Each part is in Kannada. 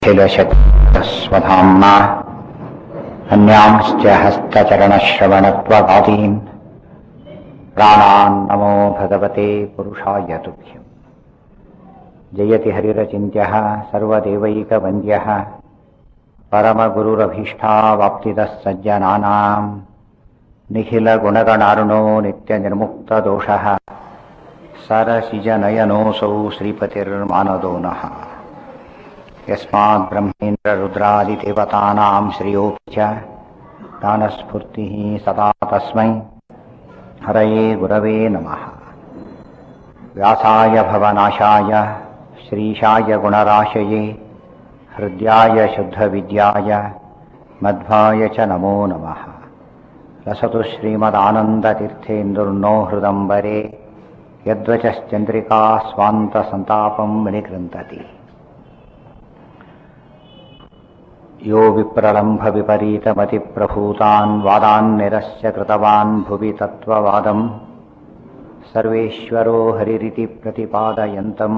अखिलशक्तिस्वधाम्ना अन्यांश्च हस्तचरणश्रवणत्वगादीन् प्राणान् नमो भगवते पुरुषाय तुभ्यम्। जयति हरिरचिन्त्यः सर्वदेवैकवन्द्यः परमगुरुरभीष्टावाप्तिदः सज्जनानाम् निखिलगुणगणार्णो नित्यनिर्मुक्तदोषः सरसिजनयनोऽसौ श्रीपतिर्मानदो नः। यस्मात् ब्रह्मेन्द्ररुद्रादिदेवतानां श्रियोऽपि च ज्ञानस्फूर्तिः सदा तस्मै हरये गुरवे नमः। व्यासाय भवनाशाय श्रीशाय गुणराशये हृद्याय शुद्धविद्याय मध्वाय च नमो नमः। रसतु श्रीमदानन्दतीर्थेन्दुर्नो हृदम्बरे यद्वचश्चन्द्रिका स्वान्तसन्तापं विनिकृन्तति। यो विप्रलम्भ विपरीतमतिप्रभूतान् वादान् निरस्य कृतवान् भुवि तत्त्ववादम् सर्वेश्वरो हरिरिति प्रतिपादयन्तम्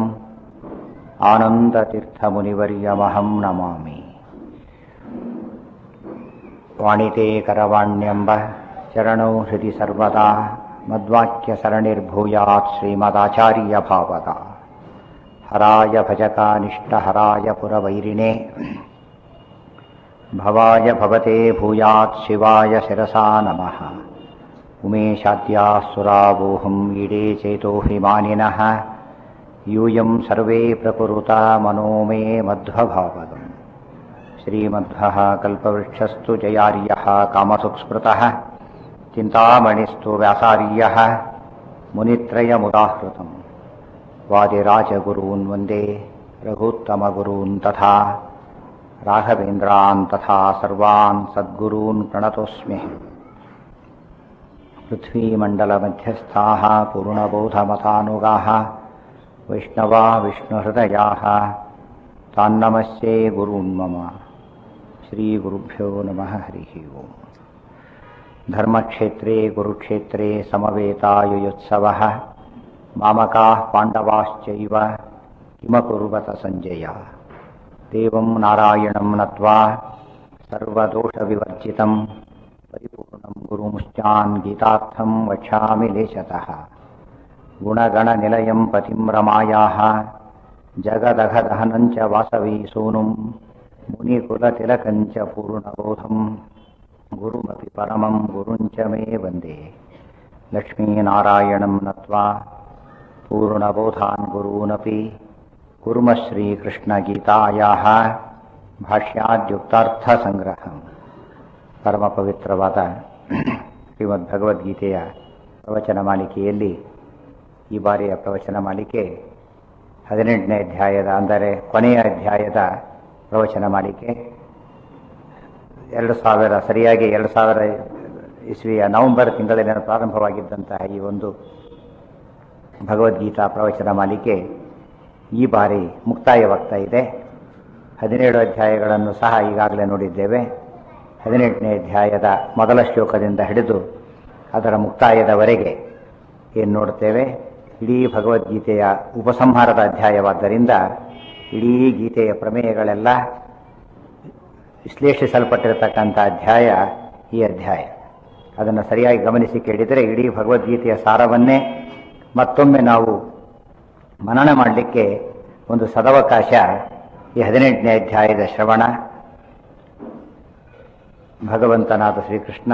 आनन्दतीर्थमुनिवर्यमहं नमामि। वाणिते करवाण्यम्ब चरणौ हृदि सर्वदा मद्वाक्यसरणिर्भूयात् श्रीमदाचार्यभावगा। हराय भजकानिष्टहराय पुरवैरिणे भवाय भवते भूयात् शिवाय शिरसा नमः। उमेशाद्याः सुरावोहम् ईडे चेतोऽभिमानिनः यूयं सर्वे प्रकुरुता मनो मे मध्वभावगम्। श्रीमध्वः कल्पवृक्षस्तु जयार्यः कामसुस्मृतः चिन्तामणिस्तु व्यासार्यः मुनित्रयमुदाहृतम्। वादिराजगुरून् वन्दे रघूत्तमगुरून् तथा राघवेन्द्रान् तथा सर्वान् सद्गुरून् प्रणतोऽस्मि। पृथ्वीमण्डलमध्यस्थाः पूर्णबोधमतानुगाः वैष्णवा विष्णुहृदयाः तान्नमस्ये गुरून् मम। श्रीगुरुभ्यो नमः। हरिः ओम्। धर्मक्षेत्रे कुरुक्षेत्रे समवेतायुयुत्सवः मामकाः पाण्डवाश्चैव किमकुर्वत सञ्जय। देवं नारायणं नत्वा सर्वदोषविवर्जितं परिपूर्णं गुरुमुश्चान् गीतार्थं वक्ष्यामि लेशतः। गुणगणनिलयं पतिं रमायाः जगदघदहनं च वासवी सूनुं मुनिकुलतिलकं च पूर्णबोधं गुरुमपि परमं गुरुं च मे वन्दे। लक्ष्मीनारायणं नत्वा पूर्णबोधान् गुरूनपि कुर्मः श्रीकृष्णगीतायाः ಭಾಷ್ಯಾದ್ಯುಕ್ತಾರ್ಥಸಂಗ್ರಹಂ. ಪರಮ ಪವಿತ್ರವಾದ ಶ್ರೀಮದ್ಭಗವದ್ಗೀತೆಯ ಪ್ರವಚನ ಮಾಲಿಕೆಯಲ್ಲಿ ಈ ಬಾರಿಯ ಪ್ರವಚನ ಮಾಲಿಕೆ 18ನೇ ಅಧ್ಯಾಯದ, ಅಂದರೆ ಕೊನೆಯ ಅಧ್ಯಾಯದ ಪ್ರವಚನ ಮಾಲಿಕೆ. 2000 ಸರಿಯಾಗಿ 2000 ಇಸ್ವಿಯ ನವೆಂಬರ್ ತಿಂಗಳಿನ ಪ್ರಾರಂಭವಾಗಿದ್ದಂತಹ ಈ ಒಂದು ಭಗವದ್ಗೀತಾ ಪ್ರವಚನ ಮಾಲಿಕೆ ಈ ಬಾರಿ ಮುಕ್ತಾಯವಾಗ್ತಾ ಇದೆ. 17 ಅಧ್ಯಾಯಗಳನ್ನು ಸಹ ಈಗಾಗಲೇ ನೋಡಿದ್ದೇವೆ. 18ನೇ ಅಧ್ಯಾಯದ ಮೊದಲ ಶ್ಲೋಕದಿಂದ ಹಿಡಿದು ಅದರ ಮುಕ್ತಾಯದವರೆಗೆ ಏನು ನೋಡ್ತೇವೆ, ಇಡೀ ಭಗವದ್ಗೀತೆಯ ಉಪಸಂಹಾರದ ಅಧ್ಯಾಯವಾದ್ದರಿಂದ ಇಡೀ ಗೀತೆಯ ಪ್ರಮೇಯಗಳೆಲ್ಲ ವಿಶ್ಲೇಷಿಸಲ್ಪಟ್ಟಿರತಕ್ಕಂಥ ಅಧ್ಯಾಯ ಈ ಅಧ್ಯಾಯ. ಅದನ್ನು ಸರಿಯಾಗಿ ಗಮನಿಸಿ ಕೇಳಿದರೆ ಇಡೀ ಭಗವದ್ಗೀತೆಯ ಸಾರವನ್ನೇ ಮತ್ತೊಮ್ಮೆ ನಾವು ಮನನ ಮಾಡಲಿಕ್ಕೆ ಒಂದು ಸದವಕಾಶ ಈ 18ನೇ ಅಧ್ಯಾಯದ ಶ್ರವಣ. ಭಗವಂತನಾದ ಶ್ರೀಕೃಷ್ಣ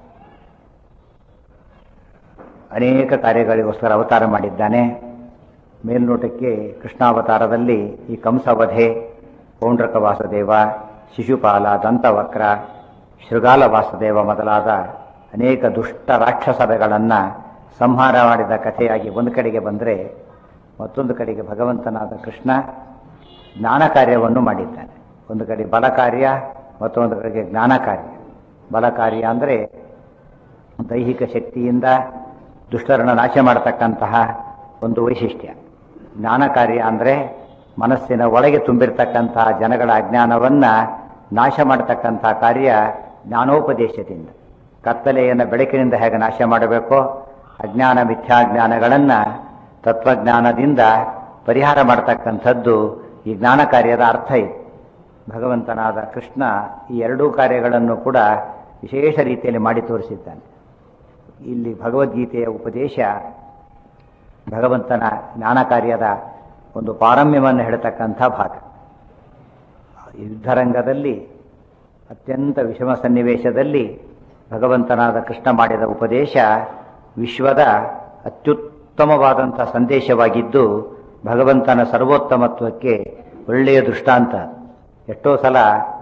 ಅನೇಕ ಕಾರ್ಯಗಳಿಗೋಸ್ಕರ ಅವತಾರ ಮಾಡಿದ್ದಾನೆ. ಮೇಲ್ನೋಟಕ್ಕೆ ಕೃಷ್ಣಾವತಾರದಲ್ಲಿ ಈ ಕಂಸವಧೆ, ಪೌಂಡ್ರಕ ವಾಸುದೇವ, ಶಿಶುಪಾಲ, ದಂತವಕ್ರ, ಶೃಗಾಲ ವಾಸುದೇವ ಮೊದಲಾದ ಅನೇಕ ದುಷ್ಟ ರಾಕ್ಷಸಗಳನ್ನು ಸಂಹಾರ ಮಾಡಿದ ಕಥೆಯಾಗಿ ಒಂದು ಕಡೆಗೆ ಬಂದರೆ, ಮತ್ತೊಂದು ಕಡೆಗೆ ಭಗವಂತನಾದ ಕೃಷ್ಣ ಜ್ಞಾನ ಕಾರ್ಯವನ್ನು ಮಾಡಿದ್ದಾನೆ. ಒಂದು ಕಡೆ ಬಲ ಕಾರ್ಯ, ಮತ್ತೊಂದು ಕಡೆಗೆ ಜ್ಞಾನ ಕಾರ್ಯ. ಬಲ ಕಾರ್ಯ ಅಂದರೆ ದೈಹಿಕ ಶಕ್ತಿಯಿಂದ ದುಷ್ಟರನ್ನು ನಾಶ ಮಾಡತಕ್ಕಂತಹ ಒಂದು ವೈಶಿಷ್ಟ್ಯ. ಜ್ಞಾನ ಕಾರ್ಯ ಅಂದರೆ ಮನಸ್ಸಿನ ಒಳಗೆ ತುಂಬಿರ್ತಕ್ಕಂತಹ ಜನಗಳ ಅಜ್ಞಾನವನ್ನು ನಾಶ ಮಾಡತಕ್ಕಂಥ ಕಾರ್ಯ ಜ್ಞಾನೋಪದೇಶದಿಂದ. ಕತ್ತಲೆಯನ್ನು ಬೆಳಕಿನಿಂದ ಹೇಗೆ ನಾಶ ಮಾಡಬೇಕೋ, ಅಜ್ಞಾನ ಮಿಥ್ಯಾಜ್ಞಾನಗಳನ್ನು ತತ್ವಜ್ಞಾನದಿಂದ ಪರಿಹಾರ ಮಾಡತಕ್ಕಂಥದ್ದು ಈ ಜ್ಞಾನ ಕಾರ್ಯದ ಅರ್ಥ ಇದೆ. ಭಗವಂತನಾದ ಕೃಷ್ಣ ಈ ಎರಡೂ ಕಾರ್ಯಗಳನ್ನು ಕೂಡ ವಿಶೇಷ ರೀತಿಯಲ್ಲಿ ಮಾಡಿ ತೋರಿಸಿದ್ದಾನೆ. ಇಲ್ಲಿ ಭಗವದ್ಗೀತೆಯ ಉಪದೇಶ ಭಗವಂತನ ಜ್ಞಾನ ಕಾರ್ಯದ ಒಂದು ಪಾರಮ್ಯವನ್ನು ಹೇಳ್ತಕ್ಕಂಥ ಭಾಗ. ಯುದ್ಧರಂಗದಲ್ಲಿ ಅತ್ಯಂತ ವಿಷಮ ಸನ್ನಿವೇಶದಲ್ಲಿ ಭಗವಂತನಾದ ಕೃಷ್ಣ ಮಾಡಿದ ಉಪದೇಶ ವಿಶ್ವದ ಅತ್ಯುತ್ತಮವಾದಂಥ ಸಂದೇಶವಾಗಿದ್ದು ಭಗವಂತನ ಸರ್ವೋತ್ತಮತ್ವಕ್ಕೆ ಒಳ್ಳೆಯ ದೃಷ್ಟಾಂತ. ಎಷ್ಟೋ ಸಲ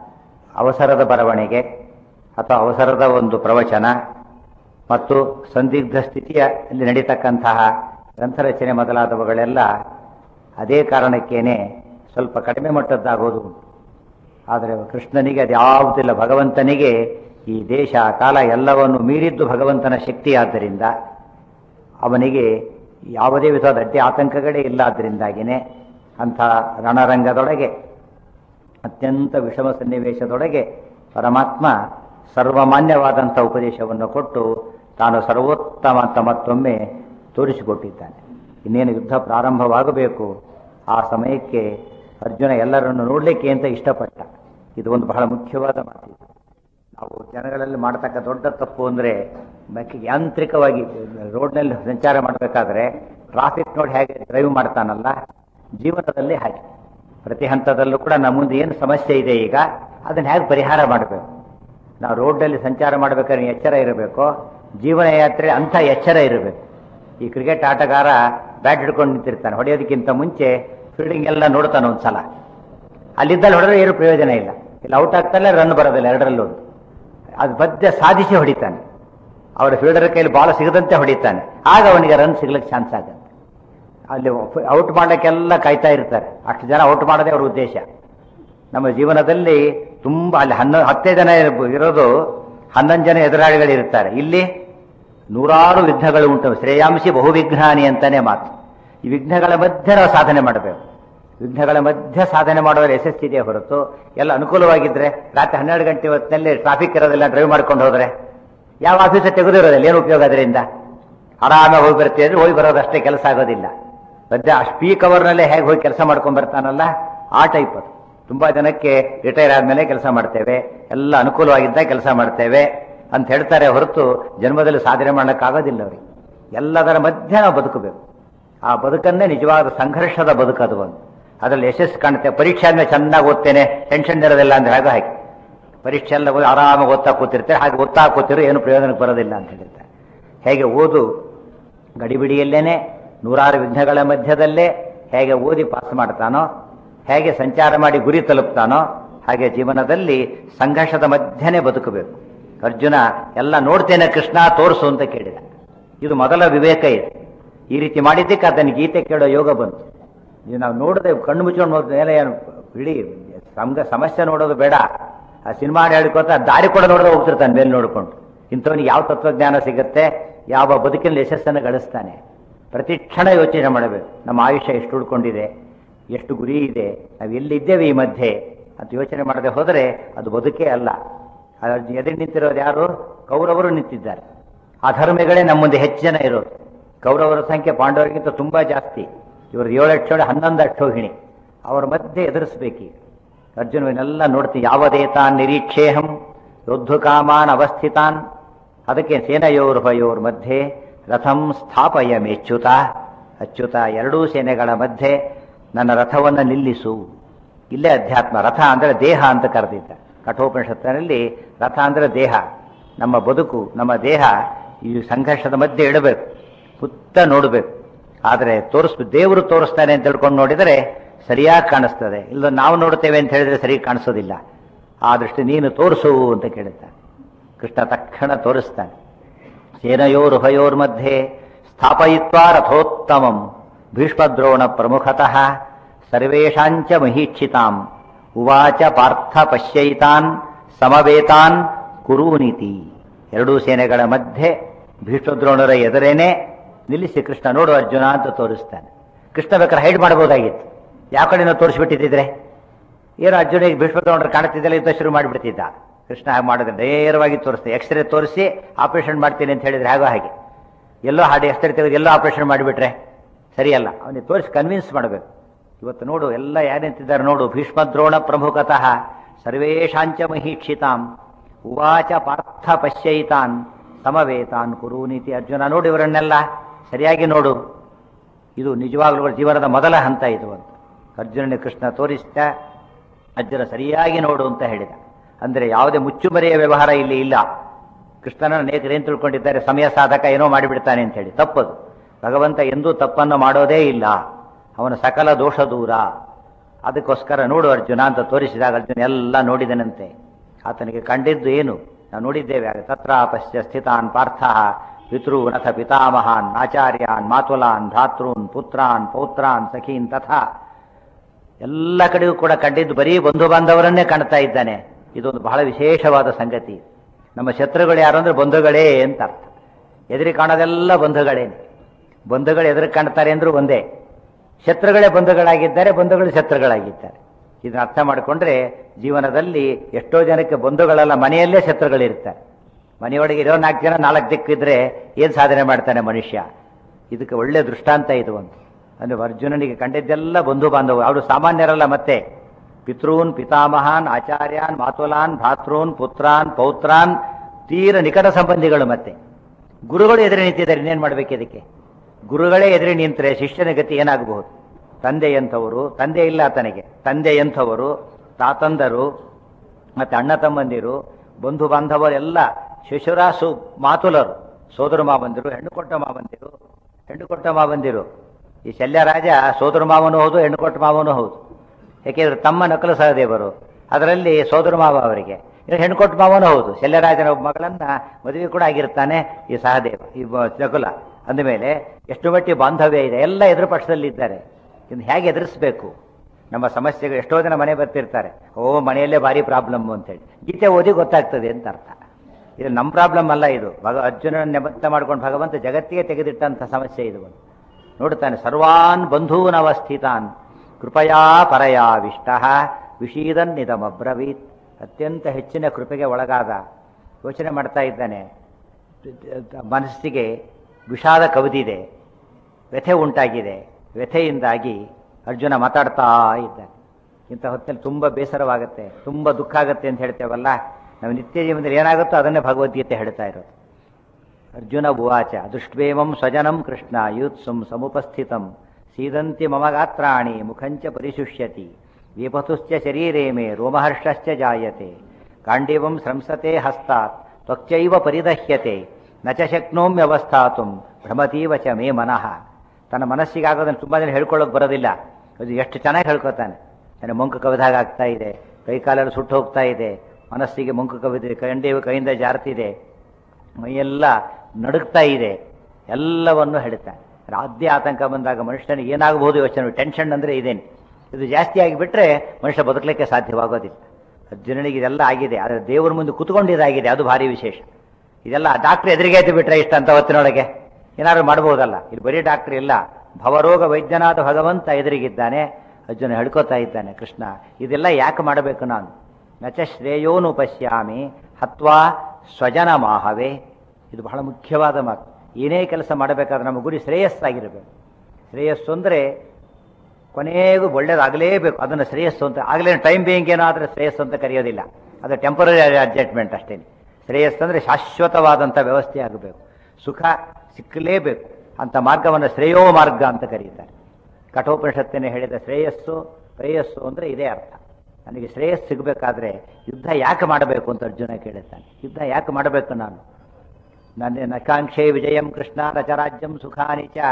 ಅವಸರದ ಬರವಣಿಗೆ ಅಥವಾ ಅವಸರದ ಒಂದು ಪ್ರವಚನ ಮತ್ತು ಸಂದಿಗ್ಧ ಸ್ಥಿತಿಯಲ್ಲಿ ನಡೀತಕ್ಕಂತಹ ಗ್ರಂಥರಚನೆ ಮೊದಲಾದವುಗಳೆಲ್ಲ ಅದೇ ಕಾರಣಕ್ಕೇನೆ ಸ್ವಲ್ಪ ಕಡಿಮೆ ಮಟ್ಟದ್ದಾಗೋದು ಉಂಟು. ಆದರೆ ಕೃಷ್ಣನಿಗೆ ಅದ್ಯಾವುದಿಲ್ಲ. ಭಗವಂತನಿಗೆ ಈ ದೇಶ ಕಾಲ ಎಲ್ಲವನ್ನು ಮೀರಿದ್ದು ಭಗವಂತನ ಶಕ್ತಿ. ಆದ್ದರಿಂದ ಅವನಿಗೆ ಯಾವುದೇ ವಿಧವಾದ ಅಡ್ಡಿ ಆತಂಕಗಳೇ ಇಲ್ಲ. ಆದ್ದರಿಂದಾಗಿಯೇ ಅಂಥ ರಣರಂಗದೊಳಗೆ ಅತ್ಯಂತ ವಿಷಮ ಸನ್ನಿವೇಶದೊಳಗೆ ಪರಮಾತ್ಮ ಸರ್ವಮಾನ್ಯವಾದಂಥ ಉಪದೇಶವನ್ನು ಕೊಟ್ಟು ತಾನು ಸರ್ವೋತ್ತಮ ಅಂತ ಮತ್ತೊಮ್ಮೆ ತೋರಿಸಿಕೊಟ್ಟಿದ್ದಾನೆ. ಇನ್ನೇನು ಯುದ್ಧ ಪ್ರಾರಂಭವಾಗಬೇಕು ಆ ಸಮಯಕ್ಕೆ ಅರ್ಜುನ ಎಲ್ಲರನ್ನು ನೋಡಲಿಕ್ಕೆ ಅಂತ ಇಷ್ಟಪಟ್ಟ. ಇದು ಒಂದು ಬಹಳ ಮುಖ್ಯವಾದ ಮಾತು. ನಾವು ಜನಗಳಲ್ಲಿ ಮಾಡ್ತಕ್ಕ ದೊಡ್ಡ ತಪ್ಪು ಅಂದರೆ ಯಾಂತ್ರಿಕವಾಗಿ ರೋಡ್ನಲ್ಲಿ ಸಂಚಾರ ಮಾಡಬೇಕಾದ್ರೆ ಟ್ರಾಫಿಕ್ ನೋಡಿ ಹೇಗೆ ಡ್ರೈವ್ ಮಾಡ್ತಾನಲ್ಲ, ಜೀವನದಲ್ಲಿ ಹಾಗೆ ಪ್ರತಿ ಹಂತದಲ್ಲೂ ಕೂಡ ನಮ್ಮ ಮುಂದೆ ಏನು ಸಮಸ್ಯೆ ಇದೆ ಈಗ ಅದನ್ನು ಹೇಗೆ ಪರಿಹಾರ ಮಾಡಬೇಕು. ನಾವು ರೋಡ್ನಲ್ಲಿ ಸಂಚಾರ ಮಾಡಬೇಕಾದ್ರೆ ಎಚ್ಚರ ಇರಬೇಕು. ಜೀವನ ಯಾತ್ರೆ ಅಂಥ ಎಚ್ಚರ ಇರಬೇಕು. ಈ ಕ್ರಿಕೆಟ್ ಆಟಗಾರ ಬ್ಯಾಟ್ ಹಿಡ್ಕೊಂಡು ನಿಂತಿರ್ತಾನೆ, ಹೊಡೆಯೋದಕ್ಕಿಂತ ಮುಂಚೆ ಫೀಲ್ಡಿಂಗ್ ಎಲ್ಲ ನೋಡ್ತಾನೆ ಒಂದು ಸಲ. ಅಲ್ಲಿದ್ದಲ್ಲಿ ಹೊಡೆದ್ರೆ ಏನು ಪ್ರಯೋಜನ ಇಲ್ಲ. ಇಲ್ಲಿ ಔಟ್ ಆಗ್ತಾನೆ, ರನ್ ಬರೋದಿಲ್ಲ, ಎರಡರಲ್ಲೂ ಅದು ಮಧ್ಯ ಸಾಧಿಸಿ ಹೊಡಿತಾನೆ. ಅವರ ಫೀಲ್ಡರ್ ಕೈಯಲ್ಲಿ ಬಾಲ್ ಸಿಗದಂತೆ ಹೊಡಿತಾನೆ. ಆಗ ಅವನಿಗೆ ರನ್ ಸಿಗ್ಲಿಕ್ಕೆ ಚಾನ್ಸ್ ಆಗುತ್ತೆ. ಅಲ್ಲಿ ಔಟ್ ಮಾಡಲಿಕ್ಕೆಲ್ಲ ಕಾಯ್ತಾ ಇರ್ತಾರೆ. ಅಷ್ಟು ಜನ ಔಟ್ ಮಾಡೋದೇ ಅವ್ರ ಉದ್ದೇಶ. ನಮ್ಮ ಜೀವನದಲ್ಲಿ ತುಂಬ ಅಲ್ಲಿ 10 ಜನ ಇರೋದು 11 ಜನ ಎದುರಾಳಿಗಳಿರ್ತಾರೆ. ಇಲ್ಲಿ ನೂರಾರು ವಿಘ್ನಗಳು ಉಂಟು. ಶ್ರೇಯಾಂಸಿ ಬಹುವಿಘ್ನಾನಿ ಅಂತಾನೆ ಮಾತು. ಈ ವಿಘ್ನಗಳ ಮಧ್ಯೆ ನಾವು ಸಾಧನೆ ಮಾಡಬೇಕು. ವಿಘ್ನಗಳ ಮಧ್ಯೆ ಸಾಧನೆ ಮಾಡೋದ್ರ ಯಶಸ್ಸಿದೆ ಹೊರತು ಎಲ್ಲ ಅನುಕೂಲವಾಗಿದ್ದರೆ ರಾತ್ರಿ 12 ಗಂಟೆ ಹೊತ್ತಿನಲ್ಲಿ ಟ್ರಾಫಿಕ್ ಇರೋದಿಲ್ಲ, ಡ್ರೈವ್ ಮಾಡ್ಕೊಂಡು ಹೋದರೆ ಯಾವ ಆಫೀಸರ್ ತೆಗೆದಿರೋದಿಲ್ಲ. ಏನು ಉಪಯೋಗ ಅದರಿಂದ? ಆರಾಮಾಗಿ ಹೋಗಿ ಬರ್ತೀವಿ, ಹೋಗಿ ಬರೋದಷ್ಟೇ ಕೆಲಸ ಆಗೋದಿಲ್ಲ. ಸದ್ಯ ಪೀಕ್ ಅವರ್ನಲ್ಲೇ ಹೇಗೆ ಹೋಗಿ ಕೆಲಸ ಮಾಡ್ಕೊಂಡು ಬರ್ತಾನಲ್ಲ ಆ ಟೈಪ್ ಅದು. ತುಂಬ ಜನಕ್ಕೆ ರಿಟೈರ್ ಆದಮೇಲೆ ಕೆಲಸ ಮಾಡ್ತೇವೆ, ಎಲ್ಲ ಅನುಕೂಲವಾಗಿದ್ದಾಗ ಕೆಲಸ ಮಾಡ್ತೇವೆ ಅಂತ ಹೇಳ್ತಾರೆ ಹೊರತು ಜನ್ಮದಲ್ಲಿ ಸಾಧನೆ ಮಾಡೋಕ್ಕಾಗೋದಿಲ್ಲ ಅವ್ರಿಗೆ. ಎಲ್ಲದರ ಮಧ್ಯೆ ನಾವು ಬದುಕಬೇಕು. ಆ ಬದುಕನ್ನೇ ನಿಜವಾದ ಸಂಘರ್ಷದ ಬದುಕದು ಒಂದು. ಅದರಲ್ಲಿ ಯಶಸ್ಸು ಕಾಣುತ್ತೆ. ಪರೀಕ್ಷೆ ಆದ್ಮೇಲೆ ಚೆನ್ನಾಗಿ ಓದ್ತೇನೆ, ಟೆನ್ಷನ್ ಇರೋದಿಲ್ಲ ಅಂದ್ರೆ ಹಾಗೆ ಹಾಗೆ ಪರೀಕ್ಷೆ ಎಲ್ಲ ಆರಾಮಾಗಿ ಓದ್ತಾ ಕೂತಿರ್ತಾರೆ. ಹಾಗೆ ಓದ್ತಾ ಕೂತಿರೋ ಏನು ಪ್ರಯೋಜನಕ್ಕೆ ಬರೋದಿಲ್ಲ ಅಂತ ಹೇಳಿರ್ತಾರೆ. ಹೇಗೆ ಓದು ಗಡಿಬಿಡಿಯಲ್ಲೇನೆ ನೂರಾರು ವಿಘ್ನಗಳ ಮಧ್ಯದಲ್ಲೇ ಹೇಗೆ ಓದಿ ಪಾಸ್ ಮಾಡ್ತಾನೋ, ಹೇಗೆ ಸಂಚಾರ ಮಾಡಿ ಗುರಿ ತಲುಪ್ತಾನೋ, ಹಾಗೆ ಜೀವನದಲ್ಲಿ ಸಂಘರ್ಷದ ಮಧ್ಯೆನೇ ಬದುಕಬೇಕು. ಅರ್ಜುನ ಎಲ್ಲ ನೋಡ್ತೇನೆ ಕೃಷ್ಣ ತೋರಿಸು ಅಂತ ಕೇಳಿದ. ಇದು ಮೊದಲ ವಿವೇಕ ಇದೆ. ಈ ರೀತಿ ಮಾಡಿದ್ದಕ್ಕೆ ಅದನ್ನು ಗೀತೆ ಕೇಳೋ ಯೋಗ ಬಂತು. ಇದು ನಾವು ನೋಡದೆ ಕಣ್ಣು ಮುಚ್ಕೊಂಡು ಮೇಲೆ ಏನು ಇಡೀ ಸಮಸ್ಯೆ ನೋಡೋದು ಬೇಡ. ಆ ಸಿನಿಮಾ ಹೇಳ್ಕೋತ ದಾರಿ ಕೂಡ ನೋಡೋದು ಹೋಗ್ತಿರ್ತಾನೆ ಮೇಲೆ ನೋಡ್ಕೊಂಡು. ಇಂಥವನಿಗೆ ಯಾವ ತತ್ವಜ್ಞಾನ ಸಿಗುತ್ತೆ, ಯಾವ ಬದುಕಿನಲ್ಲಿ ಯಶಸ್ಸನ್ನು ಗಳಿಸ್ತಾನೆ. ಪ್ರತಿ ಕ್ಷಣ ಯೋಚನೆ ಮಾಡಬೇಕು. ನಮ್ಮ ಆಯುಷ್ಯ ಎಷ್ಟು ಉಳ್ಕೊಂಡಿದೆ, ಎಷ್ಟು ಗುರಿ ಇದೆ, ನಾವು ಎಲ್ಲಿದ್ದೇವೆ ಈ ಮಧ್ಯೆ ಅಂತ ಯೋಚನೆ ಮಾಡದೆ ಹೋದರೆ ಅದು ಬದುಕೇ ಅಲ್ಲ. ಎದುರು ನಿಂತಿರೋದು ಯಾರು? ಕೌರವರು ನಿಂತಿದ್ದಾರೆ. ಅಧರ್ಮಿಗಳೇ ನಮ್ಮ ಮುಂದೆ ಹೆಚ್ಚು ಜನ ಇರೋದು. ಕೌರವರ ಸಂಖ್ಯೆ ಪಾಂಡವರಿಗಿಂತ ತುಂಬ ಜಾಸ್ತಿ. ಇವರು 7 ಅಕ್ಷೋಣಿ 11 ಅಕ್ಷೋಹಿಣಿ. ಅವರ ಮಧ್ಯೆ ಎದುರಿಸಬೇಕೀಗ. ಅರ್ಜುನವನ್ನೆಲ್ಲ ನೋಡ್ತೀವಿ. ಯಾವದೇತಾನ್ ನಿರೀಕ್ಷೇಹಂ ಯೋದ್ಧು ಕಾಮಾನ್ ಅವಸ್ಥಿತಾನ್. ಅದಕ್ಕೆ ಸೇನೆಯೋರ್ಭಯೋರ್ ಮಧ್ಯೆ ರಥಂ ಸ್ಥಾಪಯ ಮೇಚ್ಯುತ. ಅಚ್ಯುತ, ಎರಡೂ ಸೇನೆಗಳ ಮಧ್ಯೆ ನನ್ನ ರಥವನ್ನು ನಿಲ್ಲಿಸು. ಇಲ್ಲೇ ಅಧ್ಯಾತ್ಮ. ರಥ ಅಂದರೆ ದೇಹ ಅಂತ ಕರೆದಿದ್ದ ಕಠೋಪನಿಷತ್ತಿನಲ್ಲಿ. ರಥ ಅಂದರೆ ದೇಹ, ನಮ್ಮ ಬದುಕು, ನಮ್ಮ ದೇಹ. ಈ ಸಂಘರ್ಷದ ಮಧ್ಯೆ ಇಡಬೇಕು, ಸುತ್ತ ನೋಡಬೇಕು. ಆದರೆ ದೇವರು ತೋರಿಸ್ತಾನೆ ಅಂತ ತಿಳ್ಕೊಂಡು ನೋಡಿದರೆ ಸರಿಯಾಗಿ ಕಾಣಿಸ್ತದೆ. ಇಲ್ಲ ನಾವು ನೋಡ್ತೇವೆ ಅಂತ ಹೇಳಿದ್ರೆ ಸರಿ ಕಾಣಿಸೋದಿಲ್ಲ. ಆ ದೃಷ್ಟಿ ನೀನು ತೋರಿಸು ಅಂತ ಕೇಳುತ್ತಾನೆ. ಕೃಷ್ಣ ತಕ್ಷಣ ತೋರಿಸ್ತಾನೆ. ಸೇನಯೋರುಭಯೋರ್ ಮಧ್ಯೆ ಸ್ಥಾಪಯಿತ್ವಾ ರಥೋತ್ತಮಂ ಭೀಷ್ಮದ್ರೋಣ ಪ್ರಮುಖತಃ ಸರ್ವೇಷಾಂಚ ಮಹೀಕ್ಷಿತಾಂ ಉವಾಚ ಪಾರ್ಥ ಪಶ್ಯೈತಾನ್ ಸಮವೇತಾನ್ ಕುರೂನಿತಿ. ಎರಡೂ ಸೇನೆಗಳ ಮಧ್ಯೆ ಭೀಷ್ಮದ್ರೋಣರ ಎದುರೇನೆ ನಿಲ್ಲಿಸಿ ಕೃಷ್ಣ ನೋಡು ಅರ್ಜುನ ಅಂತ ತೋರಿಸ್ತಾನೆ. ಕೃಷ್ಣ ಬೇಕಾದ್ರೆ ಹೈಡ್ ಮಾಡ್ಬೋದಾಗಿತ್ತು. ಯಾವ ಕಡೆನೋ ತೋರಿಸ್ಬಿಟ್ಟಿದ್ರೆ ಏನೋ ಅರ್ಜುನಿಗೆ ಭೀಷ್ಮದ್ರೋಣರು ಕಾಣುತ್ತಿದ್ದಲ್ಲ ಯುದ್ಧ ಶುರು ಮಾಡಿಬಿಡ್ತಿದ್ದ. ಕೃಷ್ಣ ಹಾಗೆ ಮಾಡಿದ್ರೆ ನೇರವಾಗಿ ತೋರಿಸ್ತೆ. ಎಕ್ಸ್ರೇ ತೋರಿಸಿ ಆಪರೇಷನ್ ಮಾಡ್ತೀನಿ ಅಂತ ಹೇಳಿದ್ರೆ ಹಾಗೋ ಹಾಗೆ ಎಲ್ಲೋ ಹಾಡಿ ಎಕ್ಸ್ರೇ ತೆಗೆದು ಎಲ್ಲೋ ಆಪರೇಷನ್ ಮಾಡಿಬಿಟ್ರೆ ಸರಿಯಲ್ಲ. ಅವನಿಗೆ ತೋರಿಸಿ ಕನ್ವಿನ್ಸ್ ಮಾಡಬೇಕು. ಇವತ್ತು ನೋಡು ಎಲ್ಲ ಯಾರೆಂತಿದ್ದಾರೆ ನೋಡು. ಭೀಷ್ಮದ್ರೋಣ ಪ್ರಮುಖತಃ ಸರ್ವೇಷಾಂಚ ಮಹೀಕ್ಷಿತಾಂ ಉವಾಚ ಪಾರ್ಥ ಪಶ್ಯೈತಾನ್ ಸಮವೇತಾನ್ ಕುರುನೀತಿ. ಅರ್ಜುನ ನೋಡು ಇವರನ್ನೆಲ್ಲ ಸರಿಯಾಗಿ ನೋಡು. ಇದು ನಿಜವಾಗ್ಲೂ ಜೀವನದ ಮೊದಲ ಹಂತ ಇದು ಅಂತ ಅರ್ಜುನನಿಗೆ ಕೃಷ್ಣ ತೋರಿಸ್ತ ಅರ್ಜುನ ಸರಿಯಾಗಿ ನೋಡು ಅಂತ ಹೇಳಿದ. ಅಂದರೆ ಯಾವುದೇ ಮುಚ್ಚುಮರೆಯ ವ್ಯವಹಾರ ಇಲ್ಲಿ ಇಲ್ಲ. ಕೃಷ್ಣನ ಅನೇಕರು ಏನು ತಿಳ್ಕೊಂಡಿದ್ದಾರೆ, ಸಮಯ ಸಾಧಕ ಏನೋ ಮಾಡಿಬಿಡ್ತಾನೆ ಅಂತ ಹೇಳಿ. ತಪ್ಪದು. ಭಗವಂತ ಎಂದೂ ತಪ್ಪನ್ನು ಮಾಡೋದೇ ಇಲ್ಲ. ಅವನ ಸಕಲ ದೋಷ ದೂರ. ಅದಕ್ಕೋಸ್ಕರ ನೋಡು ಅರ್ಜುನ ಅಂತ ತೋರಿಸಿದಾಗ ಅರ್ಜುನ ಎಲ್ಲ ನೋಡಿದನಂತೆ. ಆತನಿಗೆ ಕಂಡಿದ್ದು ಏನು ನಾವು ನೋಡಿದ್ದೇವೆ. ತತ್ರ ಪಶ್ಯ ಸ್ಥಿತಾನ್ ಪಾರ್ಥ ಪಿತೃನ್ ಅಥ ಪಿತಾಮಹಾನ್ ಆಚಾರ್ಯಾನ್ ಮಾತುಲಾನ್ ಭ್ರಾತೃನ್ ಪುತ್ರಾನ್ ಪೌತ್ರಾನ್ ಸಖೀನ್ ತಥಾ ಎಲ್ಲ ಕಡೆಗೂ ಕೂಡ ಕಂಡಿದ್ದು ಬರೀ ಬಂಧು ಬಾಂಧವರನ್ನೇ ಕಾಣ್ತಾ ಇದ್ದಾನೆ. ಇದೊಂದು ಬಹಳ ವಿಶೇಷವಾದ ಸಂಗತಿ. ನಮ್ಮ ಶತ್ರುಗಳು ಯಾರು ಅಂದ್ರೆ ಬಂಧುಗಳೇ ಅಂತ ಅರ್ಥ. ಎದುರಿ ಕಾಣೋದೆಲ್ಲ ಬಂಧುಗಳೇನೆ. ಬಂಧುಗಳು ಎದುರು ಕಾಣ್ತಾರೆ ಅಂದ್ರೂ ಒಂದೇ. ಶತ್ರುಗಳೇ ಬಂಧುಗಳಾಗಿದ್ದಾರೆ, ಬಂಧುಗಳು ಶತ್ರುಗಳಾಗಿದ್ದಾರೆ. ಇದನ್ನ ಅರ್ಥ ಮಾಡಿಕೊಂಡ್ರೆ ಜೀವನದಲ್ಲಿ ಎಷ್ಟೋ ಜನಕ್ಕೆ ಬಂಧುಗಳೆಲ್ಲ ಮನೆಯಲ್ಲೇ ಶತ್ರುಗಳಿರ್ತಾರೆ. ಮನೆಯೊಳಗೆ ಇರೋ 4 ಜನ 4 ದಿಕ್ಕಿದ್ರೆ ಏನು ಸಾಧನೆ ಮಾಡ್ತಾನೆ ಮನುಷ್ಯ. ಇದಕ್ಕೆ ಒಳ್ಳೆ ದೃಷ್ಟಾಂತ ಇದು ಒಂದು. ಅಂದರೆ ಅರ್ಜುನನಿಗೆ ಕಂಡಿದ್ದೆಲ್ಲ ಬಂಧು ಬಾಂಧವ. ಅವರು ಸಾಮಾನ್ಯರಲ್ಲ. ಮತ್ತೆ ಪಿತೃನ್ ಪಿತಾಮಹಾನ್ ಆಚಾರ್ಯಾನ್ ಮಾತುಲಾನ್ ಭ್ರಾತೃನ್ ಪುತ್ರಾನ್ ಪೌತ್ರಾನ್ ತೀರ ನಿಕಟ ಸಂಬಂಧಿಗಳು. ಮತ್ತೆ ಗುರುಗಳು ಎದುರು ನಿಂತಿದ್ದಾರೆ. ಇನ್ನೇನು ಮಾಡಬೇಕು ಇದಕ್ಕೆ? ಗುರುಗಳೇ ಎದುರು ನಿಂತರೆ ಶಿಷ್ಯನ ಗತಿ ಏನಾಗಬಹುದು? ತಂದೆಯಂಥವರು, ತಂದೆ ಇಲ್ಲ ಆತನಿಗೆ, ತಂದೆಯಂಥವರು, ತಾತಂದರು, ಮತ್ತೆ ಅಣ್ಣ ತಮ್ಮಂದಿರು, ಬಂಧು ಬಾಂಧವರೆಲ್ಲ ಶಿಶುರಾಸು ಮಾತುಲರು, ಸೋದರ ಮಾವಂದಿರು, ಹೆಣ್ಣು ಕೊಟ್ಟ ಮಾವಂದಿರು. ಈ ಶಲ್ಯರಾಜ ಸೋದರ ಮಾವನೂ ಹೌದು, ಹೆಣ್ಣು ಕೊಟ್ಟ ಮಾವನೂ ಹೌದು. ಯಾಕೆಂದ್ರೆ ತಮ್ಮ ನಕಲು ಸಹದೇವರು, ಅದರಲ್ಲಿ ಸೋದರ ಮಾವ ಅವರಿಗೆ. ಹೆಣ್ಣು ಕೊಟ್ಟ ಮಾವನೂ ಹೌದು. ಶಲ್ಯರಾಜನ ಒಬ್ಬ ಮಗಳನ್ನ ಮದುವೆ ಕೂಡ ಆಗಿರ್ತಾನೆ ಈ ಸಹದೇವ, ಈ ನಕುಲ. ಅಂದಮೇಲೆ ಎಷ್ಟು ಮಟ್ಟಿಗೆ ಬಾಂಧವ್ಯ ಇದೆ. ಎಲ್ಲ ಎದುರು ಪಕ್ಷದಲ್ಲಿದ್ದಾರೆ. ಇನ್ನು ಹೇಗೆ ಎದುರಿಸಬೇಕು ನಮ್ಮ ಸಮಸ್ಯೆಗಳು? ಎಷ್ಟೋ ಜನ ಮನೆ ಬರ್ತಿರ್ತಾರೆ, ಮನೆಯಲ್ಲೇ ಭಾರಿ ಪ್ರಾಬ್ಲಮ್ ಅಂತೇಳಿ. ಗೀತೆ ಓದಿ ಗೊತ್ತಾಗ್ತದೆ ಅಂತ ಅರ್ಥ. ಇದು ನಮ್ಮ ಪ್ರಾಬ್ಲಮ್ ಅಲ್ಲ. ಇದು ಅರ್ಜುನನ ನೆಪತ್ತ ಮಾಡ್ಕೊಂಡು ಭಗವಂತ ಜಗತ್ತಿಗೆ ತೆಗೆದಿಟ್ಟಂಥ ಸಮಸ್ಯೆ ಇದು. ನೋಡುತ್ತಾನೆ, ಸರ್ವಾನ್ ಬಂಧೂನ್ ಅವಸ್ಥಿತಾನ್ ಕೃಪಯಾ ಪರಯಾವಿಷ್ಟ ವಿಷೀದನ್ನಿದಮಬ್ರವೀತ್. ಅತ್ಯಂತ ಹೆಚ್ಚಿನ ಕೃಪೆಗೆ ಒಳಗಾದ ಯೋಚನೆ ಮಾಡ್ತಾ ಇದ್ದಾನೆ. ಮನಸ್ಸಿಗೆ ವಿಷಾದ ಕವಿದಿದೆ, ವ್ಯಥೆ ಉಂಟಾಗಿದೆ. ವ್ಯಥೆಯಿಂದಾಗಿ ಅರ್ಜುನ ಮಾತಾಡ್ತಾ ಇದ್ದಾನೆ. ಇಂಥ ಹೊತ್ತಲ್ಲಿ ತುಂಬ ಬೇಸರವಾಗುತ್ತೆ, ತುಂಬ ದುಃಖ ಆಗುತ್ತೆ ಅಂತ ಹೇಳ್ತೇವಲ್ಲ. ನಾವು ನಿತ್ಯ ಜೀವನದಲ್ಲಿ ಏನಾಗುತ್ತೋ ಅದನ್ನೇ ಭಗವದ್ಗೀತೆ ಹೇಳ್ತಾ ಇರೋದು. ಅರ್ಜುನ ಉವಾಚ ದೃಷ್ಟ್ವೇಮಂ ಸ್ವಜನಂ ಕೃಷ್ಣ ಯೂತ್ಸುಂ ಸಮುಪಸ್ಥಿತಂ ಸೀದಂತಿ ಮಮ ಗಾತ್ರಾಣಿ ಮುಖಂಚ ಪರಿಶುಷ್ಯತಿ ವಿಪತುಶ್ಚ ಶರೀರೇ ಮೇ ರೋಮಹರ್ಷಶ್ಚ ಜಾಯತೆ ಗಾಂಡೀವಂ ಸ್ರಂಸತೆ ಹಸ್ತಾತ್ ತ್ವಕ್ಚೈವ ಪರಿದಹ್ಯತೆ ನ ಚ ಶಕ್ನೋಮ್ಯವಸ್ಥಾತುಂ ಭ್ರಮತೀವ ಚ ಮೇ ಮನಃ. ತನ್ನ ಮನಸ್ಸಿಗಾಗೋದನ್ನು ತುಂಬ ಜನ ಹೇಳ್ಕೊಳ್ಳೋಕೆ ಬರೋದಿಲ್ಲ. ಅದು ಎಷ್ಟು ಚೆನ್ನಾಗಿ ಹೇಳ್ಕೊತಾನೆ. ನನ್ನ ಮಂಕು ಕವಿದಾಗ ಆಗ್ತಾ ಇದೆ, ಕೈಕಾಲೆಲ್ಲ ಸುಟ್ಟು ಹೋಗ್ತಾ ಇದೆ, ಮನಸ್ಸಿಗೆ ಮಂಕು ಕವಿದಿದೆ, ಕೈಯಿಂದ ಜಾರ್ತಿದೆ, ಮೈಯೆಲ್ಲ ನಡುಗ್ತಾ ಇದೆ, ಎಲ್ಲವನ್ನು ಹೇಳ್ತಾನೆ. ಆದ್ಯ ಆತಂಕ ಬಂದಾಗ ಮನುಷ್ಯನಿಗೆ ಏನಾಗಬಹುದು ಯೋಚನೆ. ಟೆನ್ಷನ್ ಅಂದರೆ ಇದೇನು. ಇದು ಜಾಸ್ತಿ ಆಗಿಬಿಟ್ರೆ ಮನುಷ್ಯ ಬದುಕಲಿಕ್ಕೆ ಸಾಧ್ಯವಾಗೋದಿಲ್ಲ. ಅರ್ಜುನನಿಗೆ ಇದೆಲ್ಲ ಆಗಿದೆ. ಆದರೆ ದೇವರ ಮುಂದೆ ಕುತ್ಕೊಂಡಿದ್ದಾಗಿದೆ, ಅದು ಭಾರಿ ವಿಶೇಷ. ಇದೆಲ್ಲ ಡಾಕ್ಟ್ರ್ ಎದುರಿಗೆ ಎದ್ದು ಬಿಟ್ರೆ ಇಷ್ಟ ಅಂತ ಹೊತ್ತಿನೊಳಗೆ ಏನಾದ್ರು ಮಾಡ್ಬೋದಲ್ಲ. ಇಲ್ಲಿ ಬರೀ ಡಾಕ್ಟ್ರ್ ಇಲ್ಲ, ಭವರೋಗ ವೈದ್ಯನಾದ ಭಗವಂತ ಎದುರಿಗಿದ್ದಾನೆ. ಅರ್ಜುನ ಹೇಳ್ಕೊತಾ ಇದ್ದಾನೆ, ಕೃಷ್ಣ ಇದೆಲ್ಲ ಯಾಕೆ ಮಾಡಬೇಕು ನಾನು? ನಚ ಶ್ರೇಯೋನು ಪಶ್ಯಾಮಿ ಹತ್ವಾ ಸ್ವಜನ ಮಾಹವೇ. ಇದು ಬಹಳ ಮುಖ್ಯವಾದ ಮಾತು. ಏನೇ ಕೆಲಸ ಮಾಡಬೇಕಾದ್ರೆ ನಮ್ಮ ಗುರಿ ಶ್ರೇಯಸ್ಸಾಗಿರಬೇಕು. ಶ್ರೇಯಸ್ಸು ಅಂದರೆ ಕೊನೆಗೂ ಒಳ್ಳೇದಾಗಲೇಬೇಕು. ಅದನ್ನು ಶ್ರೇಯಸ್ಸು ಅಂತ ಆಗಲೇ ಟೈಮ್ ಬೇಯಿಂಗ್ ಏನೋ ಆದರೆ ಶ್ರೇಯಸ್ಸು ಅಂತ ಕರೆಯೋದಿಲ್ಲ. ಅದು ಟೆಂಪರರಿ ಅಡ್ಜಸ್ಟ್ಮೆಂಟ್ ಅಷ್ಟೇ. ಶ್ರೇಯಸ್ಸು ಅಂದರೆ ಶಾಶ್ವತವಾದಂಥ ವ್ಯವಸ್ಥೆ ಆಗಬೇಕು. ಸುಖ ಸಿಕ್ಕಲೇಬೇಕು ಅಂಥ ಮಾರ್ಗವನ್ನು ಶ್ರೇಯೋ ಮಾರ್ಗ ಅಂತ ಕರೀತಾರೆ. ಕಠೋಪನಿಷತ್ತಿನ ಹೇಳಿದ ಶ್ರೇಯಸ್ಸು ಅಂದರೆ ಇದೇ ಅರ್ಥ. ನನಗೆ ಶ್ರೇಯಸ್ಸು ಸಿಗಬೇಕಾದ್ರೆ ಯುದ್ಧ ಯಾಕೆ ಮಾಡಬೇಕು ಅಂತ ಅರ್ಜುನ ಕೇಳುತ್ತಾನೆ. ಯುದ್ಧ ಯಾಕೆ ಮಾಡಬೇಕು ನಾನು? ನನ್ನ ನಕಾಂಕ್ಷೆ ವಿಜಯಂ ಕೃಷ್ಣ ರಚರಾಜ್ಯಂ ಸುಖಾನಿ ಚ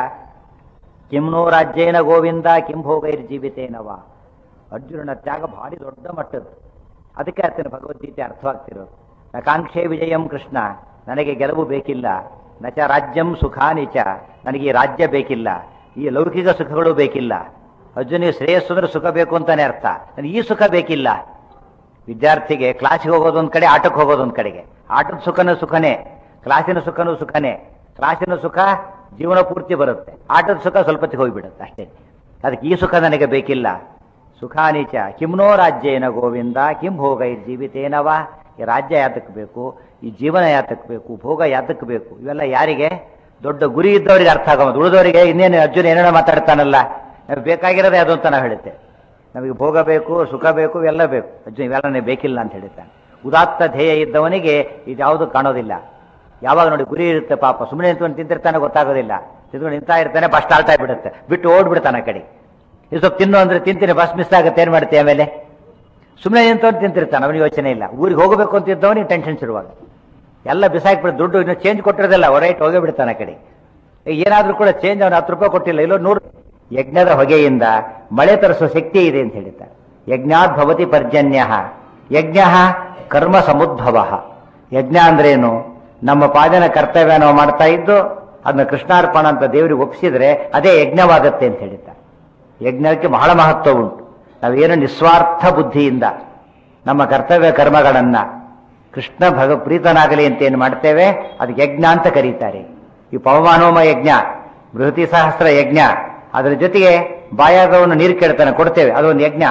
ಕಿಂ ನೋ ರಾಜ್ಯೇನ ಗೋವಿಂದ ಕಿಂ ಭೋಗೈರ್ಜೀವಿತೇನವ. ಅರ್ಜುನನ ತ್ಯಾಗ ಭಾರಿ ದೊಡ್ಡ ಮಟ್ಟದ್ದು. ಅದಕ್ಕೆ ಅರ್ಥನ ಭಗವದ್ಗೀತೆ ಅರ್ಥವಾಗ್ತಿರೋದು. ನಕಾಂಕ್ಷೆ ವಿಜಯಂ ಕೃಷ್ಣ, ನನಗೆ ಗೆಲುವು ಬೇಕಿಲ್ಲ. ನಚ ರಾಜ್ಯಂ ಸುಖಾನಿ ಚ, ನನಗೆ ಈ ರಾಜ್ಯ ಬೇಕಿಲ್ಲ, ಈ ಲೌಕಿಕ ಸುಖಗಳು ಬೇಕಿಲ್ಲ. ಅರ್ಜುನಿಗೆ ಶ್ರೇಯಸ್ಸು ಅಂದ್ರೆ ಸುಖ ಬೇಕು ಅಂತಾನೆ ಅರ್ಥ. ನನಗೆ ಈ ಸುಖ ಬೇಕಿಲ್ಲ. ವಿದ್ಯಾರ್ಥಿಗೆ ಕ್ಲಾಸಿಗೆ ಹೋಗೋದೊಂದು ಕಡೆ, ಆಟಕ್ಕೆ ಹೋಗೋದೊಂದು ಕಡೆಗೆ. ಆಟದ ಸುಖನೇ, ಕ್ಲಾಸಿನ ಸುಖನೇ. ಕ್ಲಾಸಿನ ಸುಖ ಜೀವನ ಪೂರ್ತಿ ಬರುತ್ತೆ, ಆಟದ ಸುಖ ಸ್ವಲ್ಪತ್ತಿಗೆ ಹೋಗಿಬಿಡುತ್ತೆ ಅಷ್ಟೇ. ಅದಕ್ಕೆ ಈ ಸುಖ ನನಗೆ ಬೇಕಿಲ್ಲ. ಸುಖಾನೀಚ ಕಿಮ್ನೋ ರಾಜ್ಯೇನ ಗೋವಿಂದ ಕಿಂ ಭೋಗೈರ್ಜೀವಿತೇನವ. ಈ ರಾಜ್ಯ ಯಾತಕ್ಕೆ ಬೇಕು, ಈ ಜೀವನ ಯಾತಕ್ಕೆ ಬೇಕು, ಭೋಗ ಯಾತಕ್ಕೆ ಬೇಕು? ಇವೆಲ್ಲ ಯಾರಿಗೆ? ದೊಡ್ಡ ಗುರಿ ಇದ್ದವರಿಗೆ ಅರ್ಥ ಆಗೋದು. ಉಳಿದವರಿಗೆ ಇನ್ನೇನು ಅರ್ಜುನ ಏನೇನೋ ಮಾತಾಡ್ತಾನಲ್ಲ, ನಮಗೆ ಬೇಕಾಗಿರೋದೇ ಅದು ಅಂತ ನಾವು ಹೇಳುತ್ತೆ. ನಮಗೆ ಭೋಗ ಬೇಕು, ಸುಖ ಬೇಕು, ಇವೆಲ್ಲ ಬೇಕು. ಅರ್ಜುನ ಇವೆಲ್ಲ ನನಗೆ ಬೇಕಿಲ್ಲ ಅಂತ ಹೇಳ್ತಾನೆ. ಉದಾತ್ತ ಧ್ಯೇಯ ಇದ್ದವನಿಗೆ ಇದ್ಯಾವುದು ಕಾಣೋದಿಲ್ಲ. ಯಾವಾಗ ನೋಡಿ ಗುರಿ ಇರುತ್ತೆ ಪಾಪ, ಸುಮ್ಮನೆ ನಿಂತ್ಕೊಂಡು ತಿಂತಿರ್ತಾನೆ ಗೊತ್ತಾಗೋದಿಲ್ಲ. ತಿಂತ್ಕೊಂಡು ನಿಂತಾ ಇರ್ತಾನೆ, ಬಸ್ ಸ್ಟಾರ್ಟ್ ಆಗಿಬಿಡುತ್ತೆ, ಬಿಟ್ಟು ಓಡ್ಬಿಡ್ತಾನೆ ಆ ಕಡೆ. ಇದು ಸ್ವಲ್ಪ ತಿನ್ನು ಅಂದರೆ ತಿಂತೀನಿ, ಬಸ್ ಮಿಸ್ ಆಗುತ್ತೆ, ಏನು ಮಾಡ್ತೀವಿ ಆಮೇಲೆ? ಸುಮ್ಮನೆ ನಿಂತವನು ತಿಂತಿರ್ತಾನೆ, ಅವನಿಗೆ ಯೋಚನೆ ಇಲ್ಲ. ಊರಿಗೆ ಹೋಗಬೇಕು ಅಂತ ಇದ್ದವನಿಗೆ ಟೆನ್ಷನ್ ಶುರುವಾಗ. ಎಲ್ಲ ಬಿಸಾಕ್ಬಿಟ್ಟು ದುಡ್ಡು ಇನ್ನು ಚೇಂಜ್ ಕೊಟ್ಟಿರೋದಿಲ್ಲ, ಹೊರೈಟ್ ಹೋಗೇ ಬಿಡ್ತಾನೆ ಆ ಕಡೆ. ಏನಾದರೂ ಕೂಡ ಚೇಂಜ್ ಅವನು 10 ರೂಪಾಯಿ ಕೊಟ್ಟಿಲ್ಲ, ಇಲ್ಲೋ 100. ಯಜ್ಞದ ಹೊಗೆಯಿಂದ ಮಳೆ ತರಿಸುವ ಶಕ್ತಿ ಇದೆ ಅಂತ ಹೇಳಿದ್ದಾರೆ. ಯಜ್ಞಾತ್ ಭವತಿ ಪರ್ಜನ್ಯ. ಯಜ್ಞ ಕರ್ಮ ಸಮುದ್ಭವ. ಯಜ್ಞ ಅಂದ್ರೇನು? ನಮ್ಮ ಪಾದನ ಕರ್ತವ್ಯ ನಾವು ಮಾಡ್ತಾ ಇದ್ದು ಅದನ್ನ ಕೃಷ್ಣಾರ್ಪಣ ಅಂತ ದೇವರಿಗೆ ಒಪ್ಪಿಸಿದ್ರೆ ಅದೇ ಯಜ್ಞವಾಗತ್ತೆ ಅಂತ ಹೇಳಿದ್ದಾರೆ. ಯಜ್ಞಕ್ಕೆ ಬಹಳ ಮಹತ್ವ ಉಂಟು. ನಾವೇನು ನಿಸ್ವಾರ್ಥ ಬುದ್ಧಿಯಿಂದ ನಮ್ಮ ಕರ್ತವ್ಯ ಕರ್ಮಗಳನ್ನ ಕೃಷ್ಣ ಪ್ರೀತನಾಗಲಿ ಅಂತ ಏನು ಮಾಡ್ತೇವೆ ಅದು ಯಜ್ಞ ಅಂತ ಕರೀತಾರೆ. ಈ ಪವಮಾನೋಮ ಯಜ್ಞ, ಬೃಹತಿ ಸಹಸ್ರ ಯಜ್ಞ, ಅದರ ಜೊತೆಗೆ ಬಾಯಾಗವನ್ನು ನೀರು ಕೆಡ್ತಾನೆ ಕೊಡ್ತೇವೆ, ಅದೊಂದು ಯಜ್ಞ.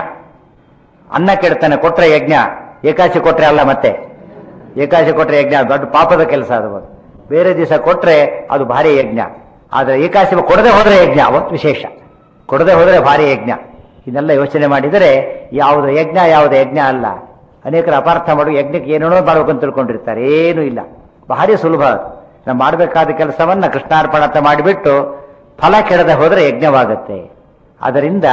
ಅನ್ನ ಕೆಡ್ತಾನೆ ಕೊಟ್ರೆ ಯಜ್ಞ. ಏಕಾಶಿ ಕೊಟ್ರೆ ಅಲ್ಲ, ಮತ್ತೆ ಏಕಾಶಿ ಕೊಟ್ರೆ ಯಜ್ಞ ದೊಡ್ಡ ಪಾಪದ ಕೆಲಸ. ಅದು ಬೇರೆ ದಿವಸ ಕೊಟ್ರೆ ಅದು ಭಾರಿ ಯಜ್ಞ. ಆದರೆ ಏಕಾಶಿ ಕೊಡದೆ ಹೋದರೆ ಯಜ್ಞ, ಅವತ್ತು ವಿಶೇಷ. ಕೊಡದೆ ಹೋದರೆ ಭಾರಿ ಯಜ್ಞ. ಇದನ್ನೆಲ್ಲ ಯೋಚನೆ ಮಾಡಿದರೆ ಯಾವುದು ಯಜ್ಞ ಯಾವುದು ಯಜ್ಞ ಅಲ್ಲ. ಅನೇಕರು ಅಪಾರ್ಥ ಮಾಡುವ ಯಜ್ಞಕ್ಕೆ ಏನೇನೋ ಮಾಡ್ಬೇಕಂತ ತಿಳ್ಕೊಂಡಿರ್ತಾರೆ. ಏನೂ ಇಲ್ಲ, ಭಾರಿ ಸುಲಭ. ನಾವು ಮಾಡಬೇಕಾದ ಕೆಲಸವನ್ನ ಕೃಷ್ಣಾರ್ಪಣ ಅಂತ ಮಾಡಿಬಿಟ್ಟು ಫಲ ಕೆಡದೆ ಹೋದರೆ ಯಜ್ಞವಾಗುತ್ತೆ. ಅದರಿಂದ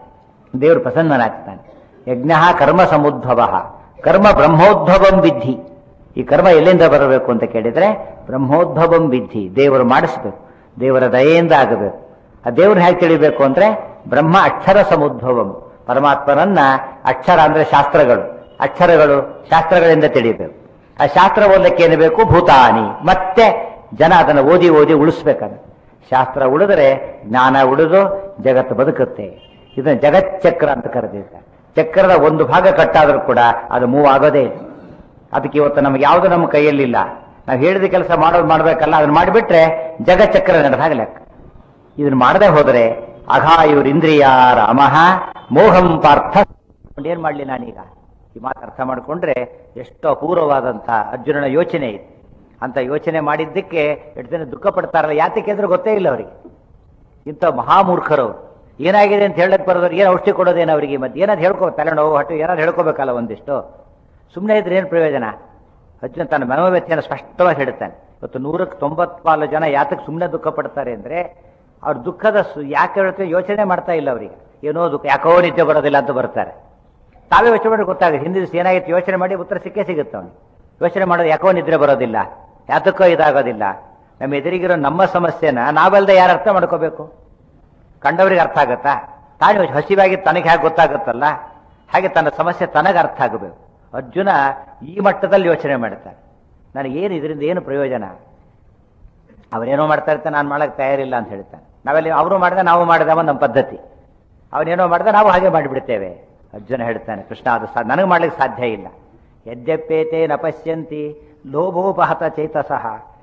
ದೇವರು ಪ್ರಸನ್ನನಾಗ್ತಾನೆ. ಯಜ್ಞ ಕರ್ಮ ಸಮುದ್ಭವ. ಕರ್ಮ ಬ್ರಹ್ಮೋದ್ಭವಂ ವಿದ್ಧಿ. ಈ ಕರ್ಮ ಎಲ್ಲಿಂದ ಬರಬೇಕು ಅಂತ ಕೇಳಿದರೆ ಬ್ರಹ್ಮೋದ್ಭವಂ ವಿದ್ಧಿ, ದೇವರು ಮಾಡಿಸ್ಬೇಕು, ದೇವರ ದಯೆಯಿಂದ ಆಗಬೇಕು. ಆ ದೇವ್ರನ್ನ ಹೇಗೆ ತಿಳಿಬೇಕು ಅಂದ್ರೆ ಬ್ರಹ್ಮ ಅಕ್ಷರ ಸಮುದ್ಭವಂ. ಪರಮಾತ್ಮನನ್ನ ಅಕ್ಷರ ಅಂದ್ರೆ ಶಾಸ್ತ್ರಗಳು, ಅಕ್ಷರಗಳು ಶಾಸ್ತ್ರಗಳಿಂದ ತಿಳಿಬೇಕು. ಆ ಶಾಸ್ತ್ರ ಓದಲಿಕ್ಕೆ ಏನು ಬೇಕು? ಭೂತಾನಿ. ಮತ್ತೆ ಜನ ಅದನ್ನು ಓದಿ ಓದಿ ಉಳಿಸ್ಬೇಕಂತ. ಶಾಸ್ತ್ರ ಉಳಿದರೆ ಜ್ಞಾನ ಉಳಿದು ಜಗತ್ತು ಬದುಕುತ್ತೆ. ಇದನ್ನು ಜಗಚ್ಚಕ್ರ ಅಂತ ಕರೆದಿದ್ದಾರೆ. ಚಕ್ರದ ಒಂದು ಭಾಗ ಕಟ್ಟಾದರೂ ಕೂಡ ಅದು ಮೂವ್ ಆಗೋದೇ ಇಲ್ಲ. ಅದಕ್ಕೆ ಇವತ್ತು ನಮಗೆ ಯಾವುದು ನಮ್ಮ ಕೈಯಲ್ಲಿಲ್ಲ. ನಾವು ಹೇಳಿದ ಕೆಲಸ ಮಾಡಬೇಕಲ್ಲ, ಅದನ್ನ ಮಾಡಿಬಿಟ್ರೆ ಜಗಚ್ಚಕ್ರ ನಡೆದಾಗ ಲೆಕ್ಕ. ಇದನ್ನ ಮಾಡದೆ ಹೋದರೆ ಅಘಾಯುರಿಂದ್ರಿಯ ರಾಮಃ ಮೋಹಂ ಪಾರ್ಥ. ಏನ್ ಮಾಡಲಿ ನಾನೀಗ? ಈ ಮಾತು ಅರ್ಥ ಮಾಡಿಕೊಂಡ್ರೆ ಎಷ್ಟು ಅಪೂರ್ವವಾದಂಥ ಅರ್ಜುನನ ಯೋಚನೆ ಇದೆ. ಅಂತ ಯೋಚನೆ ಮಾಡಿದ್ದಕ್ಕೆ ಎಷ್ಟು ಜನ ದುಃಖ ಪಡ್ತಾರಲ್ಲ, ಯಾತಕ್ಕೆ ಅಂದ್ರೆ ಗೊತ್ತೇ ಇಲ್ಲ ಅವರಿಗೆ. ಇಂಥ ಮಹಾಮೂರ್ಖರು ಏನಾಗಿದೆ ಅಂತ ಹೇಳಕ್ ಬರೋದವ್ರು ಏನು ಔಷಧಿ ಕೊಡೋದೇನು ಅವರಿಗೆ? ಮತ್ತೆ ಏನಾದ್ರು ಹೇಳ್ಕೋ, ತಲೆನೋವು ಹಟ್ಟು ಏನಾದ್ರು ಹೇಳ್ಕೋಬೇಕಲ್ಲ ಒಂದಿಷ್ಟು. ಸುಮ್ಮನೆ ಇದ್ರೆ ಏನು ಪ್ರಯೋಜನ? ಅರ್ಜುನ ತನ್ನ ಮನೋವ್ಯಥೆಯನ್ನು ಸ್ಪಷ್ಟವಾಗಿ ಹೇಳ್ತಾನೆ. ಇವತ್ತು 190 ಜನ ಯಾತಕ್ಕೆ ಸುಮ್ಮನೆ ದುಃಖ ಪಡ್ತಾರೆ ಅಂದ್ರೆ ಅವ್ರ ದುಃಖದ ಯಾಕೆ ಹೇಳ್ತಾರೆ ಯೋಚನೆ ಮಾಡ್ತಾ ಇಲ್ಲ ಅವರಿಗೆ. ಏನೋ ದುಃಖ, ಯಾಕೋ ನಿದ್ದೆ ಬರೋದಿಲ್ಲ ಅಂತ ಬರ್ತಾರೆ. ತಾವೇ ಯೋಚನೆ ಮಾಡಿ ಗೊತ್ತಾಗುತ್ತೆ, ಹಿಂದಿನ ದಿವಸ ಏನಾಗಿತ್ತು ಯೋಚನೆ ಮಾಡಿ ಉತ್ತರ ಸಿಕ್ಕೇ ಸಿಗುತ್ತೆ ಅವನು. ಯೋಚನೆ ಮಾಡೋದು ಯಾಕೋ ನಿದ್ರೆ ಬರೋದಿಲ್ಲ, ಯಾತಕ್ಕೋ ಇದಾಗೋದಿಲ್ಲ. ನಮ್ಮ ಎದುರಿಗಿರೋ ನಮ್ಮ ಸಮಸ್ಯೆನ ನಾವೆಲ್ಲದೆ ಯಾರು ಅರ್ಥ ಮಾಡ್ಕೋಬೇಕು? ಕಂಡವರಿಗೆ ಅರ್ಥ ಆಗತ್ತಾ? ತಾನು ಹಸಿವಾಗಿ ತನಗೆ ಹೇಗೆ ಗೊತ್ತಾಗುತ್ತಲ್ಲ ಹಾಗೆ ತನ್ನ ಸಮಸ್ಯೆ ತನಗೆ ಅರ್ಥ ಆಗಬೇಕು. ಅರ್ಜುನ ಈ ಮಟ್ಟದಲ್ಲಿ ಯೋಚನೆ ಮಾಡ್ತಾನೆ, ನನಗೇನು ಇದರಿಂದ ಏನು ಪ್ರಯೋಜನ? ಅವನೇನೋ ಮಾಡ್ತಾ ಇರ್ತಾನೆ, ನಾನು ಮಾಡಕ್ಕೆ ತಯಾರಿಲ್ಲ ಅಂತ ಹೇಳ್ತಾನೆ. ನಾವೆಲ್ಲಿ ಅವರು ಮಾಡಿದ ನಾವು ಮಾಡಿದವ ನಮ್ಮ ಪದ್ಧತಿ. ಅವನೇನೋ ಮಾಡಿದ ನಾವು ಹಾಗೆ ಮಾಡಿಬಿಡ್ತೇವೆ. ಅರ್ಜುನ ಹೇಳ್ತಾನೆ, ಕೃಷ್ಣ ಅದು ನನಗೆ ಮಾಡ್ಲಿಕ್ಕೆ ಸಾಧ್ಯ ಇಲ್ಲ. ಯದ್ಯಪೇತೆ ನ ಪಶ್ಯಂತಿ ಲೋಭೋಪಹತ ಚೇತಸಃ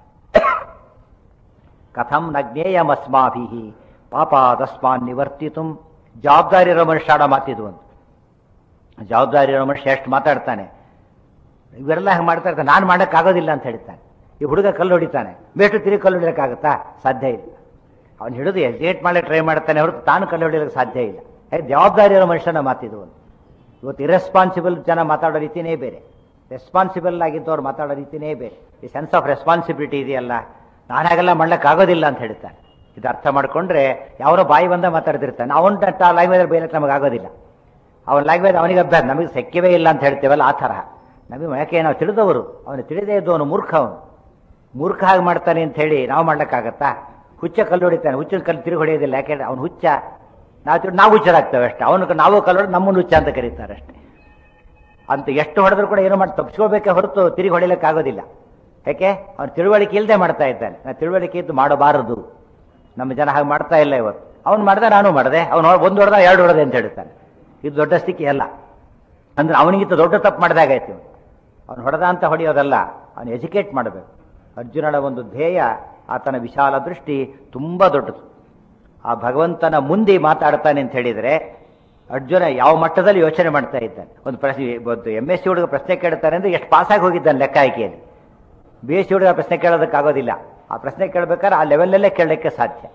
ಕಥಂ ನ ಜ್ಞೇಯಮಸ್ಮಾಭಿ ಪಾಪಾದಸ್ಮಾನ್ ನಿವರ್ತಿತು. ಜವಾಬ್ದಾರಿ ಇರೋ ಮನುಷ್ಯ ಆಡೋ ಮಾತಿದ್ವು ಅಂತ. ಜವಾಬ್ದಾರಿ ಇರೋ ಮನುಷ್ಯ ಎಷ್ಟು ಮಾತಾಡ್ತಾನೆ. ಇವೆಲ್ಲ ಹಾಗೆ ಮಾಡ್ತಾ ಇರ್ತಾನೆ, ನಾನು ಮಾಡೋಕ್ಕಾಗೋದಿಲ್ಲ ಅಂತ ಹೇಳ್ತಾನೆ. ಈ ಹುಡುಗ ಕಲ್ಲು ಹೊಡಿತಾನೆ, ಬೇಟು ತಿರುಗಿ ಕಲ್ಲು ಹೊಡಿಯೋಕ್ಕಾಗತ್ತಾ? ಸಾಧ್ಯ ಇಲ್ಲ. ಅವನು ಹಿಡಿದು ಎಸ್ಡೇಟ್ ಮಾಡಲಿಕ್ಕೆ ಟ್ರೈ ಮಾಡ್ತಾನೆ ಹೊರತು ತಾನು ಕಲ್ಲು ಹೊಡಿಯೋಕ್ಕೆ ಸಾಧ್ಯ ಇಲ್ಲ. ಜವಾಬ್ದಾರಿ ಇರೋ ಮನುಷ್ಯನ ಮಾತಿದ್ವು ಅಂತ. ಇವತ್ತು ಇರೆಸ್ಪಾನ್ಸಿಬಲ್ ಜನ ಮಾತಾಡೋ ರೀತಿಯೇ ಬೇರೆ, ರೆಸ್ಪಾನ್ಸಿಬಲ್ ಆಗಿದ್ದವ್ರು ಮಾತಾಡೋ ರೀತಿಯೇ ಬೇರೆ. ಈ ಸೆನ್ಸ್ ಆಫ್ ರೆಸ್ಪಾನ್ಸಿಬಿಲಿಟಿ ಇದೆಯಲ್ಲ, ನಾನು ಹಾಗೆಲ್ಲ ಮಾಡ್ಲಿಕ್ಕಾಗೋದಿಲ್ಲ ಅಂತ ಹೇಳ್ತಾನೆ. ಇದು ಅರ್ಥ ಮಾಡಿಕೊಂಡ್ರೆ ಯಾರೋ ಬಾಯಿ ಬಂದ ಮಾತಾಡ್ತಿರ್ತಾನೆ. ಅವನ ಲ್ಯಾಂಗ್ವೇಜ್ ಬೇಯಲಿಕ್ಕೆ ನಮಗಾಗೋದಿಲ್ಲ. ಅವನ ಲ್ಯಾಂಗ್ವೇಜ್ ಅವನಿಗೆ ಅಭ್ಯಾಸ, ನಮಗೆ ಸೆಕ್ಯವೇ ಇಲ್ಲ ಅಂತ ಹೇಳ್ತೇವಲ್ಲ ಆ ಥರ. ನಮಗೆ ಯಾಕೆ ನಾವು ತಿಳಿದವರು, ಅವನು ತಿಳಿದೇ ಇದ್ದವನು ಮೂರ್ಖ. ಅವನು ಮೂರ್ಖ ಹಾಗೆ ಮಾಡ್ತಾನೆ ಅಂತ ಹೇಳಿ ನಾವು ಮಾಡ್ಲಿಕ್ಕಾಗತ್ತಾ? ಹುಚ್ಚ ಕಲ್ಲು ಹೊಡಿತಾನೆ, ಹುಚ್ಚಿನ ಕಲ್ಲು ತಿರುಗಿ ಹೊಡೆಯೋದಿಲ್ಲ. ಯಾಕೆಂದ್ರೆ ಅವನು ಹುಚ್ಚ, ನಾವು ಹುಚ್ಚರಾಗ್ತೇವೆ ಅಷ್ಟೇ. ಅವನು ನಾವು ಕಲ್ಲು ಹೊಡೆದು ನಮ್ಮನ್ನು ಹುಚ್ಚ ಅಂತ ಕರೀತಾರೆ ಅಷ್ಟೇ. ಅಂತ ಎಷ್ಟು ಹೊಡೆದ್ರು ಕೂಡ ಏನೋ ಮಾಡಿ ತಪ್ಪಿಸ್ಕೋಬೇಕೆ ಹೊರತು ತಿರುಗಿ ಹೊಡಿಲಿಕ್ಕಾಗೋದಿಲ್ಲ. ಯಾಕೆ? ಅವನು ತಿಳುವಳಿಕೆ ಇಲ್ಲದೆ ಮಾಡ್ತಾ ಇದ್ದಾನೆ. ನಾನು ತಿಳುವಳಿಕೆ ಇದ್ದು ಮಾಡಬಾರದು. ನಮ್ಮ ಜನ ಹಾಗೆ ಮಾಡ್ತಾ ಇಲ್ಲ ಇವತ್ತು. ಅವನು ಮಾಡಿದೆ, ನಾನು ಮಾಡಿದೆ. ಅವನು ಒಂದು ಹೊಡೆದ 2 ಹೊಡೆದೆ ಅಂತ ಹೇಳ್ತಾನೆ. ಇದು ದೊಡ್ಡ ಸ್ಥಿತಿ ಅಲ್ಲ. ಅಂದ್ರೆ ಅವನಿಗಿಂತ ದೊಡ್ಡ ತಪ್ಪು ಮಾಡಿದಾಗಾಯ್ತು. ಅವನು ಹೊಡೆದ ಅಂತ ಹೊಡೆಯೋದಲ್ಲ, ಅವನು ಎಜುಕೇಟ್ ಮಾಡಬೇಕು. ಅರ್ಜುನನ ಒಂದು ಧ್ಯೇಯ, ಆತನ ವಿಶಾಲ ದೃಷ್ಟಿ ತುಂಬ ದೊಡ್ಡದು. ಆ ಭಗವಂತನ ಮುಂದೆ ಮಾತಾಡ್ತಾನೆ ಅಂತ ಹೇಳಿದರೆ ಅರ್ಜುನ ಯಾವ ಮಟ್ಟದಲ್ಲಿ ಯೋಚನೆ ಮಾಡ್ತಾ ಇದ್ದಾನೆ. ಒಂದು ಪ್ರಶ್ನೆ, ಒಂದು MSc ಹುಡುಗ ಪ್ರಶ್ನೆ ಕೇಳ್ತಾನೆ ಅಂದರೆ ಎಷ್ಟು ಪಾಸಾಗಿ ಹೋಗಿದ್ದಾನೆ ಲೆಕ್ಕ ಆಯ್ಕೆಯಲ್ಲಿ. BSc ಹುಡುಗ ಪ್ರಶ್ನೆ ಕೇಳೋದಕ್ಕಾಗೋದಿಲ್ಲ. ಆ ಪ್ರಶ್ನೆ ಕೇಳಬೇಕಾದ್ರೆ ಆ ಲೆವೆಲಲ್ಲೇ ಕೇಳಲಿಕ್ಕೆ ಸಾಧ್ಯ.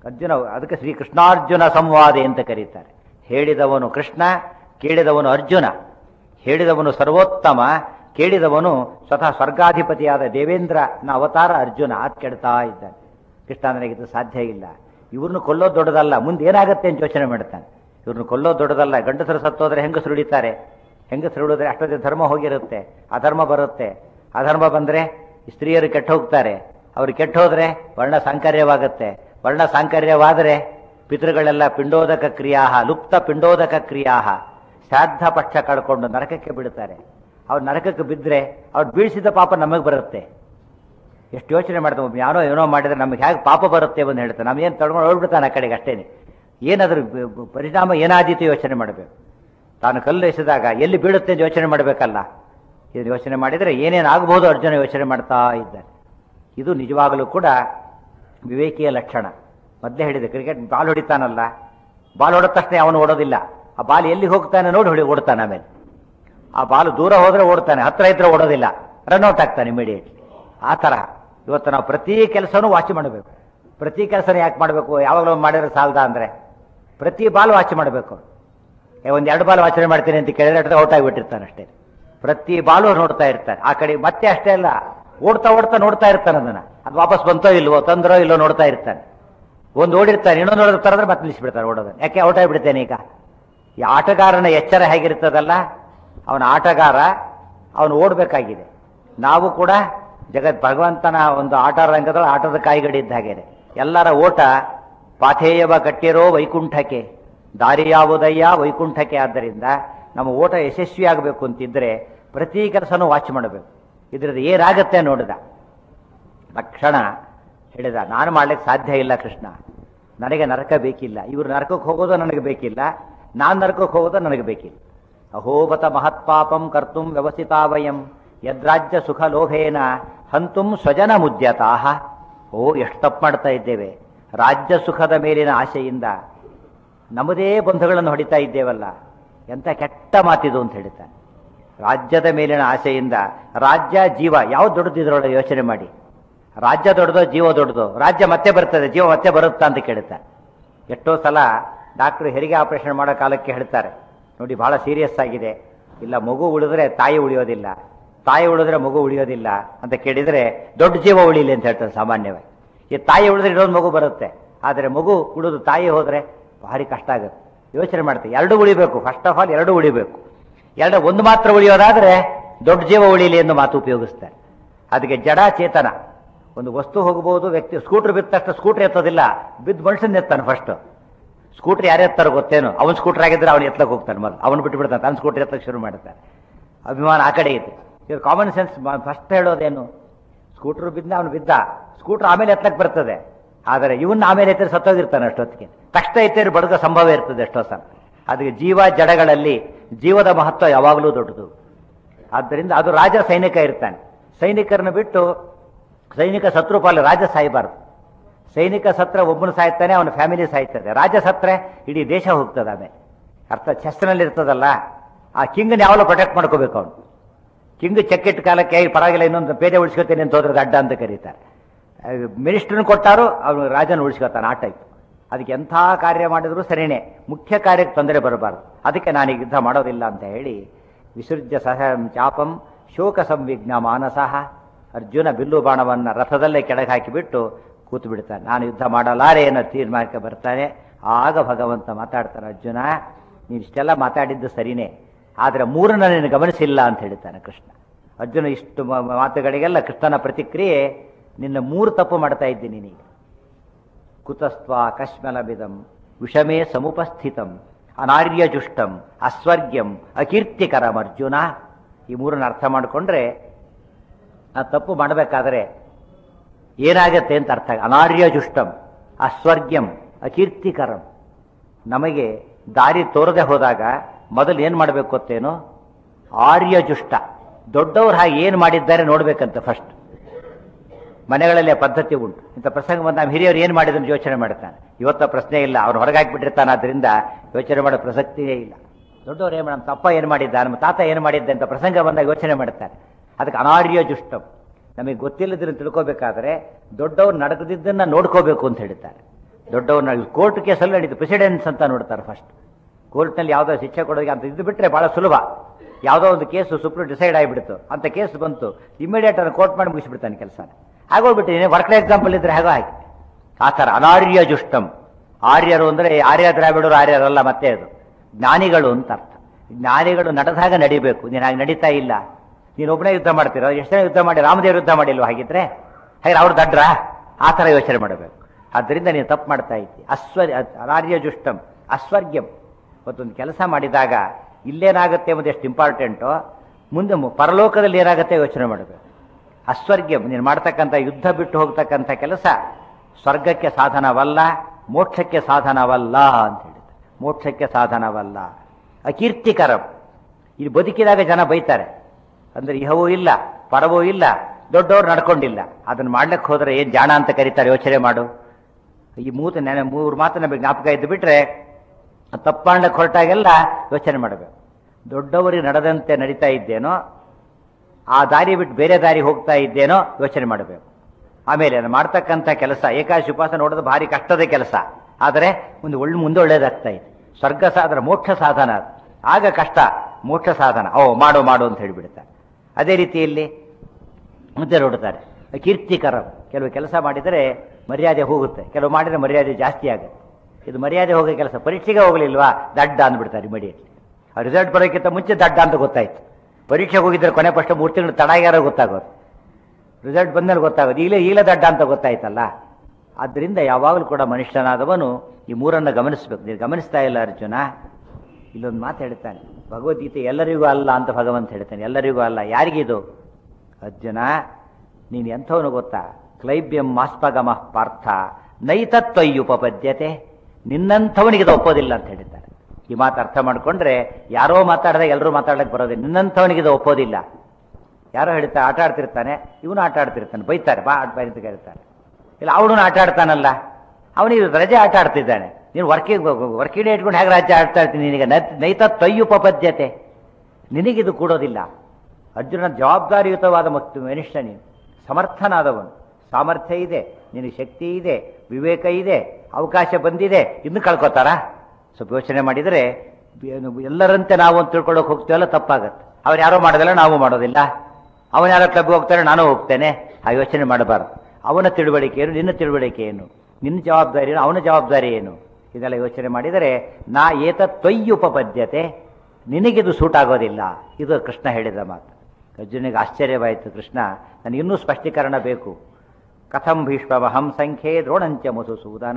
ಅರ್ಜುನ ಅದಕ್ಕೆ ಶ್ರೀಕೃಷ್ಣಾರ್ಜುನ ಸಂವಾದ ಅಂತ ಕರೀತಾರೆ. ಹೇಳಿದವನು ಕೃಷ್ಣ, ಕೇಳಿದವನು ಅರ್ಜುನ. ಹೇಳಿದವನು ಸರ್ವೋತ್ತಮ, ಕೇಳಿದವನು ಸ್ವತಃ ಸ್ವರ್ಗಾಧಿಪತಿಯಾದ ದೇವೇಂದ್ರನ ಅವತಾರ ಅರ್ಜುನ. ಅದು ಕೆಡ್ತಾ ಇದ್ದಾನೆ. ಕೃಷ್ಣ ನನಗಿದು ಸಾಧ್ಯ ಇಲ್ಲ, ಇವ್ರನ್ನ ಕೊಲ್ಲೋದು ದೊಡ್ಡದಲ್ಲ, ಮುಂದೆ ಏನಾಗುತ್ತೆ ಅಂತ ಯೋಚನೆ ಮಾಡ್ತಾನೆ. ಇವ್ರನ್ನ ಕೊಲ್ಲೋದು ದೊಡ್ಡದಲ್ಲ, ಗಂಡಸರು ಸತ್ತೋದ್ರೆ ಹೆಂಗಸರು ಹಿಡಿತಾರೆ, ಹೆಂಗಸರು ಹಿಡಿದ್ರೆ ಅಷ್ಟೊಂದು ಧರ್ಮ ಹೋಗಿರುತ್ತೆ, ಅಧರ್ಮ ಬರುತ್ತೆ. ಅಧರ್ಮ ಬಂದರೆ ಸ್ತ್ರೀಯರು ಕೆಟ್ಟು ಹೋಗ್ತಾರೆ, ಅವ್ರು ಕೆಟ್ಟು ಹೋದ್ರೆ ವರ್ಣ ಸಾಂಕರ್ಯವಾಗುತ್ತೆ. ವರ್ಣ ಸಾಂಕರ್ಯವಾದರೆ ಪಿತೃಗಳೆಲ್ಲ ಪಿಂಡೋದಕ ಕ್ರಿಯಾ, ಲುಪ್ತ ಪಿಂಡೋದಕ ಕ್ರಿಯಾ, ಶ್ರಾದ್ದ ಪಕ್ಷ ಕಳ್ಕೊಂಡು ನರಕಕ್ಕೆ ಬಿಡುತ್ತಾರೆ. ಅವ್ರು ನರಕಕ್ಕೆ ಬಿದ್ದರೆ ಅವ್ರು ಬೀಳಿಸಿದ ಪಾಪ ನಮಗೆ ಬರುತ್ತೆ. ಎಷ್ಟು ಯೋಚನೆ ಮಾಡ್ತಾವೆ, ಒಬ್ಬ ಯಾರೋ ಏನೋ ಮಾಡಿದರೆ ನಮಗೆ ಹೇಗೆ ಪಾಪ ಬರುತ್ತೆ ಅಂತ ಹೇಳ್ತಾನೆ. ನಮಗೇನು ತಡ್ಕೊಂಡು ಹೋಗ್ಬಿಡ್ತಾನೆ ಆ ಕಡೆಗೆ ಅಷ್ಟೇನೆ. ಏನಾದರೂ ಪರಿಣಾಮ ಏನಾದೀತು ಯೋಚನೆ ಮಾಡಬೇಕು. ತಾನು ಕಲ್ಲು ಎಸೆದಾಗ ಎಲ್ಲಿ ಬೀಳುತ್ತೆ ಅಂತ ಯೋಚನೆ ಮಾಡಬೇಕಲ್ಲ. ಇದನ್ನು ಯೋಚನೆ ಮಾಡಿದರೆ ಏನೇನು ಆಗಬಹುದು ಅರ್ಜುನ ಯೋಚನೆ ಮಾಡ್ತಾ ಇದ್ದಾನೆ. ಇದು ನಿಜವಾಗಲೂ ಕೂಡ ವಿವೇಕಿಯ ಲಕ್ಷಣ. ಮೊದಲೇ ಹೇಳಿದೆ, ಕ್ರಿಕೆಟ್ ಬಾಲ್ ಹೊಡಿತಾನಲ್ಲ, ಬಾಲ್ ಹೊಡೆದ ತಕ್ಷಣ ಅವನು ಓಡೋದಿಲ್ಲ. ಆ ಬಾಲ್ ಎಲ್ಲಿ ಹೋಗ್ತಾನೆ ನೋಡಿ ಓಡ್ತಾನೆ. ಆಮೇಲೆ ಆ ಬಾಲ್ ದೂರ ಹೋದರೆ ಓಡ್ತಾನೆ, ಹತ್ತಿರ ಇದ್ರೆ ಓಡೋದಿಲ್ಲ, ರನ್ಔಟ್ ಆಗ್ತಾನೆ ಇಮಿಡಿಯೇಟ್ಲಿ. ಆ ಥರ ಇವತ್ತು ನಾವು ಪ್ರತಿ ಕೆಲಸನೂ ವಾಚ್ ಮಾಡಬೇಕು. ಪ್ರತಿ ಕೆಲಸನೂ ಯಾಕೆ ಮಾಡಬೇಕು? ಯಾವಾಗಲೂ ಮಾಡಿದ್ರೆ ಸಾಲದ ಅಂದರೆ ಪ್ರತಿ ಬಾಲ್ ವಾಚ್ ಮಾಡಬೇಕು. ಒಂದು 2 ಬಾಲ್ ವಾಚನೆ ಮಾಡ್ತೀನಿ ಅಂತ ಕೇಳಿದ್ರೆ ಔಟ್ ಆಗಿಬಿಟ್ಟಿರ್ತಾನೆ ಅಷ್ಟೇ. ಪ್ರತಿ ಬಾಲು ನೋಡ್ತಾ ಇರ್ತಾನೆ ಆ ಕಡೆ. ಮತ್ತೆ ಅಷ್ಟೇ ಅಲ್ಲ, ಓಡ್ತಾ ನೋಡ್ತಾ ಇರ್ತಾನೆ ಅದನ್ನು, ಅದು ವಾಪಸ್ ಬಂತೋ ಇಲ್ವೋ, ತಂದ್ರೋ ಇಲ್ಲೋ ನೋಡ್ತಾ ಇರ್ತಾನೆ. ಒಂದು ಓಡಿರ್ತಾನೆ, ಇನ್ನೊಂದು ನೋಡಿರ್ತಾರಂದ್ರೆ ಮತ್ತೆ ನಿಲ್ಲಿಸ್ಬಿಡ್ತಾನೆ ಓಡೋದನ್ನು. ಯಾಕೆ ಔಟ್ ಆಗಿಬಿಡ್ತೇನೆ ಈಗ. ಈ ಆಟಗಾರನ ಎಚ್ಚರ ಹೇಗಿರ್ತದಲ್ಲ, ಅವನ ಆಟಗಾರ ಅವನು ಓಡಬೇಕಾಗಿದೆ. ನಾವು ಕೂಡ ಭಗವಂತನ ಒಂದು ಆಟ ರಂಗದಲ್ಲಿ ಆಟದ ಕಾಯಿಗಡಿ ಇದ್ದ ಹಾಗೇನೆ. ಎಲ್ಲರ ಓಟ ಪಾಥೇಯವ ಕಟ್ಟಿರೋ ವೈಕುಂಠಕ್ಕೆ, ದಾರಿ ಯಾವುದಯ್ಯ ವೈಕುಂಠಕ್ಕೆ. ಆದ್ದರಿಂದ ನಮ್ಮ ಓಟ ಯಶಸ್ವಿಯಾಗಬೇಕು ಅಂತಿದ್ರೆ ಪ್ರತಿ ಕೆಲಸನೂ ವಾಚ್ ಮಾಡಬೇಕು. ಇದರದ್ದು ಏನಾಗತ್ತೆ ನೋಡಿದ ತಕ್ಷಣ ಹೇಳಿದ, ನಾನು ಮಾಡ್ಲಿಕ್ಕೆ ಸಾಧ್ಯ ಇಲ್ಲ ಕೃಷ್ಣ, ನನಗೆ ನರಕ ಬೇಕಿಲ್ಲ, ಇವರು ನರಕಕ್ಕೆ ಹೋಗೋದು ನನಗೆ ಬೇಕಿಲ್ಲ, ನಾನು ನರಕಕ್ಕೆ ಹೋಗೋದು ನನಗೆ ಬೇಕಿಲ್ಲ. ಅಹೋಬತ ಮಹತ್ಪಾಪಂ ಕರ್ತುಂ ವ್ಯವಸ್ಥಿತಾವಯಂ ಯದ್ರಾಜ್ಯ ಸುಖ ಲೋಭೇನ ಹಂತುಂ ಸ್ವಜನ ಮುದ್ಯತಾಹ. ಎಷ್ಟು ತಪ್ಪು ಮಾಡ್ತಾ ಇದ್ದೇವೆ. ರಾಜ್ಯ ಸುಖದ ಮೇಲಿನ ಆಶೆಯಿಂದ ನಮ್ಮದೇ ಬಂಧುಗಳನ್ನು ಹೊಡಿತಾ ಇದ್ದೇವಲ್ಲ, ಎಂಥ ಕೆಟ್ಟ ಮಾತಿದು ಅಂತ ಹೇಳ್ತಾನೆ. ರಾಜ್ಯದ ಮೇಲಿನ ಆಸೆಯಿಂದ ರಾಜ್ಯ ಜೀವ ಯಾವ್ದು ದೊಡ್ಡದಿದ್ರೊಳಗೆ ಯೋಚನೆ ಮಾಡಿ. ರಾಜ್ಯ ದೊಡ್ಡದೋ ಜೀವ ದೊಡ್ಡದೋ? ರಾಜ್ಯ ಮತ್ತೆ ಬರ್ತದೆ, ಜೀವ ಮತ್ತೆ ಬರುತ್ತಾ ಅಂತ ಕೇಳ್ತಾರೆ. ಎಷ್ಟೋ ಸಲ ಡಾಕ್ಟ್ರು ಹೆರಿಗೆ ಆಪರೇಷನ್ ಮಾಡೋ ಕಾಲಕ್ಕೆ ಹೇಳ್ತಾರೆ, ನೋಡಿ ಬಹಳ ಸೀರಿಯಸ್ ಆಗಿದೆ, ಇಲ್ಲ ಮಗು ಉಳಿದ್ರೆ ತಾಯಿ ಉಳಿಯೋದಿಲ್ಲ, ತಾಯಿ ಉಳಿದ್ರೆ ಮಗು ಉಳಿಯೋದಿಲ್ಲ ಅಂತ ಕೇಳಿದರೆ ದೊಡ್ಡ ಜೀವ ಉಳಿಲಿ ಅಂತ ಹೇಳ್ತಾರೆ ಸಾಮಾನ್ಯವಾಗಿ. ಈ ತಾಯಿ ಉಳಿದ್ರೆ ಇನ್ನೊಂದು ಮಗು ಬರುತ್ತೆ, ಆದರೆ ಮಗು ಉಳಿದು ತಾಯಿ ಹೋದರೆ ಭಾರಿ ಕಷ್ಟ ಆಗುತ್ತೆ. ಯೋಚನೆ ಮಾಡ್ತೀವಿ, 2 ಉಳಿಬೇಕು. ಫಸ್ಟ್ ಆಫ್ ಆಲ್ 2 ಉಳಿಬೇಕು. ಒಂದು ಮಾತ್ರ ಉಳಿಯೋದಾದರೆ ದೊಡ್ಡ ಜೀವ ಉಳಿಲಿ ಎಂದು ಮಾತು ಉಪಯೋಗಿಸ್ತಾರೆ. ಅದಕ್ಕೆ ಜಡ ಚೇತನ ಒಂದು ವಸ್ತು ಹೋಗಬಹುದು. ವ್ಯಕ್ತಿ ಸ್ಕೂಟ್ರ್ ಬಿದ್ದ ತಕ್ಷಣ ಸ್ಕೂಟ್ರ್ ಎತ್ತೋದಿಲ್ಲ, ಬಿದ್ದು ಮನುಷ್ಯನ ಎತ್ತಾನೆ ಫಸ್ಟ್. ಸ್ಕೂಟ್ರ್ ಯಾರು ಎತ್ತಾರೆ ಗೊತ್ತೇನು? ಅವನು ಸ್ಕೂಟ್ರ್ ಆಗಿದ್ರೆ ಅವನು ಎತ್ತಕ್ಕೆ ಹೋಗ್ತಾನೆ, ಮೊದಲು ಅವನು ಬಿಟ್ಟು ಬಿಡ್ತಾನೆ, ತನ್ನ ಸ್ಕೂಟ್ರ್ ಎತ್ತಕ್ಕೆ ಶುರು ಮಾಡ್ತಾನೆ. ಅಭಿಮಾನ ಆ ಕಡೆ ಇದೆ. ಇದು ಕಾಮನ್ ಸೆನ್ಸ್ ಫಸ್ಟ್ ಹೇಳೋದೇನು? ಸ್ಕೂಟ್ರ್ ಬಿದ್ದ ಅವನು ಬಿದ್ದ, ಸ್ಕೂಟ್ರ್ ಆಮೇಲೆ ಎತ್ತಕ್ಕೆ ಬರ್ತದೆ. ಆದರೆ ಇವನ್ನ ಆಮೇಲೆ ಎತ್ತರೆ ಸತ್ತೋಗಿರ್ತಾನೆ ಅಷ್ಟೊತ್ತಿಗೆ. ತಕ್ಷಣ ಎತ್ತೇರಿ ಬಡಗ ಸಂಭವ ಇರ್ತದೆ ಎಷ್ಟೋ ಸಲ. ಅದಕ್ಕೆ ಜೀವ ಜಡಗಳಲ್ಲಿ ಜೀವದ ಮಹತ್ವ ಯಾವಾಗಲೂ ದೊಡ್ಡದು. ಆದ್ದರಿಂದ ಅದು ರಾಜ ಸೈನಿಕ ಇರ್ತಾನೆ. ಸೈನಿಕರನ್ನು ಬಿಟ್ಟು ಸೈನಿಕ ಸತ್ರು ಪಾಲು ರಾಜ ಸಾಯಬಾರ್ದು. ಸೈನಿಕ ಸತ್ರ ಒಬ್ಬನು ಸಾಯ್ತಾನೆ, ಅವನ ಫ್ಯಾಮಿಲಿ ಸಾಯ್ತದೆ. ರಾಜ ಸತ್ರೆ ಇಡೀ ದೇಶ ಹೋಗ್ತದೆ. ಆಮೇಲೆ ಅರ್ಥ ಚೆಸ್ನಲ್ಲಿ ಇರ್ತದಲ್ಲ, ಆ ಕಿಂಗ್ನ ಯಾವಾಗಲೂ ಪ್ರೊಟೆಕ್ಟ್ ಮಾಡ್ಕೋಬೇಕು ಅವನು. ಕಿಂಗ್ ಚೆಕ್ಕಿಟ್ಟ ಕಾಲಕ್ಕೆ ಪರವಾಗಿಲ್ಲ ಇನ್ನೊಂದು ಪೇದೆ ಉಳಿಸ್ಕೊತೀನಿ ಅಂತ ಹೋದ್ರೆ ಅಡ್ಡ ಅಂತ ಕರೀತಾರೆ. ಮಿನಿಸ್ಟ್ರನ್ನ ಕೊಟ್ಟಾರು ಅವನು ರಾಜನ ಉಳಿಸ್ಕೊತಾನೆ. ಆ ಟೈಪ್. ಅದಕ್ಕೆ ಎಂಥ ಕಾರ್ಯ ಮಾಡಿದ್ರು ಸರಿನೇ, ಮುಖ್ಯ ಕಾರ್ಯಕ್ಕೆ ತೊಂದರೆ ಬರಬಾರ್ದು. ಅದಕ್ಕೆ ನಾನೀಗ ಯುದ್ಧ ಮಾಡೋದಿಲ್ಲ ಅಂತ ಹೇಳಿ ವಿಸೃಜ್ಯ ಸಹ ಚಾಪಂ ಶೋಕ ಸಂವಿಘ್ನ ಮಾನಸಃ. ಅರ್ಜುನ ಬಿಲ್ಲು ಬಾಣವನ್ನು ರಥದಲ್ಲೇ ಕೆಳಗೆ ಹಾಕಿಬಿಟ್ಟು ಕೂತು ಬಿಡ್ತಾನೆ. ನಾನು ಯುದ್ಧ ಮಾಡಲಾರೆ ಅನ್ನೋ ತೀರ್ಮಾನಕ್ಕೆ ಬರ್ತಾನೆ. ಆಗ ಭಗವಂತ ಮಾತಾಡ್ತಾನೆ, ಅರ್ಜುನ ನೀನು ಇಷ್ಟೆಲ್ಲ ಮಾತಾಡಿದ್ದು ಸರಿನೇ, ಆದರೆ 3 ನೀನು ಗಮನಿಸಿಲ್ಲ ಅಂತ ಹೇಳ್ತಾನೆ ಕೃಷ್ಣ. ಅರ್ಜುನ ಇಷ್ಟು ಮಾತುಗಳಿಗೆಲ್ಲ ಕೃಷ್ಣನ ಪ್ರತಿಕ್ರಿಯೆ, ನಿನ್ನ 3 ತಪ್ಪು ಮಾಡ್ತಾ ಇದ್ದೀನಿ ನೀನು. ಕುತಸ್ತ್ವ ಕಶ್ಮಲಬಿದಂ ವಿಷಮೇ ಸಮುಪಸ್ಥಿತಂ ಅನಾರ್ಯಜುಷ್ಟಂ ಅಸ್ವರ್ಗ್ಯಂ ಅಕೀರ್ತಿಕರಂ ಅರ್ಜುನ. ಈ 3 ಅರ್ಥ ಮಾಡಿಕೊಂಡ್ರೆ ಆ ತಪ್ಪು ಮಾಡಬೇಕಾದ್ರೆ ಏನಾಗತ್ತೆ ಅಂತ ಅರ್ಥ. ಅನಾರ್ಯಜುಷ್ಟಂ ಅಸ್ವರ್ಗ್ಯಂ ಅಕೀರ್ತಿಕರಂ. ನಮಗೆ ದಾರಿ ತೋರದೆ ಹೋದಾಗ ಮೊದಲು ಏನು ಮಾಡಬೇಕು ಗೊತ್ತೇನೋ? ಆರ್ಯಜುಷ್ಟ, ದೊಡ್ಡವ್ರು ಹಾಗೆ ಏನು ಮಾಡಿದ್ದಾರೆ ನೋಡ್ಬೇಕಂತ ಫಸ್ಟ್. ಮನೆಗಳಲ್ಲಿ ಪದ್ಧತಿ ಉಂಟು. ಇಂಥ ಪ್ರಸಂಗ ಬಂದ ನಮ್ಮ ಹಿರಿಯರು ಏನು ಮಾಡಿದ್ರು ಯೋಚನೆ ಮಾಡ್ತಾನೆ. ಇವತ್ತ ಪ್ರಶ್ನೆ ಇಲ್ಲ, ಅವ್ರು ಹೊರಗಾಕಿಬಿಟ್ಟಿರ್ತಾನೆ. ಆದ್ದರಿಂದ ಯೋಚನೆ ಮಾಡೋ ಪ್ರಸಕ್ತಿಯೇ ಇಲ್ಲ. ದೊಡ್ಡವ್ರು ಏನು ನಮ್ಮ ತಪ್ಪ ಏನು ಮಾಡಿದ್ದ, ನಮ್ಮ ತಾತ ಏನು ಮಾಡಿದ್ದೆ ಅಂತ ಪ್ರಸಂಗ ಬಂದಾಗ ಯೋಚನೆ ಮಾಡ್ತಾರೆ. ಅದಕ್ಕೆ ಅನಾರ್ಯಜುಷ್ಟಂ. ನಮಗೆ ಗೊತ್ತಿಲ್ಲದ್ರೆ ತಿಳ್ಕೋಬೇಕಾದ್ರೆ ದೊಡ್ಡವ್ರು ನಡೆದಿದ್ದನ್ನು ನೋಡ್ಕೋಬೇಕು ಅಂತ ಹೇಳ್ತಾರೆ. ದೊಡ್ಡವ್ರನ್ನ ಕೋರ್ಟ್ ಕೇಸಲ್ಲಿ ನಡೀತು, ಪ್ರೆಸಿಡೆನ್ಸ್ ಅಂತ ನೋಡ್ತಾರೆ ಫಸ್ಟ್. ಕೋರ್ಟ್ನಲ್ಲಿ ಯಾವುದೋ ಶಿಕ್ಷೆ ಕೊಡೋದಕ್ಕೆ ಅಂತ ಇದು ಬಿಟ್ಟರೆ ಭಾಳ ಸುಲಭ. ಯಾವುದೋ ಒಂದು ಕೇಸು ಸುಪ್ರೀಂ ಡಿಸೈಡ್ ಆಗಿಬಿಡ್ತು ಅಂತ ಕೇಸ್ ಬಂತು, ಇಮಿಡಿಯೇಟ್ ಅದನ್ನು ಕೋರ್ಟ್ ಮಾಡಿ ಮುಗಿಸ್ಬಿಡ್ತಾನೆ ಕೆಲಸನ. ಆಗೋಗ್ಬಿಟ್ಟಿದ್ದೀನಿ. ವರ್ಕ್ಡ್ ಎಕ್ಸಾಂಪಲ್ ಇದ್ರೆ ಹೇಗೋ ಹಾಗೆ ಆ ಥರ. ಅನಾರ್ಯ ಜುಷ್ಟಂ, ಆರ್ಯರು ಅಂದರೆ ಆರ್ಯ ದ್ರಾವಿಡರು ಆರ್ಯರಲ್ಲ, ಮತ್ತೆ ಅದು ಜ್ಞಾನಿಗಳು ಅಂತ ಅರ್ಥ. ಜ್ಞಾನಿಗಳು ನಡೆದಾಗ ನಡಿಬೇಕು. ನೀನು ಹಾಗೆ ನಡೀತಾ ಇಲ್ಲ, ನೀನು ಒಬ್ಬನೇ ಯುದ್ಧ ಮಾಡ್ತೀರೋ, ಎಷ್ಟು ಜನ ಯುದ್ಧ ಮಾಡಿ ರಾಮದೇವರು ಯುದ್ಧ ಮಾಡಿಲ್ವ? ಹಾಗಿದ್ರೆ ಹಾಗೆ ಅವ್ರು ದಡ್ರ, ಆ ಥರ ಯೋಚನೆ ಮಾಡಬೇಕು. ಆದ್ದರಿಂದ ನೀನು ತಪ್ಪು ಮಾಡ್ತಾ ಇದ್ದಿ. ಅನಾರ್ಯ ಜುಷ್ಟಂ ಅಸ್ವರ್ಗ್ಯಂ. ಮತ್ತೊಂದು ಕೆಲಸ ಮಾಡಿದಾಗ ಇಲ್ಲೇನಾಗುತ್ತೆ ಎಂಬುದು ಎಷ್ಟು ಇಂಪಾರ್ಟೆಂಟೋ, ಮುಂದೆ ಪರಲೋಕದಲ್ಲಿ ಏನಾಗುತ್ತೆ ಯೋಚನೆ ಮಾಡಬೇಕು. ಅಸ್ವರ್ಗ್ಯಂ, ನೀನು ಮಾಡ್ತಕ್ಕಂಥ ಯುದ್ಧ ಬಿಟ್ಟು ಹೋಗ್ತಕ್ಕಂಥ ಕೆಲಸ ಸ್ವರ್ಗಕ್ಕೆ ಸಾಧನವಲ್ಲ, ಮೋಕ್ಷಕ್ಕೆ ಸಾಧನವಲ್ಲ ಅಂತ ಹೇಳಿದೆ. ಮೋಕ್ಷಕ್ಕೆ ಸಾಧನವಲ್ಲ. ಅಕೀರ್ತಿಕರಂ, ಇಲ್ಲಿ ಬದುಕಿದಾಗ ಜನ ಬೈತಾರೆ ಅಂದರೆ ಇಹವೂ ಇಲ್ಲ ಪರವೂ ಇಲ್ಲ, ದೊಡ್ಡವ್ರು ನಡ್ಕೊಂಡಿಲ್ಲ. ಅದನ್ನು ಮಾಡ್ಲಿಕ್ಕೆ ಹೋದರೆ ಏನು ಜಾಣ ಅಂತ ಕರೀತಾರೆ, ಯೋಚನೆ ಮಾಡು. ಈ ಮೂರು ಮಾತು ನಮಗೆ ಜ್ಞಾಪಕ ಇದ್ದು ಬಿಟ್ರೆ ತಪ್ಪು ಮಾಡ್ಲಿಕ್ಕೆ ಹೊರಟಾಗೆಲ್ಲ ಯೋಚನೆ ಮಾಡಬೇಕು. ದೊಡ್ಡವರಿಗೆ ನಡೆದಂತೆ ನಡೀತಾ ಇದ್ದೇನೋ, ಆ ದಾರಿ ಬಿಟ್ಟು ಬೇರೆ ದಾರಿ ಹೋಗ್ತಾ ಇದ್ದೇನೋ ಯೋಚನೆ ಮಾಡಬೇಕು. ಆಮೇಲೆ ನಾನು ಮಾಡ್ತಕ್ಕಂಥ ಕೆಲಸ ಏಕಾದಶಿ ಉಪವಾಸ ನೋಡೋದು ಭಾರಿ ಕಷ್ಟದ ಕೆಲಸ, ಆದರೆ ಮುಂದೆ ಒಳ್ಳೇದಾಗ್ತಾ ಇದೆ. ಸ್ವರ್ಗ ಸಾಧನ, ಮೋಕ್ಷ ಸಾಧನ. ಆಗ ಕಷ್ಟ, ಮೋಕ್ಷ ಸಾಧನ ಮಾಡು ಅಂತ ಹೇಳಿಬಿಡ್ತಾರೆ. ಅದೇ ರೀತಿಯಲ್ಲಿ ಮುಂದೆ ನೋಡ್ತಾರೆ ಕೀರ್ತಿಕರ. ಕೆಲವು ಕೆಲಸ ಮಾಡಿದರೆ ಮರ್ಯಾದೆ ಹೋಗುತ್ತೆ, ಕೆಲವು ಮಾಡಿದರೆ ಮರ್ಯಾದೆ ಜಾಸ್ತಿ ಆಗುತ್ತೆ. ಇದು ಮರ್ಯಾದೆ ಹೋಗೋ ಕೆಲಸ. ಪರೀಕ್ಷೆಗೆ ಹೋಗಲಿಲ್ವಾ ದಡ್ಡ ಅಂದ್ಬಿಡ್ತಾರೆ ಇಮಿಡಿಯೇಟ್ಲಿ. ಆ ರಿಸಲ್ಟ್ ಬರೋಕ್ಕಿಂತ ಮುಂಚೆ ದಡ್ಡ ಅಂತ ಗೊತ್ತಾಯ್ತು. ಪರೀಕ್ಷೆಗೆ ಹೋಗಿದ್ರೆ ಕೊನೆ ಫಸ್ಟ್ 3 ತಿಂಗಳು ತಡಾಗ್ಯಾರೋ ಗೊತ್ತಾಗೋದು, ರಿಸಲ್ಟ್ ಬಂದಲ್ಲಿ ಗೊತ್ತಾಗೋದು. ಈಗಲೇ ದಡ್ಡ ಅಂತ ಗೊತ್ತಾಯ್ತಲ್ಲ. ಆದ್ದರಿಂದ ಯಾವಾಗಲೂ ಕೂಡ ಮನುಷ್ಯನಾದವನು ಈ ಮೂರನ್ನು ಗಮನಿಸಬೇಕು. ನೀನು ಗಮನಿಸ್ತಾ ಇಲ್ಲ ಅರ್ಜುನ. ಇಲ್ಲೊಂದು ಮಾತು ಹೇಳ್ತಾನೆ ಭಗವದ್ಗೀತೆ, ಎಲ್ಲರಿಗೂ ಅಲ್ಲ ಅಂತ ಭಗವಂತ ಹೇಳ್ತಾನೆ. ಎಲ್ಲರಿಗೂ ಅಲ್ಲ. ಯಾರಿಗಿದು? ಅರ್ಜುನ, ನೀನು ಎಂಥವನು ಗೊತ್ತಾ? ಕ್ಲೈಬ್ಯಂ ಮಾಸ್ಪಗಮ ಪಾರ್ಥ ನೈತತ್ವಯ್ಯುಪಪದ್ಯತೆ. ನಿನ್ನಂಥವನಿಗೆ ಒಪ್ಪೋದಿಲ್ಲ ಅಂತ ಹೇಳಿದ್ದಾರೆ. ಈ ಮಾತು ಅರ್ಥ ಮಾಡಿಕೊಂಡ್ರೆ ಯಾರೋ ಮಾತಾಡಿದಾಗ ಎಲ್ಲರೂ ಮಾತಾಡಕ್ಕೆ ಬರೋದಿಲ್ಲ. ನಿನ್ನಂಥವನಿಗೆ ಒಪ್ಪೋದಿಲ್ಲ. ಯಾರೋ ಹೇಳ್ತಾರೆ ಆಟ ಆಡ್ತಿರ್ತಾನೆ, ಇವನು ಆಟ ಆಡ್ತಿರ್ತಾನೆ, ಬೈತಾರೆ ಬಾ ಆಟ ಅಂತ ಕರೀತಾರೆ. ಇಲ್ಲ ಅವನು ಆಟ ಆಡ್ತಾನಲ್ಲ, ಅವನಿಗೆ ರಜೆ ಆಟ ಆಡ್ತಿದ್ದಾನೆ. ನೀನು ವರ್ಕಿಂಗ್ ಡೇ ಇಟ್ಕೊಂಡು ಹೇಗೆ ರಾಜ್ಯ ಆಡ್ತಾ ಇರ್ತೀನಿ? ನಿನಗೆ ನೈತತ್ವಯ್ಯುಪಪದ್ಯತೆ, ನಿನಗಿದು ಕೂಡೋದಿಲ್ಲ. ಅರ್ಜುನ ಜವಾಬ್ದಾರಿಯುತವಾದ ಮನುಷ್ಯ, ನೀನು ಸಮರ್ಥನಾದವನು, ಸಾಮರ್ಥ್ಯ ಇದೆ, ನಿನಗೆ ಶಕ್ತಿ ಇದೆ, ವಿವೇಕ ಇದೆ, ಅವಕಾಶ ಬಂದಿದೆ. ಇನ್ನು ಕಳ್ಕೊತಾರಾ? ಸ್ವಲ್ಪ ಯೋಚನೆ ಮಾಡಿದರೆ ಎಲ್ಲರಂತೆ ನಾವು ಅಂತ ತಿಳ್ಕೊಳ್ಳೋಕೆ ಹೋಗ್ತೀವಲ್ಲ, ತಪ್ಪಾಗತ್ತೆ. ಅವ್ರು ಯಾರೋ ಮಾಡೋದಿಲ್ಲ, ನಾವು ಮಾಡೋದಿಲ್ಲ. ಅವನು ಯಾರೋ ಕ್ಲಬ್ಗೆ ಹೋಗ್ತಾರೆ, ನಾನು ಹೋಗ್ತೇನೆ. ಆ ಯೋಚನೆ ಮಾಡಬಾರ್ದು. ಅವನ ತಿಳುವಳಿಕೆ ಏನು, ನಿನ್ನ ತಿಳುವಳಿಕೆ ಏನು, ನಿನ್ನ ಜವಾಬ್ದಾರಿ ಏನು, ಅವನ ಜವಾಬ್ದಾರಿ ಏನು, ಇದೆಲ್ಲ ಯೋಚನೆ ಮಾಡಿದರೆ ನಾ ಏತತ್ವಯ್ಯುಪಪದ್ಯತೆ, ನಿನಗಿದು ಸೂಟ್ ಆಗೋದಿಲ್ಲ. ಇದು ಕೃಷ್ಣ ಹೇಳಿದ ಮಾತು. ಅರ್ಜುನಿಗೆ ಆಶ್ಚರ್ಯವಾಯಿತು. ಕೃಷ್ಣ, ನನಗಿನ್ನೂ ಸ್ಪಷ್ಟೀಕರಣ ಬೇಕು. ಕಥಂ ಭೀಷ್ಮವಹಂ ಸಂಖ್ಯೆ ದ್ರೋಣಂಚ ಮಧುಸೂದನ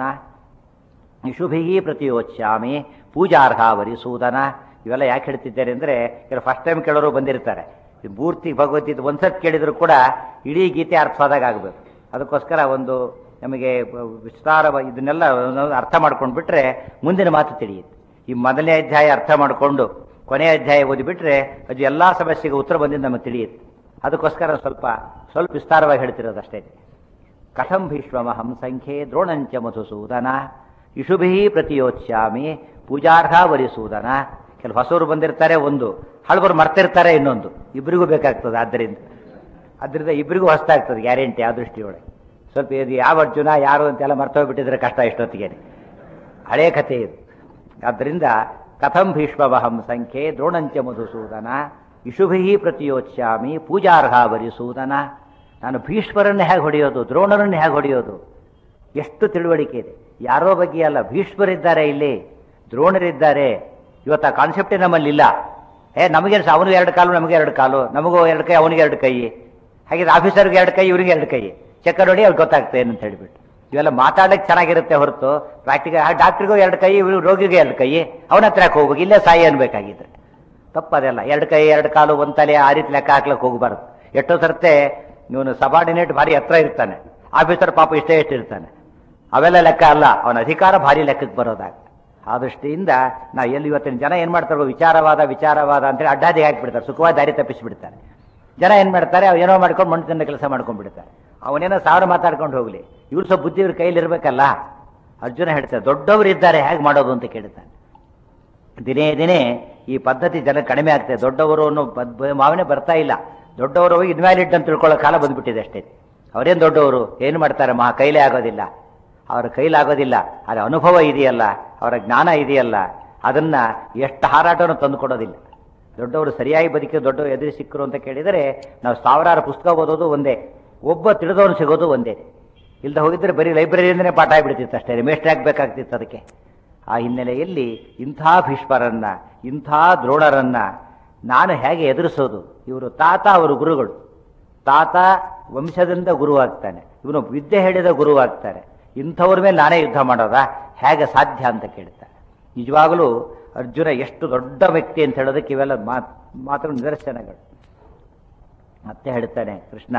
ಇಶುಭಿ ಪ್ರತಿಯೋಚ್ಯಾಮಿ ಪೂಜಾರ್ಹ ವರಿಸೂದನ. ಇವೆಲ್ಲ ಯಾಕೆ ಹೇಳ್ತಿದ್ದಾರೆ ಅಂದರೆ, ಕೆಲವು ಫಸ್ಟ್ ಟೈಮ್ ಕೇಳೋರು ಬಂದಿರ್ತಾರೆ. ಪೂರ್ತಿ ಭಗವದ್ಗೀತೆ ಒಂದ್ಸತ್ ಕೇಳಿದ್ರು ಕೂಡ ಇಡೀ ಗೀತೆ ಅರ್ಥವಾದಾಗ ಆಗಬೇಕು. ಅದಕ್ಕೋಸ್ಕರ ಒಂದು ನಮಗೆ ವಿಸ್ತಾರವಾಗಿ ಇದನ್ನೆಲ್ಲ ಅರ್ಥ ಮಾಡ್ಕೊಂಡು ಬಿಟ್ರೆ ಮುಂದಿನ ಮಾತು ತಿಳಿಯುತ್ತೆ. ಈ ಮೊದಲನೇ ಅಧ್ಯಾಯ ಅರ್ಥ ಮಾಡಿಕೊಂಡು ಕೊನೆಯ ಅಧ್ಯಾಯ ಓದಿಬಿಟ್ರೆ ಅದು ಎಲ್ಲ ಸಮಸ್ಯೆಗೆ ಉತ್ತರ ಬಂದಿದ್ದು ನಮಗೆ ತಿಳಿಯುತ್ತೆ. ಅದಕ್ಕೋಸ್ಕರ ಸ್ವಲ್ಪ ವಿಸ್ತಾರವಾಗಿ ಹೇಳ್ತಿರೋದು ಅಷ್ಟೇ. ಕಥಂ ಭೀಷ್ಮಹಂ ಸಂಖ್ಯೆ ದ್ರೋಣಂಚ ಮಧುಸೂದನ ಇಶುಭಿ ಪ್ರತಿಯೋಚ್ಯಾಮಿ ಪೂಜಾರ್ಹ ವರಿಸೂದನ. ಕೆಲವು ಹೊಸವರು ಬಂದಿರ್ತಾರೆ, ಒಂದು ಹಳಬರು ಮರ್ತಿರ್ತಾರೆ, ಇನ್ನೊಂದು. ಇಬ್ಬರಿಗೂ ಬೇಕಾಗ್ತದೆ. ಅದರಿಂದ ಇಬ್ಬರಿಗೂ ಹೊಸ್ತಾಗ್ತದೆ ಗ್ಯಾರಂಟಿ. ಆ ದೃಷ್ಟಿಯೊಳಗೆ ಸ್ವಲ್ಪ ಇದು ಯಾವ ಅರ್ಜುನ ಯಾರು ಅಂತೆಲ್ಲ ಮರ್ತೋಗ್ಬಿಟ್ಟಿದ್ರೆ ಕಷ್ಟ ಇಷ್ಟೊತ್ತಿಗೆ, ಹಳೇ ಕಥೆ ಇದು. ಆದ್ದರಿಂದ ಕಥಂ ಭೀಷ್ಮವಹಂ ಸಂಖ್ಯೆ ದ್ರೋಣಂಚ ಮಧುಸೂದನ ಇಶುಭಿ ಪ್ರತಿಯೋಚ್ಯಾಮಿ ಪೂಜಾರ್ಹ ವರಿಸೂದನ. ನಾನು ಭೀಷ್ಮರನ್ನು ಹೇಗೆ ಹೊಡೆಯೋದು, ದ್ರೋಣರನ್ನು ಹೇಗೆ ಹೊಡೆಯೋದು, ಎಷ್ಟು ತಿಳುವಳಿಕೆ ಇದೆ. ಯಾರೋ ಬಗ್ಗೆ ಅಲ್ಲ, ಭೀಷ್ಮರಿದ್ದಾರೆ, ಇಲ್ಲಿ ದ್ರೋಣರಿದ್ದಾರೆ. ಇವತ್ತು ಆ ಕಾನ್ಸೆಪ್ಟೇ ನಮ್ಮಲ್ಲಿಲ್ಲ. ನಮಗೇನು ಅವನಿಗೆ 2 ಕಾಲು, ನಮಗೆ 2 ಕಾಲು, ನಮಗೂ 2 ಕೈ, ಅವನಿಗೆ 2 ಕೈ. ಹಾಗಿದ್ರೆ ಆಫೀಸರ್ಗೆ 2 ಕೈ, ಇವರಿಗೆ 2 ಕೈ. ಚೆಕ್ಕ ನೋಡಿ ಅವ್ರಿಗೆ ಗೊತ್ತಾಗ್ತದೆ ಏನಂತ ಹೇಳಿಬಿಟ್ಟು. ಇವೆಲ್ಲ ಮಾತಾಡಕ್ಕೆ ಚೆನ್ನಾಗಿರುತ್ತೆ ಹೊರತು ಪ್ರಾಕ್ಟಿಕಲ್. ಡಾಕ್ಟ್ರಿಗೂ 2 ಕೈ, ಇವರು ರೋಗಿಗೆ 2 ಕೈ, ಅವನ ಹತ್ರ ಯಾಕೆ ಹೋಗ್ಬೇಕು? ಇಲ್ಲೇ ಸಾಯಿ ಅನ್ಬೇಕಾಗಿದ್ರೆ ತಪ್ಪದೆಲ್ಲ. 2 ಕೈ 2 ಕಾಲು 1 ತಲೆ ಆ ರೀತಿ ಲೆಕ್ಕ ಹಾಕ್ಲಿಕ್ಕೆ ಹೋಗಬಾರ್ದು. ಎಷ್ಟೋ ಸರ್ತೆ ಇವನು ಸಬಾರ್ಡಿನೇಟ್ ಭಾರಿ ಹತ್ರ ಇರ್ತಾನೆ, ಆಫೀಸರ್ ಪಾಪ ಇಷ್ಟೇ ಇರ್ತಾನೆ. ಅವೆಲ್ಲ ಲೆಕ್ಕ ಅಲ್ಲ, ಅವನ ಅಧಿಕಾರ ಭಾರಿ ಲೆಕ್ಕಕ್ಕೆ ಬರೋದಾಗ. ಆ ದೃಷ್ಟಿಯಿಂದ ನಾವು ಎಲ್ಲಿ ಇವತ್ತಿನ ಜನ ಏನು ಮಾಡ್ತಾರೆ, ವಿಚಾರವಾದ ಅಂತೇಳಿ ಅಡ್ಡಾದಿ ಹಾಕಿಬಿಡ್ತಾರೆ, ಸುಖವಾದ ದಾರಿ ತಪ್ಪಿಸಿಬಿಡ್ತಾರೆ. ಜನ ಏನು ಮಾಡ್ತಾರೆ, ಏನೋ ಮಾಡ್ಕೊಂಡು ಮಣ್ಣು ತಿನ್ನ ಕೆಲಸ ಮಾಡ್ಕೊಂಡ್ಬಿಡ್ತಾರೆ. ಅವನೇನೋ 1000 ಮಾತಾಡ್ಕೊಂಡು ಹೋಗಲಿ, ಇವ್ರು ಸ್ವಲ್ಪ ಬುದ್ಧಿ ಇವ್ರ ಕೈಲಿ ಇರಬೇಕಲ್ಲ. ಅರ್ಜುನ ಹೇಳ್ತಾರೆ ದೊಡ್ಡವರು ಇದ್ದಾರೆ, ಹೇಗೆ ಮಾಡೋದು ಅಂತ ಕೇಳ್ತಾನೆ. ದಿನೇ ಈ ಪದ್ಧತಿ ಜನ ಕಡಿಮೆ ಆಗ್ತದೆ. ದೊಡ್ಡವರು ಅನ್ನೋ ಭಾವನೆ ಬರ್ತಾ ಇಲ್ಲ. ದೊಡ್ಡವರು ಇನ್ವ್ಯಾಲಿಡ್ ಅಂತ ತಿಳ್ಕೊಳ್ಳೋ ಕಾಲ ಬಂದ್ಬಿಟ್ಟಿದೆ ಅಷ್ಟೇ. ಅವರೇನು ದೊಡ್ಡವರು, ಏನು ಮಾಡ್ತಾರೆ, ಕೈಲೇ ಆಗೋದಿಲ್ಲ. ಅವರ ಕೈಲಾಗೋದಿಲ್ಲ. ಅದರ ಅನುಭವ ಇದೆಯಲ್ಲ, ಅವರ ಜ್ಞಾನ ಇದೆಯಲ್ಲ, ಅದನ್ನು ಎಷ್ಟು ಹಾರಾಟವನ್ನು ತಂದು ಕೊಡೋದಿಲ್ಲ. ದೊಡ್ಡವರು ಸರಿಯಾಗಿ ಬದುಕಿ ದೊಡ್ಡವರು ಎದುರು ಸಿಕ್ಕರು ಅಂತ ಕೇಳಿದರೆ ನಾವು ಸಾವಿರಾರು ಪುಸ್ತಕ ಓದೋದು ಒಂದೇ, ಒಬ್ಬ ತಿಳಿದವನು ಸಿಗೋದು ಒಂದೇ. ಇಲ್ಲದೆ ಹೋಗಿದ್ದರೆ ಬರೀ ಲೈಬ್ರರಿಯಿಂದನೇ ಪಾಠ ಆಗಿಬಿಡ್ತಿತ್ತು ಅಷ್ಟೇ, ಮೇಷ್ಟ್ರೆ ಆಗಬೇಕಾಗ್ತಿತ್ತು ಅದಕ್ಕೆ. ಆ ಹಿನ್ನೆಲೆಯಲ್ಲಿ ಇಂಥ ಭೀಷ್ಮರನ್ನ, ಇಂಥ ದ್ರೋಣರನ್ನ ನಾನು ಹೇಗೆ ಎದುರಿಸೋದು? ಇವರು ತಾತ, ಅವರು ಗುರುಗಳು. ತಾತ ವಂಶದಿಂದ ಗುರುವಾಗ್ತಾನೆ, ಇವನು ವಿದ್ಯೆ ಹೇಳಿದ ಗುರುವಾಗ್ತಾರೆ. ಇಂಥವ್ರ ಮೇಲೆ ನಾನೇ ಯುದ್ಧ ಮಾಡೋದಾ? ಹೇಗೆ ಸಾಧ್ಯ ಅಂತ ಕೇಳ್ತಾರೆ. ನಿಜವಾಗಲೂ ಅರ್ಜುನ ಎಷ್ಟು ದೊಡ್ಡ ವ್ಯಕ್ತಿ ಅಂತ ಹೇಳೋದಕ್ಕೆ ಇವೆಲ್ಲ ಮಾತ್ರ ನಿದರ್ಶನಗಳು. ಮತ್ತೆ ಹೇಳ್ತಾನೆ ಕೃಷ್ಣ,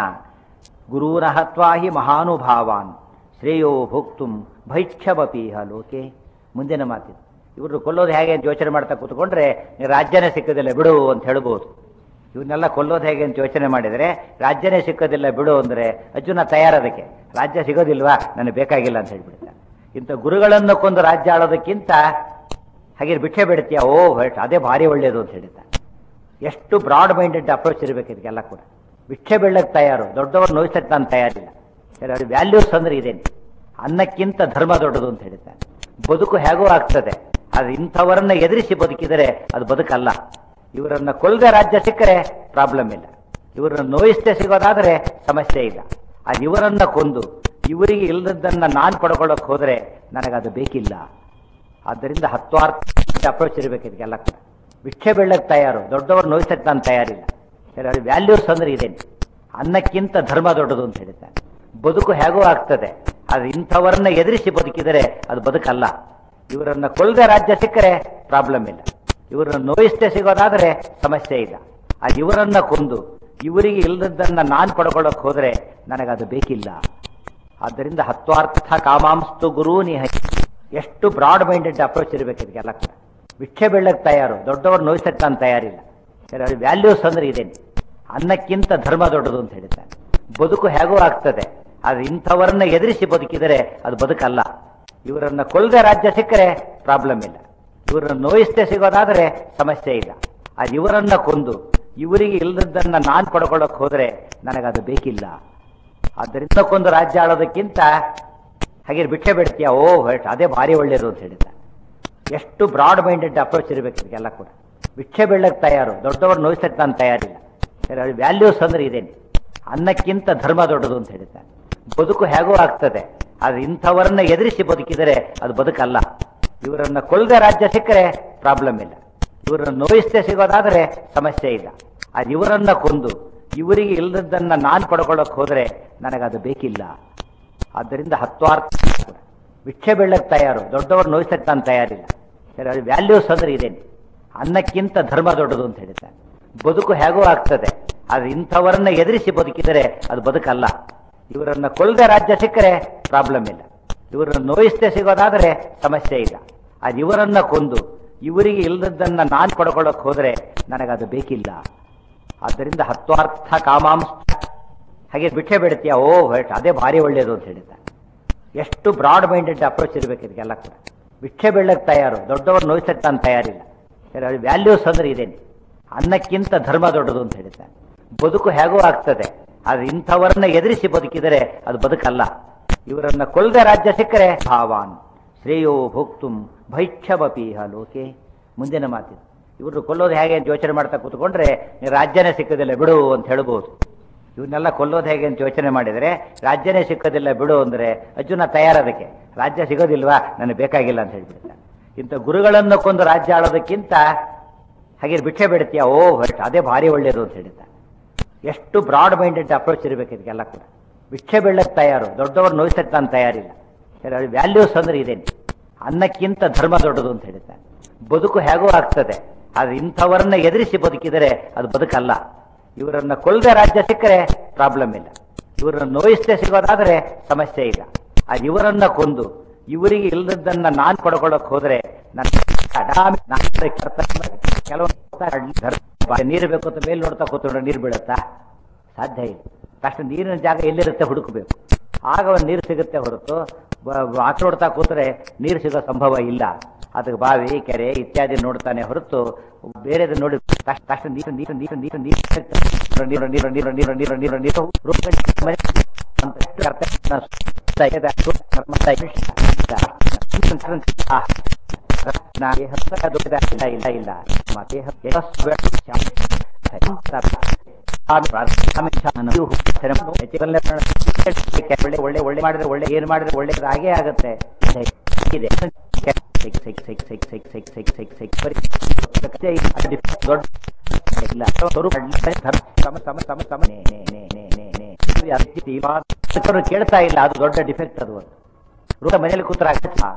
ಗುರೂನ ಹತ್ವಾ ಹಿ ಮಹಾನುಭಾವಾನ್ ಶ್ರೇಯೋ ಭೋಕ್ತುಂ ಭೈಕ್ಷಮಪೀಹ ಲೋಕೆ. ಮುಂದಿನ ಮಾತಿದು. ಇವ್ರನ್ನ ಕೊಲ್ಲೋದು ಹೇಗೆ ಅಂತ ಯೋಚನೆ ಮಾಡ್ತಾ ಕೂತ್ಕೊಂಡ್ರೆ ರಾಜ್ಯನೇ ಸಿಕ್ಕದಿಲ್ಲ ಬಿಡು ಅಂತ ಹೇಳ್ಬೋದು. ಇವನ್ನೆಲ್ಲ ಕೊಲ್ಲೋದು ಹೇಗೆ ಅಂತ ಯೋಚನೆ ಮಾಡಿದರೆ ರಾಜ್ಯನೇ ಸಿಕ್ಕೋದಿಲ್ಲ ಬಿಡು ಅಂದರೆ ಅರ್ಜುನ ತಯಾರದಕ್ಕೆ. ರಾಜ್ಯ ಸಿಗೋದಿಲ್ವಾ, ನನಗೆ ಬೇಕಾಗಿಲ್ಲ ಅಂತ ಹೇಳ್ಬಿಡ್ತಾನೆ. ಇಂಥ ಗುರುಗಳನ್ನು ಕೊಂದು ರಾಜ್ಯ ಆಳೋದಕ್ಕಿಂತ ಹಾಗೆ ಭಿಕ್ಷೆ ಬಿಡ್ತೀಯ, ಓ ಅದೇ ಭಾರಿ ಒಳ್ಳೆಯದು ಅಂತ ಹೇಳ್ತಾನೆ. ಎಷ್ಟು ಬ್ರಾಡ್ ಮೈಂಡೆಡ್ ಅಪ್ರೋಚ್ ಇರಬೇಕು ಇದಕ್ಕೆಲ್ಲ ಕೂಡ. ಭಿಕ್ಷೆ ಬೀಳಕ್ಕೆ ತಯಾರು, ದೊಡ್ಡವರು ನೋಯಿಸಕ್ಕೆ ನಾನು ತಯಾರಿಲ್ಲ. ಅವ್ರ ವ್ಯಾಲ್ಯೂಸ್ ಅಂದ್ರೆ ಇದೇನು? ಅನ್ನಕ್ಕಿಂತ ಧರ್ಮ ದೊಡ್ಡದು ಅಂತ ಹೇಳ್ತಾನೆ. ಬದುಕು ಹೇಗೋ ಆಗ್ತದೆ, ಆದರೆ ಇಂಥವರನ್ನ ಎದುರಿಸಿ ಬದುಕಿದರೆ ಅದು ಬದುಕಲ್ಲ. ಇವರನ್ನ ಕೊಲ್ಲದೆ ರಾಜ್ಯ ಸಿಕ್ಕರೆ ಪ್ರಾಬ್ಲಮ್ ಇಲ್ಲ, ಇವರನ್ನ ನೋಯಿಸದೆ ಸಿಗೋದಾದರೆ ಸಮಸ್ಯೆ ಇಲ್ಲ. ಅದು ಇವರನ್ನ ಕೊಂದು ಇವರಿಗೆ ಇಲ್ಲದನ್ನ ನಾನು ಪಡ್ಕೊಳ್ಳೋಕೆ ಹೋದರೆ ನನಗದು ಬೇಕಿಲ್ಲ. ಆದ್ದರಿಂದ ಹತ್ವಾರ್ಥ ಅಪ್ರೋಚ್ ಇರಬೇಕು ಇದಕ್ಕೆಲ್ಲ ಕೂಡ. ಭಿಕ್ಷೆ ಬೀಳಕ್ಕೆ ತಯಾರು, ದೊಡ್ಡವರು ನೋಯಿಸಕ್ಕೆ ನಾನು ತಯಾರಿಲ್ಲ. ಅವ್ರ ವ್ಯಾಲ್ಯೂಸ್ ಅಂದ್ರೆ ಇದೇನು? ಅನ್ನಕ್ಕಿಂತ ಧರ್ಮ ದೊಡ್ಡದು ಅಂತ ಹೇಳ್ತಾನೆ. ಬದುಕು ಹೇಗೋ ಆಗ್ತದೆ, ಆದರೆ ಇಂಥವರನ್ನ ಎದುರಿಸಿ ಬದುಕಿದರೆ ಅದು ಬದುಕಲ್ಲ. ಇವರನ್ನ ಕೊಲ್ಲದೆ ರಾಜ್ಯ ಸಿಕ್ಕರೆ ಪ್ರಾಬ್ಲಮ್ ಇಲ್ಲ, ಇವರನ್ನ ನೋಯಿಸದೆ ಸಿಗೋದಾದರೆ ಸಮಸ್ಯೆ ಇಲ್ಲ. ಅದು ಇವರನ್ನ ಕೊಂದು ಇವರಿಗೆ ಇಲ್ಲದನ್ನ ನಾನು ಪಡ್ಕೊಳ್ಳೋಕೆ ಹೋದರೆ ನನಗದು ಬೇಕಿಲ್ಲ. ಆದ್ದರಿಂದ ಹತ್ವಾರ್ಥ ಕಾಮಾಂಸ್ತು ಗುರೂನಿ. ಎಷ್ಟು ಬ್ರಾಡ್ ಮೈಂಡೆಡ್ ಅಪ್ರೋಚ್ ಇರಬೇಕು ಇದಕ್ಕೆಲ್ಲ ಕೂಡ. ಭಿಕ್ಷೆ ಬೀಳಕ್ಕೆ ತಯಾರು, ದೊಡ್ಡವರು ನೋಯಿಸಕ್ಕೆ ನಾನು ತಯಾರಿಲ್ಲ. ಅವ್ರ ವ್ಯಾಲ್ಯೂಸ್ ಅಂದ್ರೆ ಇದೇನು? ಅನ್ನಕ್ಕಿಂತ ಧರ್ಮ ದೊಡ್ಡದು ಅಂತ ಹೇಳ್ತಾನೆ. ಬದುಕು ಹೇಗೋ ಆಗ್ತದೆ, ಆದರೆ ಇಂಥವರನ್ನ ಎದುರಿಸಿ ಬದುಕಿದರೆ ಅದು ಬದುಕಲ್ಲ. ಇವರನ್ನ ಕೊಲ್ಲದೆ ರಾಜ್ಯ ಸಿಕ್ಕರೆ ಪ್ರಾಬ್ಲಮ್ ಇಲ್ಲ, ಇವರನ್ನ ನೋಯಿಸದೆ ಸಿಗೋದಾದರೆ ಸಮಸ್ಯೆ ಇಲ್ಲ. ಅದು ಇವರನ್ನ ಕೊಂದು ಇವರಿಗೆ ಇಲ್ಲದನ್ನ ನಾನು ಪಡ್ಕೊಳ್ಳೋಕೆ ಹೋದರೆ ನನಗದು ಬೇಕಿಲ್ಲ. ಆದ್ದರಿಂದ ಕೊಂದು ರಾಜ್ಯ ಆಳೋದಕ್ಕಿಂತ ಹಾಗೆ ಭಿಕ್ಷೆ ಬಿಡ್ತೀಯ, ಓ ಅದೇ ಭಾರಿ ಒಳ್ಳೆಯದು ಅಂತ ಹೇಳ್ತಾನೆ. ಎಷ್ಟು ಬ್ರಾಡ್ ಮೈಂಡೆಡ್ ಅಪ್ರೋಚ್ ಇರಬೇಕು ಇದಕ್ಕೆಲ್ಲ ಕೂಡ. ಭಿಕ್ಷೆ ಬೀಳಕ್ಕೆ ತಯಾರು, ದೊಡ್ಡವರು ನೋಯಿಸಕ್ಕೆ ನಾನು ತಯಾರಿಲ್ಲ. ಅವ್ರ ವ್ಯಾಲ್ಯೂಸ್ ಅಂದ್ರೆ ಇದೇನು? ಅನ್ನಕ್ಕಿಂತ ಧರ್ಮ ದೊಡ್ಡದು ಅಂತ ಹೇಳ್ತಾನೆ. ಬದುಕು ಹೇಗೋ ಆಗ್ತದೆ, ಆದರೆ ಇಂಥವರನ್ನ ಎದುರಿಸಿ ಬದುಕಿದರೆ ಅದು ಬದುಕಲ್ಲ. ಇವರನ್ನ ಕೊಲ್ಲದೆ ರಾಜ್ಯ ಸಿಕ್ಕರೆ ಪ್ರಾಬ್ಲಮ್ ಇಲ್ಲ, ಇವರನ್ನ ನೋಯಿಸದೆ ಸಿಗೋದಾದರೆ ಸಮಸ್ಯೆ ಇಲ್ಲ. ಅದು ಇವರನ್ನ ಕೊಂದು ಇವರಿಗೆ ಇಲ್ಲದನ್ನ ನಾನು ಪಡ್ಕೊಳ್ಳೋಕೆ ಹೋದರೆ ನನಗದು ಬೇಕಿಲ್ಲ. ಆದ್ದರಿಂದ ಹತ್ವಾರ್ಥ ಭಿಕ್ಷೆ ಬೀಳಕ್ಕೆ ತಯಾರು, ದೊಡ್ಡವರು ನೋಯಿಸಕ್ಕೆ ನಾನು ತಯಾರಿಲ್ಲ. ಅವ್ರ ವ್ಯಾಲ್ಯೂಸ್ ಅಂದ್ರೆ ಇದೇನು? ಅನ್ನಕ್ಕಿಂತ ಧರ್ಮ ದೊಡ್ಡದು ಅಂತ ಹೇಳ್ತಾನೆ. ಬದುಕು ಹೇಗೋ ಆಗ್ತದೆ, ಆದರೆ ಇಂಥವರನ್ನ ಎದುರಿಸಿ ಬದುಕಿದರೆ ಅದು ಬದುಕಲ್ಲ. ಇವರನ್ನ ಕೊಲ್ಲದೆ ರಾಜ್ಯ ಸಿಕ್ಕರೆ ಪ್ರಾಬ್ಲಮ್ ಇಲ್ಲ, ಇವರನ್ನ ನೋಯಿಸದೆ ಸಿಗೋದಾದರೆ ಸಮಸ್ಯೆ ಇಲ್ಲ. ಅದು ಇವರನ್ನ ಕೊಂದು ಇವರಿಗೆ ಇಲ್ಲದನ್ನ ನಾನು ಪಡ್ಕೊಳ್ಳೋಕೆ ಹೋದರೆ ನನಗದು ಬೇಕಿಲ್ಲ. ಆದ್ದರಿಂದ ಹತ್ವಾರ್ಥ ಕಾಮಾಂಶ ಹಾಗೆ ಭಿಕ್ಷೆ ಬಿಡ್ತೀಯ, ಓ ಅದೇ ಭಾರಿ ಒಳ್ಳೆಯದು ಅಂತ ಹೇಳ್ತಾನೆ. ಎಷ್ಟು ಬ್ರಾಡ್ ಮೈಂಡೆಡ್ ಅಪ್ರೋಚ್ ಇರಬೇಕು ಇದಕ್ಕೆಲ್ಲ ಕೂಡ. ಭಿಕ್ಷೆ ಬೀಳಕ್ಕೆ ತಯಾರು, ದೊಡ್ಡವರು ನೋಯಿಸಕ್ಕೆ ನಾನು ತಯಾರಿಲ್ಲ. ಅವ್ರ ವ್ಯಾಲ್ಯೂಸ್ ಅಂದ್ರೆ ಇದೇನು? ಅನ್ನಕ್ಕಿಂತ ಧರ್ಮ ದೊಡ್ಡದು ಅಂತ ಹೇಳ್ತಾನೆ. ಬದುಕು ಹೇಗೋ ಆಗ್ತದೆ, ಆದರೆ ಇಂಥವರನ್ನ ಎದುರಿಸಿ ಬದುಕಿದರೆ ಅದು ಬದುಕಲ್ಲ. ಇವರನ್ನ ಕೊಲ್ಲದೆ ರಾಜ್ಯ ಸಿಕ್ಕರೆ ಭಾವಾನ್ ಶ್ರೇಯೋ ಭೋಕ್ತುಂ ಭೈಕ್ಷಮಪೀಹ ಲೋಕೆ. ಮುಂದಿನ ಮಾತಿದು. ಇವ್ರನ್ನ ಕೊಲ್ಲೋದು ಹೇಗೆ ಅಂತ ಯೋಚನೆ ಮಾಡ್ತಾ ಕೂತ್ಕೊಂಡ್ರೆ ರಾಜ್ಯನೇ ಸಿಕ್ಕದಿಲ್ಲ ಬಿಡು ಅಂತ ಹೇಳ್ಬೋದು. ಇವನ್ನೆಲ್ಲ ಕೊಲ್ಲೋದು ಹೇಗೆ ಅಂತ ಯೋಚನೆ ಮಾಡಿದರೆ ರಾಜ್ಯನೇ ಸಿಕ್ಕೋದಿಲ್ಲ ಬಿಡು ಅಂದರೆ ಅರ್ಜುನ ತಯಾರದಕ್ಕೆ. ರಾಜ್ಯ ಸಿಗೋದಿಲ್ವಾ, ನನಗೆ ಬೇಕಾಗಿಲ್ಲ ಅಂತ ಹೇಳ್ಬಿಡ್ತಾನೆ. ಇಂಥ ಗುರುಗಳನ್ನು ಕೊಂದು ರಾಜ್ಯ ಆಳೋದಕ್ಕಿಂತ ಹಾಗೆ ಭಿಕ್ಷೆ ಬಿಡ್ತೀಯ, ಓ ಅದೇ ಭಾರಿ ಒಳ್ಳೆಯದು ಅಂತ ಹೇಳ್ತಾನೆ. ಎಷ್ಟು ಬ್ರಾಡ್ ಮೈಂಡೆಡ್ ಅಪ್ರೋಚ್ ಇರಬೇಕು ಇದಕ್ಕೆಲ್ಲ ಕೂಡ. ಭಿಕ್ಷೆ ಬೀಳಕ್ಕೆ ತಯಾರು, ದೊಡ್ಡವರು ನೋಯಿಸಕ್ಕೆ ನಾನು ತಯಾರಿಲ್ಲ. ಅವ್ರ ವ್ಯಾಲ್ಯೂಸ್ ಅಂದ್ರೆ ಇದೇನು? ಅನ್ನಕ್ಕಿಂತ ಧರ್ಮ ದೊಡ್ಡದು ಅಂತ ಹೇಳ್ತಾನೆ. ಬದುಕು ಹೇಗೋ ಆಗ್ತದೆ, ಆದರೆ ಇಂಥವರನ್ನ ಎದುರಿಸಿ ಬದುಕಿದರೆ ಅದು ಬದುಕಲ್ಲ. ಇವರನ್ನ ಕೊಲ್ಲದೆ ರಾಜ್ಯ ಸಿಕ್ಕರೆ ಪ್ರಾಬ್ಲಮ್ ಇಲ್ಲ, ಇವರನ್ನ ನೋಯಿಸದೆ ಸಿಗೋದಾದರೆ ಸಮಸ್ಯೆ ಇಲ್ಲ. ಅದು ಇವರನ್ನ ಕೊಂದು ಇವರಿಗೆ ಇಲ್ಲದನ್ನ ನಾನು ಪಡ್ಕೊಳ್ಳೋಕೆ ಹೋದರೆ ಕೆಲವು ನೀರು ಬೇಕು ಅಂತ ಮೇಲೆ ನೋಡ್ತಾ ಕೂತ್ಕೊಂಡ್ರೆ ನೀರು ಬೀಳುತ್ತಾ? ಸಾಧ್ಯ ಇಲ್ಲ. ತಕ್ಷಣ ನೀರಿನ ಜಾಗ ಎಲ್ಲಿರುತ್ತೆ ಹುಡುಕಬೇಕು, ಆಗ ಒಂದು ನೀರು ಸಿಗುತ್ತೆ ಹೊರತು ಆಚೋಡ್ತಾ ಕೂತ್ರೆ ನೀರು ಸಿಗೋ ಸಂಭವ ಇಲ್ಲ. ಅದಕ್ಕೆ ಬಾವಿ, ಕೆರೆ ಇತ್ಯಾದಿ ನೋಡ್ತಾನೆ ಹೊರತು ಬೇರೆದು ನೋಡಿ ತಕ್ಷಣ ನೀರು ನೀರು ನೀರು ನೀರು ನೀರು ನೀರು ನೀರು ನೀರು ನೀರು ನೀರು ನೀರು ನೀರು ಒಳ್ಳೆ ಒಳ್ಳೆ ಮಾಡಿದ್ರೆ ಒಳ್ಳೆ ಏನ್ ಮಾಡಿದ್ರೆ ಒಳ್ಳೇದು ಹಾಗೇ ಆಗುತ್ತೆ. ಕೇಳ್ತಾ ಇಲ್ಲ, ಅದು ದೊಡ್ಡ ಡಿಫೆಕ್ಟ್. ಅದು ರೂಢ ಮನೆಯಲ್ಲಿ ಕೂತ್ರ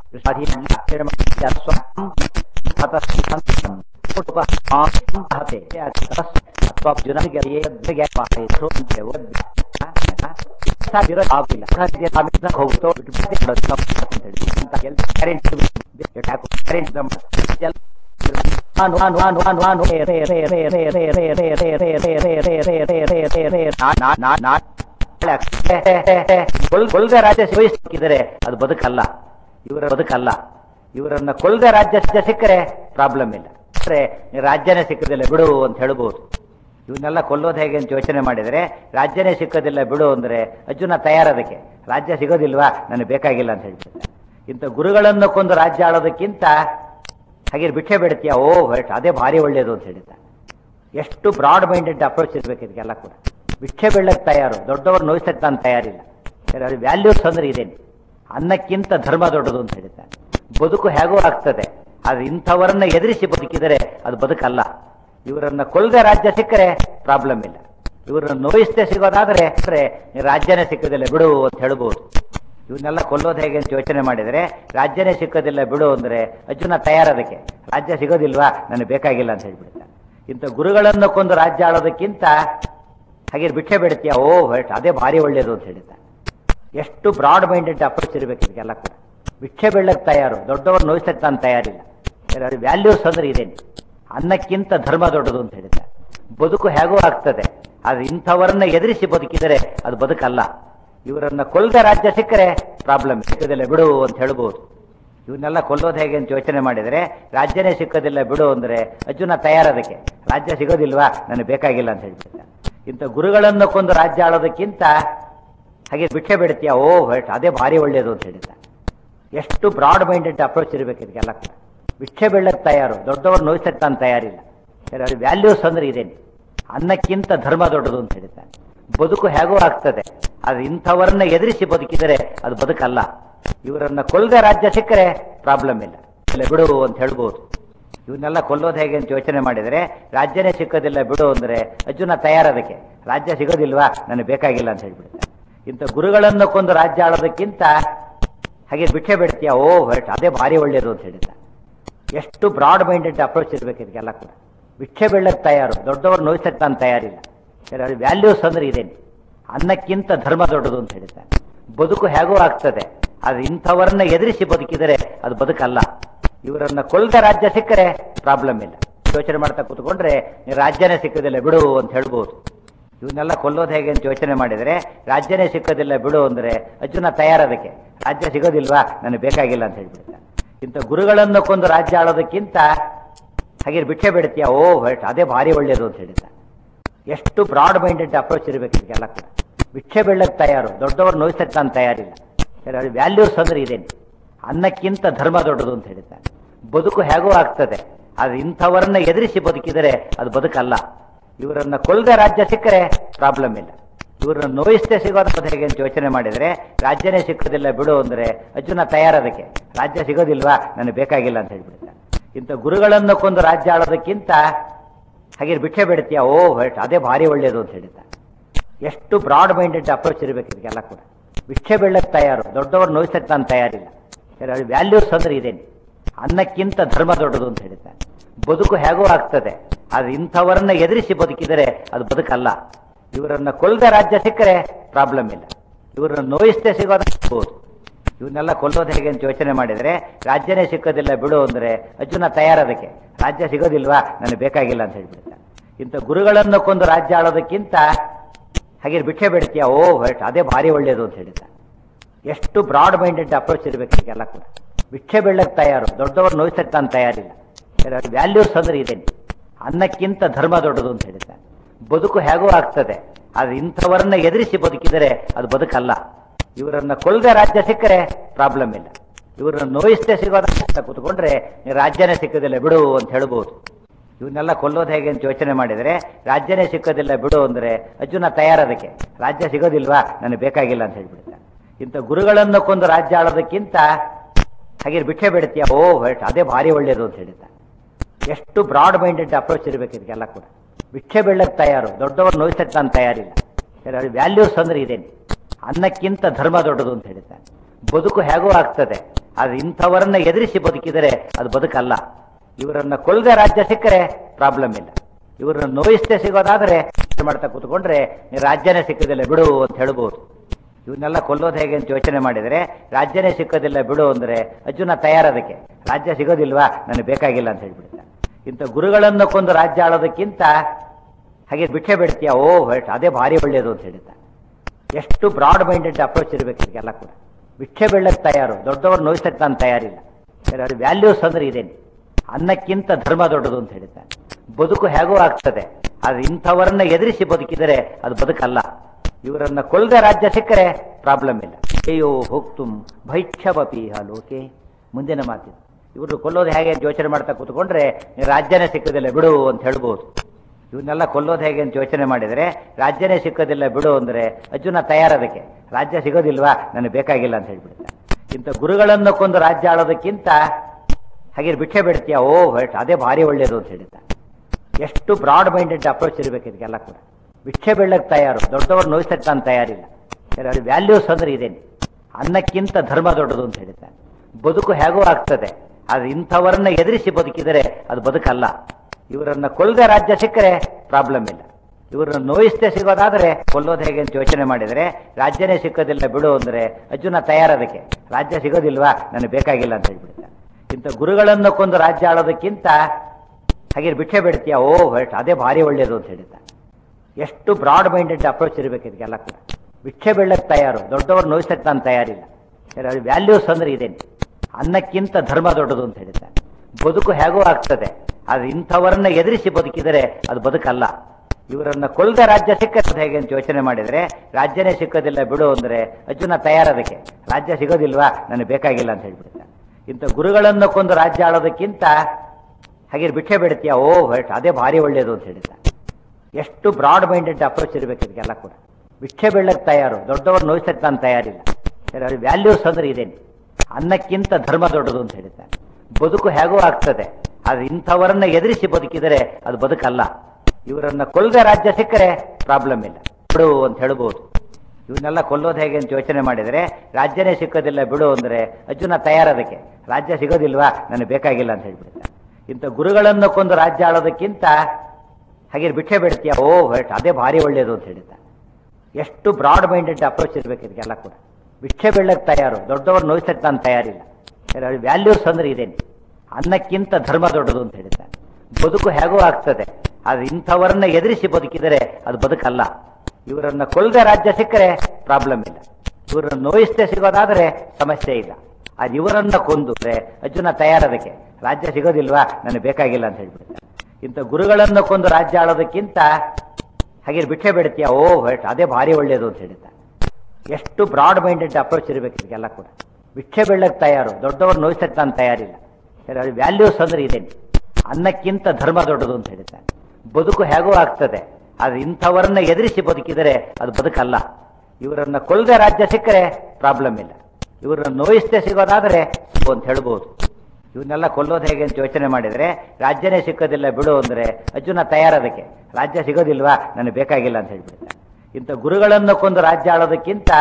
ಕೊಲ್ದ ರಾಜ್ಯ ಸಿಕ್ಕಿದರೆ ಅದು ಬದುಕಲ್ಲ, ಇವರ ಬದುಕಲ್ಲ. ಇವರನ್ನ ಕೊಲ್ದ ರಾಜ್ಯ ಸಿಕ್ಕರೆ ಪ್ರಾಬ್ಲಮ್ ಇಲ್ಲ. ರಾಜ್ಯನೇ ಸಿಕ್ಕದಿಲ್ಲ ಬಿಡು ಅಂತ ಹೇಳ್ಬೋದು. ಇವನ್ನೆಲ್ಲ ಕೊಲ್ಲೋದು ಹೇಗೆ ಅಂತ ಯೋಚನೆ ಮಾಡಿದರೆ ರಾಜ್ಯನೇ ಸಿಕ್ಕೋದಿಲ್ಲ ಬಿಡು ಅಂದ್ರೆ ಅರ್ಜುನ ತಯಾರದಕ್ಕೆ. ರಾಜ್ಯ ಸಿಗೋದಿಲ್ವಾ, ನನಗೆ ಬೇಕಾಗಿಲ್ಲ ಅಂತ ಹೇಳ್ತಿದ್ದ. ಇಂಥ ಗುರುಗಳನ್ನು ಕೊಂದು ರಾಜ್ಯ ಆಳೋದಕ್ಕಿಂತ ಹಾಗೆ ಭಿಕ್ಷೆ ಬಿಡ್ತೀಯ, ಓ ಹೊರಟು ಅದೇ ಭಾರಿ ಒಳ್ಳೆಯದು ಅಂತ ಹೇಳಿದ್ದ. ಎಷ್ಟು ಬ್ರಾಡ್ ಮೈಂಡೆಡ್ ಅಪ್ರೋಚ್ ಇರಬೇಕು ಇದಕ್ಕೆಲ್ಲ ಕೂಡ. ಭಿಕ್ಷೆ ಬೀಳಕ್ಕೆ ತಯಾರು, ದೊಡ್ಡವರು ನೋಯಿಸಕ್ಕೆ ನಾನು ತಯಾರಿಲ್ಲ. ವ್ಯಾಲ್ಯೂಸ್ ಅಂದ್ರೆ ಇದೇನು, ಅನ್ನಕ್ಕಿಂತ ಧರ್ಮ ದೊಡ್ಡದು ಅಂತ ಹೇಳಿದ್ದಾರೆ. ಬದುಕು ಹೇಗೋ ಆಗ್ತದೆ, ಆದ್ರೆ ಇಂಥವರನ್ನ ಎದುರಿಸಿ ಬದುಕಿದರೆ ಅದು ಬದುಕಲ್ಲ. ಇವರನ್ನ ಕೊಲ್ದ ರಾಜ್ಯ ಸಿಕ್ಕರೆ ಪ್ರಾಬ್ಲಮ್ ಇಲ್ಲ. ಇವರನ್ನ ನೋಯಿಸದೆ ಸಿಗೋದಾದ್ರೆ ರಾಜ್ಯನೇ ಸಿಕ್ಕೋದಿಲ್ಲ ಬಿಡು ಅಂತ ಹೇಳ್ಬೋದು. ಇವನ್ನೆಲ್ಲ ಕೊಲ್ಲೋದು ಹೇಗೆ ಅಂತ ಯೋಚನೆ ಮಾಡಿದರೆ ರಾಜ್ಯನೇ ಸಿಕ್ಕೋದಿಲ್ಲ ಬಿಡು ಅಂದ್ರೆ ಅರ್ಜುನ ತಯಾರದಕ್ಕೆ. ರಾಜ್ಯ ಸಿಗೋದಿಲ್ವಾ, ನನಗೆ ಬೇಕಾಗಿಲ್ಲ ಅಂತ ಹೇಳ್ಬಿಡ್ತಾರೆ. ಇಂಥ ಗುರುಗಳನ್ನು ಕೊಂದು ರಾಜ್ಯ ಆಳೋದಕ್ಕಿಂತ ಹಾಗೆ ಭಿಕ್ಷೆ ಬಿಡ್ತೀಯ, ಓ ಹೊರಟು ಅದೇ ಭಾರಿ ಒಳ್ಳೆಯದು ಅಂತ ಹೇಳಿದ್ದಾರೆ. ಎಷ್ಟು ಬ್ರಾಡ್ ಮೈಂಡೆಡ್ ಅಪ್ರೋಚ್ ಇರಬೇಕು ಇದಕ್ಕೆಲ್ಲ ಕೂಡ. ಭಿಕ್ಷೆ ಬೀಳಕ್ಕೆ ತಯಾರು, ದೊಡ್ಡವರು ನೋಯಿಸಕ್ಕೆ ನಾನು ತಯಾರಿಲ್ಲ. ವ್ಯಾಲ್ಯೂಸ್ ಅಂದ್ರೆ ಇದೇನು, ಅನ್ನಕ್ಕಿಂತ ಧರ್ಮ ದೊಡ್ಡದು ಅಂತ ಹೇಳಿದ್ದಾರೆ. ಬದುಕು ಹೇಗೋ ಆಗ್ತದೆ, ಆದ್ರೆ ಇಂಥವರನ್ನ ಎದುರಿಸಿ ಬದುಕಿದರೆ ಅದು ಬದುಕಲ್ಲ. ಇವರನ್ನ ಕೊಲ್ದ ರಾಜ್ಯ ಸಿಕ್ಕರೆ ಪ್ರಾಬ್ಲಮ್ ಸಿಕ್ಕದಿಲ್ಲ ಬಿಡು ಅಂತ ಹೇಳ್ಬೋದು. ಇವನ್ನೆಲ್ಲ ಕೊಲ್ಲೋದು ಹೇಗೆ ಅಂತ ಯೋಚನೆ ಮಾಡಿದರೆ ರಾಜ್ಯನೇ ಸಿಕ್ಕೋದಿಲ್ಲ ಬಿಡು ಅಂದ್ರೆ ಅರ್ಜುನ ತಯಾರದಕ್ಕೆ. ರಾಜ್ಯ ಸಿಗೋದಿಲ್ವಾ, ನನಗೆ ಬೇಕಾಗಿಲ್ಲ ಅಂತ ಹೇಳ್ತಿದ್ದ. ಇಂಥ ಗುರುಗಳನ್ನು ಕೊಂದು ರಾಜ್ಯ ಆಳೋದಕ್ಕಿಂತ ಹಾಗೆ ಭಿಕ್ಷೆ ಬಿಡ್ತೀಯ, ಓ ಹೊರಟು ಅದೇ ಭಾರಿ ಒಳ್ಳೆಯದು ಅಂತ ಹೇಳಿದ್ದ. ಎಷ್ಟು ಬ್ರಾಡ್ ಮೈಂಡೆಡ್ ಅಪ್ರೋಚ್ ಇರಬೇಕು ಇದಕ್ಕೆಲ್ಲ ಕೂಡ. ಭಿಕ್ಷೆ ಬೀಳಕ್ಕೆ ತಯಾರು, ದೊಡ್ಡವರು ನೋಯಿಸಕ್ಕೆ ನಾನು ತಯಾರಿಲ್ಲ. ವ್ಯಾಲ್ಯೂಸ್ ಅಂದ್ರೆ ಇದೇನು, ಅನ್ನಕ್ಕಿಂತ ಧರ್ಮ ದೊಡ್ಡದು ಅಂತ ಹೇಳಿದ್ದಾರೆ. ಬದುಕು ಹೇಗೋ ಆಗ್ತದೆ, ಆದ್ರೆ ಇಂಥವರನ್ನ ಎದುರಿಸಿ ಬದುಕಿದರೆ ಅದು ಬದುಕಲ್ಲ. ಇವರನ್ನ ಕೊಲ್ದ ರಾಜ್ಯ ಸಿಕ್ಕರೆ ಪ್ರಾಬ್ಲಮ್ ಇಲ್ಲ, ಬಿಡು ಅಂತ ಹೇಳ್ಬೋದು. ಇವನ್ನೆಲ್ಲ ಕೊಲ್ಲೋದು ಹೇಗೆ ಅಂತ ಯೋಚನೆ ಮಾಡಿದರೆ ರಾಜ್ಯನೇ ಸಿಕ್ಕೋದಿಲ್ಲ ಬಿಡು ಅಂದ್ರೆ ಅರ್ಜುನ ತಯಾರದಕ್ಕೆ. ರಾಜ್ಯ ಸಿಗೋದಿಲ್ವಾ, ನನಗೆ ಬೇಕಾಗಿಲ್ಲ ಅಂತ ಹೇಳ್ಬಿಡ್ತಾರೆ. ಇಂಥ ಗುರುಗಳನ್ನು ಕೊಂದು ರಾಜ್ಯ ಆಳೋದಕ್ಕಿಂತ ಹಾಗೆ ಭಿಕ್ಷೆ ಬಿಡ್ತೀಯ, ಓ ಹೊರಟು ಅದೇ ಭಾರಿ ಒಳ್ಳೆಯದು ಅಂತ ಹೇಳಿದ್ದಾರೆ. ಎಷ್ಟು ಬ್ರಾಡ್ ಮೈಂಡೆಡ್ ಅಪ್ರೋಚ್ ಇರಬೇಕು ಇದಕ್ಕೆಲ್ಲ ಕೂಡ. ಭಿಕ್ಷೆ ಬೀಳಕ್ಕೆ ತಯಾರು, ದೊಡ್ಡವರು ನೋಯಿಸಕ್ಕೆ ನಾನು ತಯಾರಿಲ್ಲ. ವ್ಯಾಲ್ಯೂಸ್ ಅಂದ್ರೆ ಇದೇನು, ಅನ್ನಕ್ಕಿಂತ ಧರ್ಮ ದೊಡ್ಡದು ಅಂತ ಹೇಳಿದ್ದಾರೆ. ಬದುಕು ಹೇಗೋ ಆಗ್ತದೆ, ಆದ್ರೆ ಇಂಥವರನ್ನ ಎದುರಿಸಿ ಬದುಕಿದರೆ ಅದು ಬದುಕಲ್ಲ. ಇವರನ್ನ ಕೊಲ್ದ ರಾಜ್ಯ ಸಿಕ್ಕರೆ ಪ್ರಾಬ್ಲಮ್ ಇಲ್ಲ. ಯೋಚನೆ ಮಾಡ್ತಾ ಕೂತ್ಕೊಂಡ್ರೆ ರಾಜ್ಯನೇ ಸಿಕ್ಕೋದಿಲ್ಲ ಬಿಡು ಅಂತ ಹೇಳ್ಬೋದು. ಇವನ್ನೆಲ್ಲ ಕೊಲ್ಲೋದು ಹೇಗೆ ಅಂತ ಯೋಚನೆ ಮಾಡಿದರೆ ರಾಜ್ಯನೇ ಸಿಕ್ಕೋದಿಲ್ಲ ಬಿಡು ಅಂದ್ರೆ ಅರ್ಜುನ ತಯಾರದಕ್ಕೆ. ರಾಜ್ಯ ಸಿಗೋದಿಲ್ವಾ, ನನಗೆ ಬೇಕಾಗಿಲ್ಲ ಅಂತ ಹೇಳ್ಬಿಡ್ತಾರೆ. ಇಂಥ ಗುರುಗಳನ್ನು ಕೊಂದು ರಾಜ್ಯ ಆಳೋದಕ್ಕಿಂತ ಹಾಗೆ ಭಿಕ್ಷೆ ಬಿಡ್ತೀಯ, ಓ ಹೊರಟು ಅದೇ ಭಾರಿ ಒಳ್ಳೆಯದು ಅಂತ ಹೇಳಿದ್ದಾರೆ. ಎಷ್ಟು ಬ್ರಾಡ್ ಮೈಂಡೆಡ್ ಅಪ್ರೋಚ್ ಇರಬೇಕು ಇದಕ್ಕೆಲ್ಲ ಕೂಡ. ಭಿಕ್ಷೆ ಬೀಳಕ್ಕೆ ತಯಾರು, ದೊಡ್ಡವರು ನೋಯಿಸಕ್ಕೆ ನಾನು ತಯಾರಿಲ್ಲ. ವ್ಯಾಲ್ಯೂಸ್ ಅಂದ್ರೆ ಇದೇನು, ಅನ್ನಕ್ಕಿಂತ ಧರ್ಮ ದೊಡ್ಡದು ಅಂತ ಹೇಳಿದ್ದಾರೆ. ಬದುಕು ಹೇಗೋ ಆಗ್ತದೆ, ಆದ್ರೆ ಇಂಥವರನ್ನ ಎದುರಿಸಿ ಬದುಕಿದರೆ ಅದು ಬದುಕಲ್ಲ. ಇವರನ್ನ ಕೊಲ್ದ ರಾಜ್ಯ ಸಿಕ್ಕರೆ ಪ್ರಾಬ್ಲಮ್ ಇಲ್ಲ. ಇವರನ್ನ ನೋಯಿಸದೆ ಸಿಗೋದು ಹೇಗೆ ಅಂತ ಯೋಚನೆ ಮಾಡಿದರೆ ರಾಜ್ಯನೇ ಸಿಕ್ಕೋದಿಲ್ಲ ಬಿಡು ಅಂದ್ರೆ ಅರ್ಜುನ ತಯಾರದಕ್ಕೆ. ರಾಜ್ಯ ಸಿಗೋದಿಲ್ವಾ, ನನಗೆ ಬೇಕಾಗಿಲ್ಲ ಅಂತ ಹೇಳ್ಬಿಡ್ತಾರೆ. ಇಂಥ ಗುರುಗಳನ್ನು ಕೊಂದು ರಾಜ್ಯ ಆಳೋದಕ್ಕಿಂತ ಹಾಗೆ ಭಿಕ್ಷೆ ಬಿಡ್ತೀಯ, ಓ ಹೊರಟು ಅದೇ ಭಾರಿ ಒಳ್ಳೆಯದು ಅಂತ ಹೇಳಿದ್ದಾರೆ. ಎಷ್ಟು ಬ್ರಾಡ್ ಮೈಂಡೆಡ್ ಅಪ್ರೋಚ್ ಇರಬೇಕು ಇದಕ್ಕೆಲ್ಲ ಕೂಡ. ಭಿಕ್ಷೆ ಬೀಳಕ್ಕೆ ತಯಾರು, ದೊಡ್ಡವರು ನೋಯಿಸಕ್ಕೆ ನಾನು ತಯಾರಿಲ್ಲ. ವ್ಯಾಲ್ಯೂಸ್ ಅಂದ್ರೆ ಇದೇನು, ಅನ್ನಕ್ಕಿಂತ ಧರ್ಮ ದೊಡ್ಡದು ಅಂತ ಹೇಳಿದ್ದಾರೆ. ಬದುಕು ಹೇಗೋ ಆಗ್ತದೆ, ಆದ್ರೆ ಇಂಥವರನ್ನ ಎದುರಿಸಿ ಬದುಕಿದರೆ ಅದು ಬದುಕಲ್ಲ. ಇವರನ್ನ ಕೊಲ್ದ ರಾಜ್ಯ ಸಿಕ್ಕರೆ ಪ್ರಾಬ್ಲಮ್ ಇಲ್ಲ. ಇವರನ್ನ ನೋಯಿಸದೆ ಸಿಗೋದು. ಇವನ್ನೆಲ್ಲ ಕೊಲ್ಲೋದು ಹೇಗೆ ಅಂತ ಯೋಚನೆ ಮಾಡಿದರೆ ರಾಜ್ಯನೇ ಸಿಕ್ಕೋದಿಲ್ಲ ಬಿಡು ಅಂದ್ರೆ ಅರ್ಜುನ ತಯಾರದಕ್ಕೆ. ರಾಜ್ಯ ಸಿಗೋದಿಲ್ವಾ, ನನಗೆ ಬೇಕಾಗಿಲ್ಲ ಅಂತ ಹೇಳ್ಬಿಡ್ತಾರೆ. ಇಂಥ ಗುರುಗಳನ್ನು ಕೊಂದು ರಾಜ್ಯ ಆಳೋದಕ್ಕಿಂತ ಹಾಗೆ ಭಿಕ್ಷೆ ಬಿಡ್ತೀಯ, ಓ ಹೊರಟು ಅದೇ ಭಾರಿ ಒಳ್ಳೆಯದು ಅಂತ ಹೇಳಿದ್ದಾರೆ. ಎಷ್ಟು ಬ್ರಾಡ್ ಮೈಂಡೆಡ್ ಅಪ್ರೋಚ್ ಇರಬೇಕು ಇದಕ್ಕೆಲ್ಲ ಕೂಡ. ಭಿಕ್ಷೆ ಬೀಳಕ್ಕೆ ತಯಾರು, ದೊಡ್ಡವರು ನೋಯಿಸಕ್ಕೆ ನಾನು ತಯಾರಿಲ್ಲ. ವ್ಯಾಲ್ಯೂಸ್ ಅಂದ್ರೆ ಇದೇನು, ಅನ್ನಕ್ಕಿಂತ ಧರ್ಮ ದೊಡ್ಡದು ಅಂತ ಹೇಳಿದ್ದಾರೆ. ಬದುಕು ಹೇಗೋ ಆಗ್ತದೆ, ಆದ್ರೆ ಇಂಥವರನ್ನ ಎದುರಿಸಿ ಬದುಕಿದರೆ ಅದು ಬದುಕಲ್ಲ. ಇವರನ್ನ ಕೊಲ್ಲದೆ ರಾಜ್ಯ ಸಿಕ್ಕರೆ ಪ್ರಾಬ್ಲಮ್ ಇಲ್ಲ. ಇವರನ್ನ ನೋಯಿಸದೆ ಸಿಗೋದಂತ ಕೂತ್ಕೊಂಡ್ರೆ ರಾಜ್ಯನೇ ಸಿಕ್ಕದಿಲ್ಲ ಬಿಡು ಅಂತ ಹೇಳ್ಬೋದು. ಇವನ್ನೆಲ್ಲ ಕೊಲ್ಲೋದು ಹೇಗೆ ಅಂತ ಯೋಚನೆ ಮಾಡಿದರೆ ರಾಜ್ಯನೇ ಸಿಕ್ಕೋದಿಲ್ಲ ಬಿಡು ಅಂದರೆ ಅರ್ಜುನ ತಯಾರದಕ್ಕೆ. ರಾಜ್ಯ ಸಿಗೋದಿಲ್ವಾ, ನನಗೆ ಬೇಕಾಗಿಲ್ಲ ಅಂತ ಹೇಳ್ಬಿಡ್ತಾನೆ. ಇಂಥ ಗುರುಗಳನ್ನು ಕೊಂದು ರಾಜ್ಯ ಆಳೋದಕ್ಕಿಂತ ಹಾಗೆ ಭಿಕ್ಷೆ ಬಿಡ್ತೀಯ, ಓ ಹೊರಟು ಅದೇ ಭಾರಿ ಒಳ್ಳೆಯದು ಅಂತ ಹೇಳ್ತಾನೆ. ಎಷ್ಟು ಬ್ರಾಡ್ ಮೈಂಡೆಡ್ ಅಪ್ರೋಚ್ ಇರಬೇಕು ಇದಕ್ಕೆಲ್ಲ ಕೂಡ. ಭಿಕ್ಷೆ ಬೀಳಕ್ಕೆ ತಯಾರು, ದೊಡ್ಡವರು ನೋಯಿಸಕ್ಕೆ ನಾನು ತಯಾರಿಲ್ಲ. ವ್ಯಾಲ್ಯೂಸ್ ಅಂದ್ರೆ ಇದೇನೆ, ಅನ್ನಕ್ಕಿಂತ ಧರ್ಮ ದೊಡ್ಡದು ಅಂತ ಹೇಳ್ತಾನೆ. ಬದುಕು ಹೇಗೋ ಆಗ್ತದೆ, ಆದ್ರೆ ಇಂಥವರನ್ನ ಎದುರಿಸಿ ಬದುಕಿದರೆ ಅದು ಬದುಕಲ್ಲ. ಇವರನ್ನ ಕೊಲ್ಲದೆ ರಾಜ್ಯ ಸಿಕ್ಕರೆ ಪ್ರಾಬ್ಲಮ್ ಇಲ್ಲ. ಇವರನ್ನ ನೋಯಿಸದೆ ಸಿಗೋದಾದ್ರೆ ಮಾಡ್ತಾ ಕೂತ್ಕೊಂಡ್ರೆ ರಾಜ್ಯನೇ ಸಿಕ್ಕದಿಲ್ಲ ಬಿಡು ಅಂತ ಹೇಳ್ಬೋದು. ಇವನ್ನೆಲ್ಲ ಕೊಲ್ಲೋದು ಹೇಗೆ ಅಂತ ಯೋಚನೆ ಮಾಡಿದರೆ ರಾಜ್ಯನೇ ಸಿಕ್ಕೋದಿಲ್ಲ ಬಿಡು ಅಂದರೆ ಅರ್ಜುನ ತಯಾರದಕ್ಕೆ. ರಾಜ್ಯ ಸಿಗೋದಿಲ್ವಾ, ನನಗೆ ಬೇಕಾಗಿಲ್ಲ ಅಂತ ಹೇಳ್ಬಿಡ್ತಾನೆ. ಇಂಥ ಗುರುಗಳನ್ನು ಕೊಂದು ರಾಜ್ಯ ಆಳೋದಕ್ಕಿಂತ ಹಾಗೆ ಭಿಕ್ಷೆ ಬಿಡ್ತೀಯ, ಓ ಹೊರಟು ಅದೇ ಭಾರಿ ಒಳ್ಳೆಯದು ಅಂತ ಹೇಳ್ತಾನೆ. ಎಷ್ಟು ಬ್ರಾಡ್ ಮೈಂಡೆಡ್ ಅಪ್ರೋಚ್ ಇರಬೇಕು ಇದಕ್ಕೆಲ್ಲ ಕೂಡ. ಭಿಕ್ಷೆ ಬೀಳಕ್ಕೆ ತಯಾರು, ದೊಡ್ಡವರು ನೋಯಿಸಕ್ಕೆ ನಾನು ತಯಾರಿಲ್ಲ. ವ್ಯಾಲ್ಯೂಸ್ ಅಂದ್ರೆ ಇದೇನೆ, ಅನ್ನಕ್ಕಿಂತ ಧರ್ಮ ದೊಡ್ಡದು ಅಂತ ಹೇಳ್ತಾನೆ. ಬದುಕು ಹೇಗೋ ಆಗ್ತದೆ, ಆದ್ರೆ ಇಂಥವರನ್ನ ಎದುರಿಸಿ ಬದುಕಿದರೆ ಅದು ಬದುಕಲ್ಲ. ಇವರನ್ನ ಕೊಲ್ಲದೆ ರಾಜ್ಯ ಸಿಕ್ಕರೆ ಪ್ರಾಬ್ಲಮ್ ಇಲ್ಲ. ಅಯ್ಯೋ ಹೋಗ್ತುಂ ಭೈಕ್ಷವಪೀಹ ಲೋಕೆ. ಮುಂದಿನ ಮಾತಿದೆ, ಇವರು ಕೊಲ್ಲೋದು ಹೇಗೆ ಅಂತ ಯೋಚನೆ ಮಾಡ್ತಾ ಕೂತ್ಕೊಂಡ್ರೆ ರಾಜ್ಯನೇ ಸಿಕ್ಕೋದಿಲ್ಲ ಬಿಡು ಅಂತ ಹೇಳ್ಬೋದು. ಇವನ್ನೆಲ್ಲ ಕೊಲ್ಲೋದು ಹೇಗೆ ಅಂತ ಯೋಚನೆ ಮಾಡಿದರೆ ರಾಜ್ಯನೇ ಸಿಕ್ಕೋದಿಲ್ಲ ಬಿಡು ಅಂದರೆ ಅರ್ಜುನ ತಯಾರದಕ್ಕೆ. ರಾಜ್ಯ ಸಿಗೋದಿಲ್ವಾ, ನನಗೆ ಬೇಕಾಗಿಲ್ಲ ಅಂತ ಹೇಳ್ಬಿಡ್ತಾನೆ. ಇಂಥ ಗುರುಗಳನ್ನು ಕೊಂದು ರಾಜ್ಯ ಆಳೋದಕ್ಕಿಂತ ಹಾಗೆ ಭಿಕ್ಷೆ ಬಿಡ್ತೀಯ, ಓ ಹೊರಟು ಅದೇ ಭಾರಿ ಒಳ್ಳೆಯದು ಅಂತ ಹೇಳ್ತಾನೆ. ಎಷ್ಟು ಬ್ರಾಡ್ ಮೈಂಡೆಡ್ ಅಪ್ರೋಚ್ ಇರಬೇಕು ಇದಕ್ಕೆಲ್ಲ ಕೂಡ. ಭಿಕ್ಷೆ ಬೀಳಕ್ಕೆ ತಯಾರು, ದೊಡ್ಡವರು ನೋಯಿಸಕ್ಕೆ ನಾನು ತಯಾರಿಲ್ಲ. ವ್ಯಾಲ್ಯೂಸ್ ಅಂದ್ರೆ ಇದೇನೆ, ಅನ್ನಕ್ಕಿಂತ ಧರ್ಮ ದೊಡ್ಡದು ಅಂತ ಹೇಳ್ತಾನೆ. ಬದುಕು ಹೇಗೋ ಆಗ್ತದೆ, ಆದ್ರೆ ಇಂಥವರನ್ನ ಎದುರಿಸಿ ಬದುಕಿದರೆ ಅದು ಬದುಕಲ್ಲ. ಇವರನ್ನ ಕೊಲ್ಲದೆ ರಾಜ್ಯ ಸಿಕ್ಕರೆ ಪ್ರಾಬ್ಲಮ್ ಇಲ್ಲ. ಇವರನ್ನ ನೋಯಿಸದೆ ಸಿಗೋದಾದ್ರೆ ಕೊಲ್ಲೋದು ಹೇಗೆ ಅಂತ ಯೋಚನೆ ಮಾಡಿದರೆ ರಾಜ್ಯನೇ ಸಿಕ್ಕೋದಿಲ್ಲ ಬಿಡು ಅಂದರೆ ಅರ್ಜುನ ತಯಾರದಕ್ಕೆ. ರಾಜ್ಯ ಸಿಗೋದಿಲ್ವಾ, ನನಗೆ ಬೇಕಾಗಿಲ್ಲ ಅಂತ ಹೇಳ್ಬಿಡ್ತಾನೆ. ಇಂಥ ಗುರುಗಳನ್ನು ಕೊಂದು ರಾಜ್ಯ ಆಳೋದಕ್ಕಿಂತ ಹಾಗೆ ಭಿಕ್ಷೆ ಬಿಡ್ತೀಯ, ಓ ಹೊರಟು ಅದೇ ಭಾರಿ ಒಳ್ಳೆಯದು ಅಂತ ಹೇಳ್ತಾನೆ. ಎಷ್ಟು ಬ್ರಾಡ್ ಮೈಂಡೆಡ್ ಅಪ್ರೋಚ್ ಇರಬೇಕು ಇದಕ್ಕೆಲ್ಲ ಕೂಡ. ಭಿಕ್ಷೆ ಬೀಳಕ್ಕೆ ತಯಾರು, ದೊಡ್ಡವರು ನೋಯಿಸಕ್ಕೆ ನಾನು ತಯಾರಿಲ್ಲ. ವ್ಯಾಲ್ಯೂಸ್ ಅಂದ್ರೆ ಇದೇನೆ, ಅನ್ನಕ್ಕಿಂತ ಧರ್ಮ ದೊಡ್ಡದು ಅಂತ ಹೇಳ್ತಾನೆ. ಬದುಕು ಹೇಗೋ ಆಗ್ತದೆ, ಆದ್ರೆ ಇಂಥವರನ್ನ ಎದುರಿಸಿ ಬದುಕಿದರೆ ಅದು ಬದುಕಲ್ಲ. ಇವರನ್ನ ಕೊಲ್ಲದೆ ರಾಜ್ಯ ಸಿಕ್ಕದು ಹೇಗೆ ಅಂತ ಯೋಚನೆ ಮಾಡಿದರೆ ರಾಜ್ಯನೇ ಸಿಕ್ಕೋದಿಲ್ಲ ಬಿಡು ಅಂದರೆ ಅರ್ಜುನ ತಯಾರದಕ್ಕೆ. ರಾಜ್ಯ ಸಿಗೋದಿಲ್ವಾ, ನನಗೆ ಬೇಕಾಗಿಲ್ಲ ಅಂತ ಹೇಳ್ಬಿಡ್ತಾನೆ. ಇಂಥ ಗುರುಗಳನ್ನು ಕೊಂದು ರಾಜ್ಯ ಆಳೋದಕ್ಕಿಂತ ಹಾಗೆ ಭಿಕ್ಷೆ ಬಿಡ್ತೀಯ, ಓ ಹೊರಟು ಅದೇ ಭಾರಿ ಒಳ್ಳೆಯದು ಅಂತ ಹೇಳ್ತಾನೆ. ಎಷ್ಟು ಬ್ರಾಡ್ ಮೈಂಡೆಡ್ ಅಪ್ರೋಚ್ ಇರಬೇಕು ಇದಕ್ಕೆಲ್ಲ ಕೂಡ. ಭಿಕ್ಷೆ ಬೀಳಕ್ಕೆ ತಯಾರು, ದೊಡ್ಡವರು ನೋಯಿಸಕ್ಕೆ ನಾನು ತಯಾರಿಲ್ಲ. ವ್ಯಾಲ್ಯೂಸ್ ಅಂದ್ರೆ ಇದೇನೆ, ಅನ್ನಕ್ಕಿಂತ ಧರ್ಮ ದೊಡ್ಡದು ಅಂತ ಹೇಳ್ತಾನೆ. ಬದುಕು ಹೇಗೋ ಆಗ್ತದೆ, ಆದ್ರೆ ಇಂಥವರನ್ನ ಎದುರಿಸಿ ಬದುಕಿದರೆ ಅದು ಬದುಕಲ್ಲ. ಇವರನ್ನ ಕೊಲ್ಲದೆ ರಾಜ್ಯ ಸಿಕ್ಕರೆ ಪ್ರಾಬ್ಲಮ್ ಇಲ್ಲ ಬಿಡು ಅಂತ ಹೇಳ್ಬೋದು. ಇವನ್ನೆಲ್ಲ ಕೊಲ್ಲೋದು ಹೇಗೆ ಅಂತ ಯೋಚನೆ ಮಾಡಿದರೆ ರಾಜ್ಯನೇ ಸಿಕ್ಕೋದಿಲ್ಲ ಬಿಡು ಅಂದರೆ ಅರ್ಜುನ ತಯಾರದಕ್ಕೆ. ರಾಜ್ಯ ಸಿಗೋದಿಲ್ವಾ, ನನಗೆ ಬೇಕಾಗಿಲ್ಲ ಅಂತ ಹೇಳ್ಬಿಡ್ತಾನೆ. ಇಂಥ ಗುರುಗಳನ್ನು ಕೊಂದು ರಾಜ್ಯ ಆಳೋದಕ್ಕಿಂತ ಹಾಗೆ ಭಿಕ್ಷೆ ಬಿಡ್ತೀಯ, ಓ ಹೊರಟು ಅದೇ ಭಾರಿ ಒಳ್ಳೆಯದು ಅಂತ ಹೇಳ್ತಾನೆ. ಎಷ್ಟು ಬ್ರಾಡ್ ಮೈಂಡೆಡ್ ಅಪ್ರೋಚ್ ಇರಬೇಕು ಇದಕ್ಕೆಲ್ಲ ಕೂಡ. ಭಿಕ್ಷೆ ಬೀಳಕ್ಕೆ ತಯಾರು, ದೊಡ್ಡವರು ನೋಯಿಸಕ್ಕೆ ನಾನು ತಯಾರಿಲ್ಲ. ವ್ಯಾಲ್ಯೂಸ್ ಅಂದ್ರೆ ಇದೇನೆ, ಅನ್ನಕ್ಕಿಂತ ಧರ್ಮ ದೊಡ್ಡದು ಅಂತ ಹೇಳ್ತಾನೆ. ಬದುಕು ಹೇಗೋ ಆಗ್ತದೆ, ಆದ್ರೆ ಇಂಥವರನ್ನ ಎದುರಿಸಿ ಬದುಕಿದರೆ ಅದು ಬದುಕಲ್ಲ. ಇವರನ್ನ ಕೊಲ್ಲದೆ ರಾಜ್ಯ ಸಿಕ್ಕರೆ ಪ್ರಾಬ್ಲಮ್ ಇಲ್ಲ. ಇವರನ್ನ ನೋಯಿಸದೆ ಸಿಗೋದಾದ್ರೆ ಸಮಸ್ಯೆ ಇಲ್ಲ. ಅದು ಇವರನ್ನ ಕೊಂದು ಅರ್ಜುನ ತಯಾರದಕ್ಕೆ. ರಾಜ್ಯ ಸಿಗೋದಿಲ್ವಾ, ನನಗೆ ಬೇಕಾಗಿಲ್ಲ ಅಂತ ಹೇಳ್ಬಿಡ್ತಾನೆ. ಇಂಥ ಗುರುಗಳನ್ನು ಕೊಂದು ರಾಜ್ಯ ಆಳೋದಕ್ಕಿಂತ ಹಾಗೆ ಭಿಕ್ಷೆ ಬಿಡ್ತೀಯ, ಓ ಹೊರಟು ಅದೇ ಭಾರಿ ಒಳ್ಳೆಯದು ಅಂತ ಹೇಳ್ತಾನೆ. ಎಷ್ಟು ಬ್ರಾಡ್ ಮೈಂಡೆಡ್ ಅಪ್ರೋಚ್ ಇರಬೇಕು ಇದಕ್ಕೆಲ್ಲ ಕೂಡ. ಭಿಕ್ಷೆ ಬೀಳಕ್ಕೆ ತಯಾರು, ದೊಡ್ಡವರು ನೋಯಿಸಕ್ಕೆ ನಾನು ತಯಾರಿಲ್ಲ. ವ್ಯಾಲ್ಯೂಸ್ ಅಂದ್ರೆ ಇದೇನೆ, ಅನ್ನಕ್ಕಿಂತ ಧರ್ಮ ದೊಡ್ಡದು ಅಂತ ಹೇಳ್ತಾನೆ. ಬದುಕು ಹೇಗೋ ಆಗ್ತದೆ, ಆದ್ರೆ ಇಂಥವರನ್ನ ಎದುರಿಸಿ ಬದುಕಿದರೆ ಅದು ಬದುಕಲ್ಲ. ಇವರನ್ನ ಕೊಲ್ಲದೆ ರಾಜ್ಯ ಸಿಕ್ಕರೆ ಪ್ರಾಬ್ಲಮ್ ಇಲ್ಲ. ಇವರನ್ನ ನೋಯಿಸದೆ ಸಿಗೋದಾದ್ರೆ ಅಂತ ಹೇಳ್ಬೋದು. ಇವನ್ನೆಲ್ಲ ಕೊಲ್ಲೋದು ಹೇಗೆ ಅಂತ ಯೋಚನೆ ಮಾಡಿದರೆ ರಾಜ್ಯನೇ ಸಿಕ್ಕೋದಿಲ್ಲ ಬಿಡು ಅಂದರೆ ಅರ್ಜುನ ತಯಾರದಕ್ಕೆ. ರಾಜ್ಯ ಸಿಗೋದಿಲ್ವಾ, ನನಗೆ ಬೇಕಾಗಿಲ್ಲ ಅಂತ ಹೇಳ್ಬಿಡ್ತಾನೆ. ಇಂಥ ಗುರುಗಳನ್ನು ಕೊಂದು ರಾಜ್ಯ ಆಳೋದಕ್ಕಿಂತ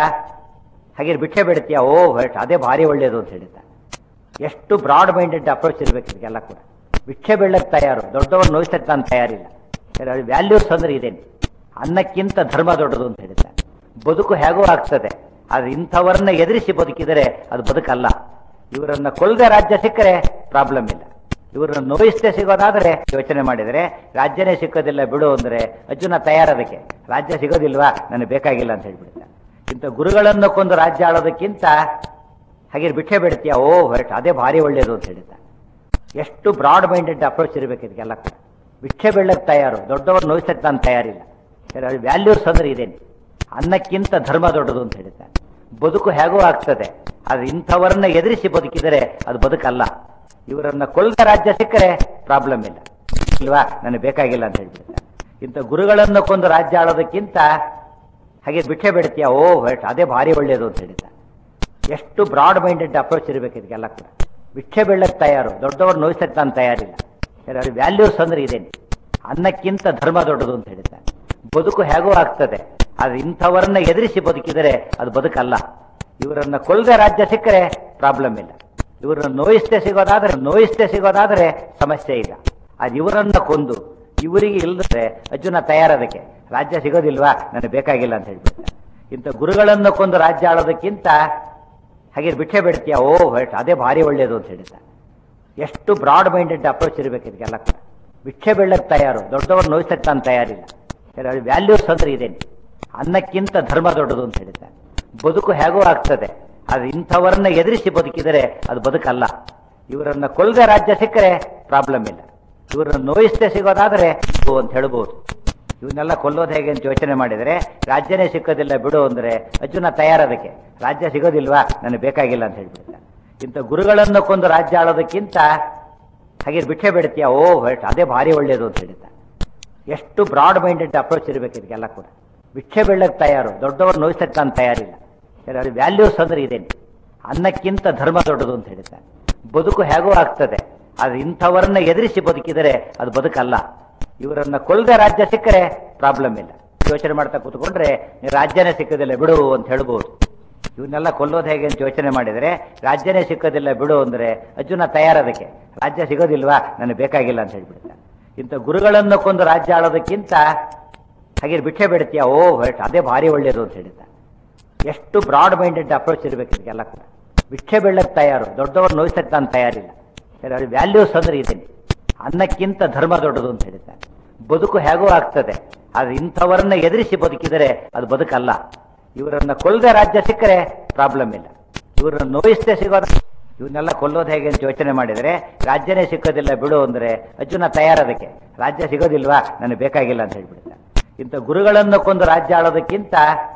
ಹಾಗೆ ಭಿಕ್ಷೆ ಬಿಡ್ತೀಯ, ಓ ಹೊರಟು ಅದೇ ಭಾರಿ ಒಳ್ಳೆಯದು ಅಂತ ಹೇಳ್ತಾನೆ. ಎಷ್ಟು ಬ್ರಾಡ್ ಮೈಂಡೆಡ್ ಅಪ್ರೋಚ್ ಇರಬೇಕು ಇದಕ್ಕೆಲ್ಲ ಕೂಡ. ಭಿಕ್ಷೆ ಬೀಳಕ್ಕೆ ತಯಾರು, ದೊಡ್ಡವರು ನೋಯಿಸಕ್ಕೆ ನಾನು ತಯಾರಿಲ್ಲ. ವ್ಯಾಲ್ಯೂಸ್ ಅಂದ್ರೆ ಇದೇನೆ, ಅನ್ನಕ್ಕಿಂತ ಧರ್ಮ ದೊಡ್ಡದು ಅಂತ ಹೇಳ್ತಾನೆ. ಬದುಕು ಹೇಗೋ ಆಗ್ತದೆ, ಆದ್ರೆ ಇಂಥವರನ್ನ ಎದುರಿಸಿ ಬದುಕಿದರೆ ಅದು ಬದುಕಲ್ಲ. ಇವರನ್ನ ಕೊಲ್ಲದೆ ರಾಜ್ಯ ಸಿಕ್ಕರೆ ಪ್ರಾಬ್ಲಮ್ ಇಲ್ಲ. ಇವರನ್ನ ನೋಯಿಸದೆ ಸಿಗೋದಾದ್ರೆ ಯೋಚನೆ ಮಾಡಿದರೆ ರಾಜ್ಯನೇ ಸಿಕ್ಕೋದಿಲ್ಲ ಬಿಡು ಅಂದರೆ ಅರ್ಜುನ ತಯಾರದಕ್ಕೆ. ರಾಜ್ಯ ಸಿಗೋದಿಲ್ವಾ, ನನಗೆ ಬೇಕಾಗಿಲ್ಲ ಅಂತ ಹೇಳ್ಬಿಡ್ತಾನೆ. ಇಂಥ ಗುರುಗಳನ್ನು ಕೊಂದು ರಾಜ್ಯ ಆಳೋದಕ್ಕಿಂತ ಹಾಗೆ ಭಿಕ್ಷೆ ಬಿಡ್ತೀಯ, ಓ ಹೊರಟು ಅದೇ ಭಾರಿ ಒಳ್ಳೆಯದು ಅಂತ ಹೇಳ್ತಾನೆ. ಎಷ್ಟು ಬ್ರಾಡ್ ಮೈಂಡೆಡ್ ಅಪ್ರೋಚ್ ಇರಬೇಕು ಇದಕ್ಕೆಲ್ಲ ಕೂಡ. ಭಿಕ್ಷೆ ಬೀಳಕ್ಕೆ ತಯಾರು, ದೊಡ್ಡವರು ನೋಯಿಸಕ್ಕೆ ನಾನು ತಯಾರಿಲ್ಲ. ವ್ಯಾಲ್ಯೂಸ್ ಅಂದ್ರೆ ಇದೇನೆ, ಅನ್ನಕ್ಕಿಂತ ಧರ್ಮ ದೊಡ್ಡದು ಅಂತ ಹೇಳ್ತಾನೆ. ಬದುಕು ಹೇಗೋ ಆಗ್ತದೆ. ಆದ್ರೆ ಇಂಥವರನ್ನ ಎದುರಿಸಿ ಬದುಕಿದರೆ ಅದು ಬದುಕಲ್ಲ. ಇವರನ್ನ ಕೊಲ್ದ ರಾಜ್ಯ ಸಿಕ್ಕರೆ ಪ್ರಾಬ್ಲಮ್ ಇಲ್ಲ, ಇಲ್ವಾ, ನನಗೆ ಬೇಕಾಗಿಲ್ಲ ಅಂತ ಹೇಳ್ಬಿಡ್ತಾರೆ. ಇಂಥ ಗುರುಗಳನ್ನು ಕೊಂದು ರಾಜ್ಯ ಆಳೋದಕ್ಕಿಂತ ಹಾಗೆ ಬಿಟ್ಟೆ ಬಿಡ್ತೀಯ, ಓ ಹೊರಟು ಅದೇ ಭಾರಿ ಒಳ್ಳೆಯದು ಅಂತ ಹೇಳಿದ್ದಾರೆ. ಎಷ್ಟು ಬ್ರಾಡ್ ಮೈಂಡೆಡ್ ಅಪ್ರೋಚ್ ಇರಬೇಕು ಇದಕ್ಕೆಲ್ಲ ಕೂಡ. ಬಿಟ್ಟೆ ಬೀಳಕ್ಕೆ ತಯಾರು, ದೊಡ್ಡವರು ನೋಯಿಸಕ್ಕೆ ನಾನು ತಯಾರಿಲ್ಲ. ಅವ್ರ ವ್ಯಾಲ್ಯೂಸ್ ಅಂದ್ರೆ ಇದೇನೆ, ಅನ್ನಕ್ಕಿಂತ ಧರ್ಮ ದೊಡ್ಡದು ಅಂತ ಹೇಳಿದ್ದಾರೆ. ಬದುಕು ಹೇಗೋ ಆಗ್ತದೆ, ಆದ್ರೆ ಇಂಥವರನ್ನ ಎದುರಿಸಿ ಬದುಕಿದರೆ ಅದು ಬದುಕಲ್ಲ. ಇವರನ್ನ ಕೊಲ್ದ ರಾಜ್ಯ ಸಿಕ್ಕರೆ ಪ್ರಾಬ್ಲಮ್ ಇಲ್ಲ. ಇವರನ್ನ ನೋಯಿಸ್ತೆ ಸಿಗೋದಾದ್ರೆ ಸಮಸ್ಯೆ ಇಲ್ಲ. ಅದು ಇವರನ್ನ ಕೊಂದು ಇವರಿಗೆ ಇಲ್ಲದ್ರೆ ಅರ್ಜುನ ತಯಾರದಕ್ಕೆ ರಾಜ್ಯ ಸಿಗೋದಿಲ್ವಾ, ನನಗೆ ಬೇಕಾಗಿಲ್ಲ ಅಂತ ಹೇಳ್ಬಿಡ್ತಾರೆ. ಇಂಥ ಗುರುಗಳನ್ನು ಕೊಂದು ರಾಜ್ಯ ಆಳೋದಕ್ಕಿಂತ ಹಾಗೆ ಬಿಟ್ಟೆ ಬಿಡ್ತೀಯ, ಓ ಹೊರಟು ಅದೇ ಭಾರಿ ಒಳ್ಳೆಯದು ಅಂತ ಹೇಳಿದ್ದಾರೆ. ಎಷ್ಟು ಬ್ರಾಡ್ ಮೈಂಡೆಡ್ ಅಪ್ರೋಚ್ ಇರಬೇಕು ಇದಕ್ಕೆಲ್ಲ ಕೂಡ. ಬಿಟ್ಟೆ ಬೀಳಕ್ಕೆ ತಯಾರು, ದೊಡ್ಡವರು ನೋಯಿಸಕ್ಕೆ ನಾನು ತಯಾರಿಲ್ಲ. ಅವ್ರ ವ್ಯಾಲ್ಯೂಸ್ ಅಂದ್ರೆ ಇದೇನೆ, ಅನ್ನಕ್ಕಿಂತ ಧರ್ಮ ದೊಡ್ಡದು ಅಂತ ಹೇಳಿದ್ದಾರೆ. ಬದುಕು ಹೇಗೋ ಆಗ್ತದೆ, ಆದ್ರೆ ಇಂಥವರನ್ನ ಎದುರಿಸಿ ಬದುಕಿದರೆ ಅದು ಬದುಕಲ್ಲ. ಇವರನ್ನ ಕೊಲ್ದ ರಾಜ್ಯ ಸಿಕ್ಕರೆ ಪ್ರಾಬ್ಲಮ್ ಇಲ್ಲ. ಇವರನ್ನ ನೋಯಿಸದೆ ಸಿಗೋದಾದ್ರೆ ಅಂತ ಹೇಳ್ಬೋದು. ಇವನ್ನೆಲ್ಲ ಕೊಲ್ಲೋದು ಹೇಗೆ ಅಂತ ಯೋಚನೆ ಮಾಡಿದರೆ ರಾಜ್ಯನೇ ಸಿಕ್ಕೋದಿಲ್ಲ ಬಿಡು ಅಂದ್ರೆ ಅರ್ಜುನ ತಯಾರದಕ್ಕೆ ರಾಜ್ಯ ಸಿಗೋದಿಲ್ವಾ, ನನಗೆ ಬೇಕಾಗಿಲ್ಲ ಅಂತ ಹೇಳ್ಬಿಡ್ತಾರೆ. ಇಂಥ ಗುರುಗಳನ್ನು ಕೊಂದು ರಾಜ್ಯ ಆಳೋದಕ್ಕಿಂತ ಹಾಗೆ ಬಿಟ್ಟೆ ಬಿಡ್ತೀಯ, ಓ ಹೊರಟು ಅದೇ ಭಾರಿ ಒಳ್ಳೆಯದು ಅಂತ ಹೇಳಿದ್ದಾರೆ. ಎಷ್ಟು ಬ್ರಾಡ್ ಮೈಂಡೆಡ್ ಅಪ್ರೋಚ್ ಇರಬೇಕು ಇದಕ್ಕೆಲ್ಲ ಕೂಡ. ಬಿಟ್ಟೆ ಬೀಳಕ್ಕೆ ತಯಾರು, ದೊಡ್ಡವರು ನೋಯಿಸಕ್ಕೆ ನಾನು ತಯಾರಿಲ್ಲ. ಅವ್ರ ವ್ಯಾಲ್ಯೂಸ್ ಅಂದ್ರೆ ಇದೇನೆ, ಅನ್ನಕ್ಕಿಂತ ಧರ್ಮ ದೊಡ್ಡದು ಅಂತ ಹೇಳಿದ್ದಾರೆ. ಬದುಕು ಹೇಗೋ ಆಗ್ತದೆ, ಆದ್ರೆ ಇಂಥವರನ್ನ ಎದುರಿಸಿ ಬದುಕಿದರೆ ಅದು ಬದುಕಲ್ಲ. ಇವರನ್ನ ಕೊಲ್ದ ರಾಜ್ಯ ಸಿಕ್ಕರೆ ಪ್ರಾಬ್ಲಮ್ ಇಲ್ಲ. ಯೋಚನೆ ಮಾಡ್ತಾ ಕೂತ್ಕೊಂಡ್ರೆ ರಾಜ್ಯನೇ ಸಿಕ್ಕೋದಿಲ್ಲ ಬಿಡು ಅಂತ ಹೇಳ್ಬೋದು. ಇವನ್ನೆಲ್ಲ ಕೊಲ್ಲೋದು ಹೇಗೆ ಅಂತ ಯೋಚನೆ ಮಾಡಿದರೆ ರಾಜ್ಯನೇ ಸಿಕ್ಕೋದಿಲ್ಲ ಬಿಡು ಅಂದ್ರೆ ಅರ್ಜುನ ತಯಾರದಕ್ಕೆ ರಾಜ್ಯ ಸಿಗೋದಿಲ್ವಾ, ನನಗೆ ಬೇಕಾಗಿಲ್ಲ ಅಂತ ಹೇಳ್ಬಿಡ್ತಾರೆ. ಇಂಥ ಗುರುಗಳನ್ನು ಕೊಂದು ರಾಜ್ಯ ಆಳೋದಕ್ಕಿಂತ ಹಾಗೆ ಬಿಟ್ಟೆ ಬಿಡ್ತೀಯ, ಓ ಹೊರಟು ಅದೇ ಭಾರಿ ಒಳ್ಳೆಯದು ಅಂತ ಹೇಳಿದ್ದಾರೆ. ಎಷ್ಟು ಬ್ರಾಡ್ ಮೈಂಡೆಡ್ ಅಪ್ರೋಚ್ ಇರಬೇಕು ಇದಕ್ಕೆಲ್ಲ ಕೂಡ. ಬಿಟ್ಟೆ ಬೀಳಕ್ಕೆ ತಯಾರು, ದೊಡ್ಡವರು ನೋಯಿಸಕ್ಕೆ ನಾನು ತಯಾರಿಲ್ಲ. ಅವ್ರ ವ್ಯಾಲ್ಯೂಸ್ ಅಂದ್ರೆ ಇದೇನೆ, ಅನ್ನಕ್ಕಿಂತ ಧರ್ಮ ದೊಡ್ಡದು ಅಂತ ಹೇಳಿದ್ದಾರೆ. ಬದುಕು ಹೇಗೋ ಆಗ್ತದೆ, ಆದ್ರೆ ಇಂಥವರನ್ನ ಎದುರಿಸಿ ಬದುಕಿದರೆ ಅದು ಬದುಕಲ್ಲ. ಇವರನ್ನ ಕೊಲ್ದ ರಾಜ್ಯ ಸಿಕ್ಕರೆ ಪ್ರಾಬ್ಲಮ್ ಇಲ್ಲ. ಇವರನ್ನ ನೋಯಿಸದೆ ಇವನ್ನೆಲ್ಲ ಕೊಲ್ಲೋದು ಹೇಗೆ ಅಂತ ಯೋಚನೆ ಮಾಡಿದರೆ ರಾಜ್ಯನೇ ಸಿಕ್ಕೋದಿಲ್ಲ ಬಿಡು ಅಂದ್ರೆ ಅರ್ಜುನ ತಯಾರದಕ್ಕೆ ರಾಜ್ಯ ಸಿಗೋದಿಲ್ವಾ, ನನಗೆ ಬೇಕಾಗಿಲ್ಲ ಅಂತ ಹೇಳ್ಬಿಡ್ತಾರೆ. ಇಂಥ ಗುರುಗಳನ್ನು ಕೊಂದು ರಾಜ್ಯ ಆಳೋದಕ್ಕಿಂತ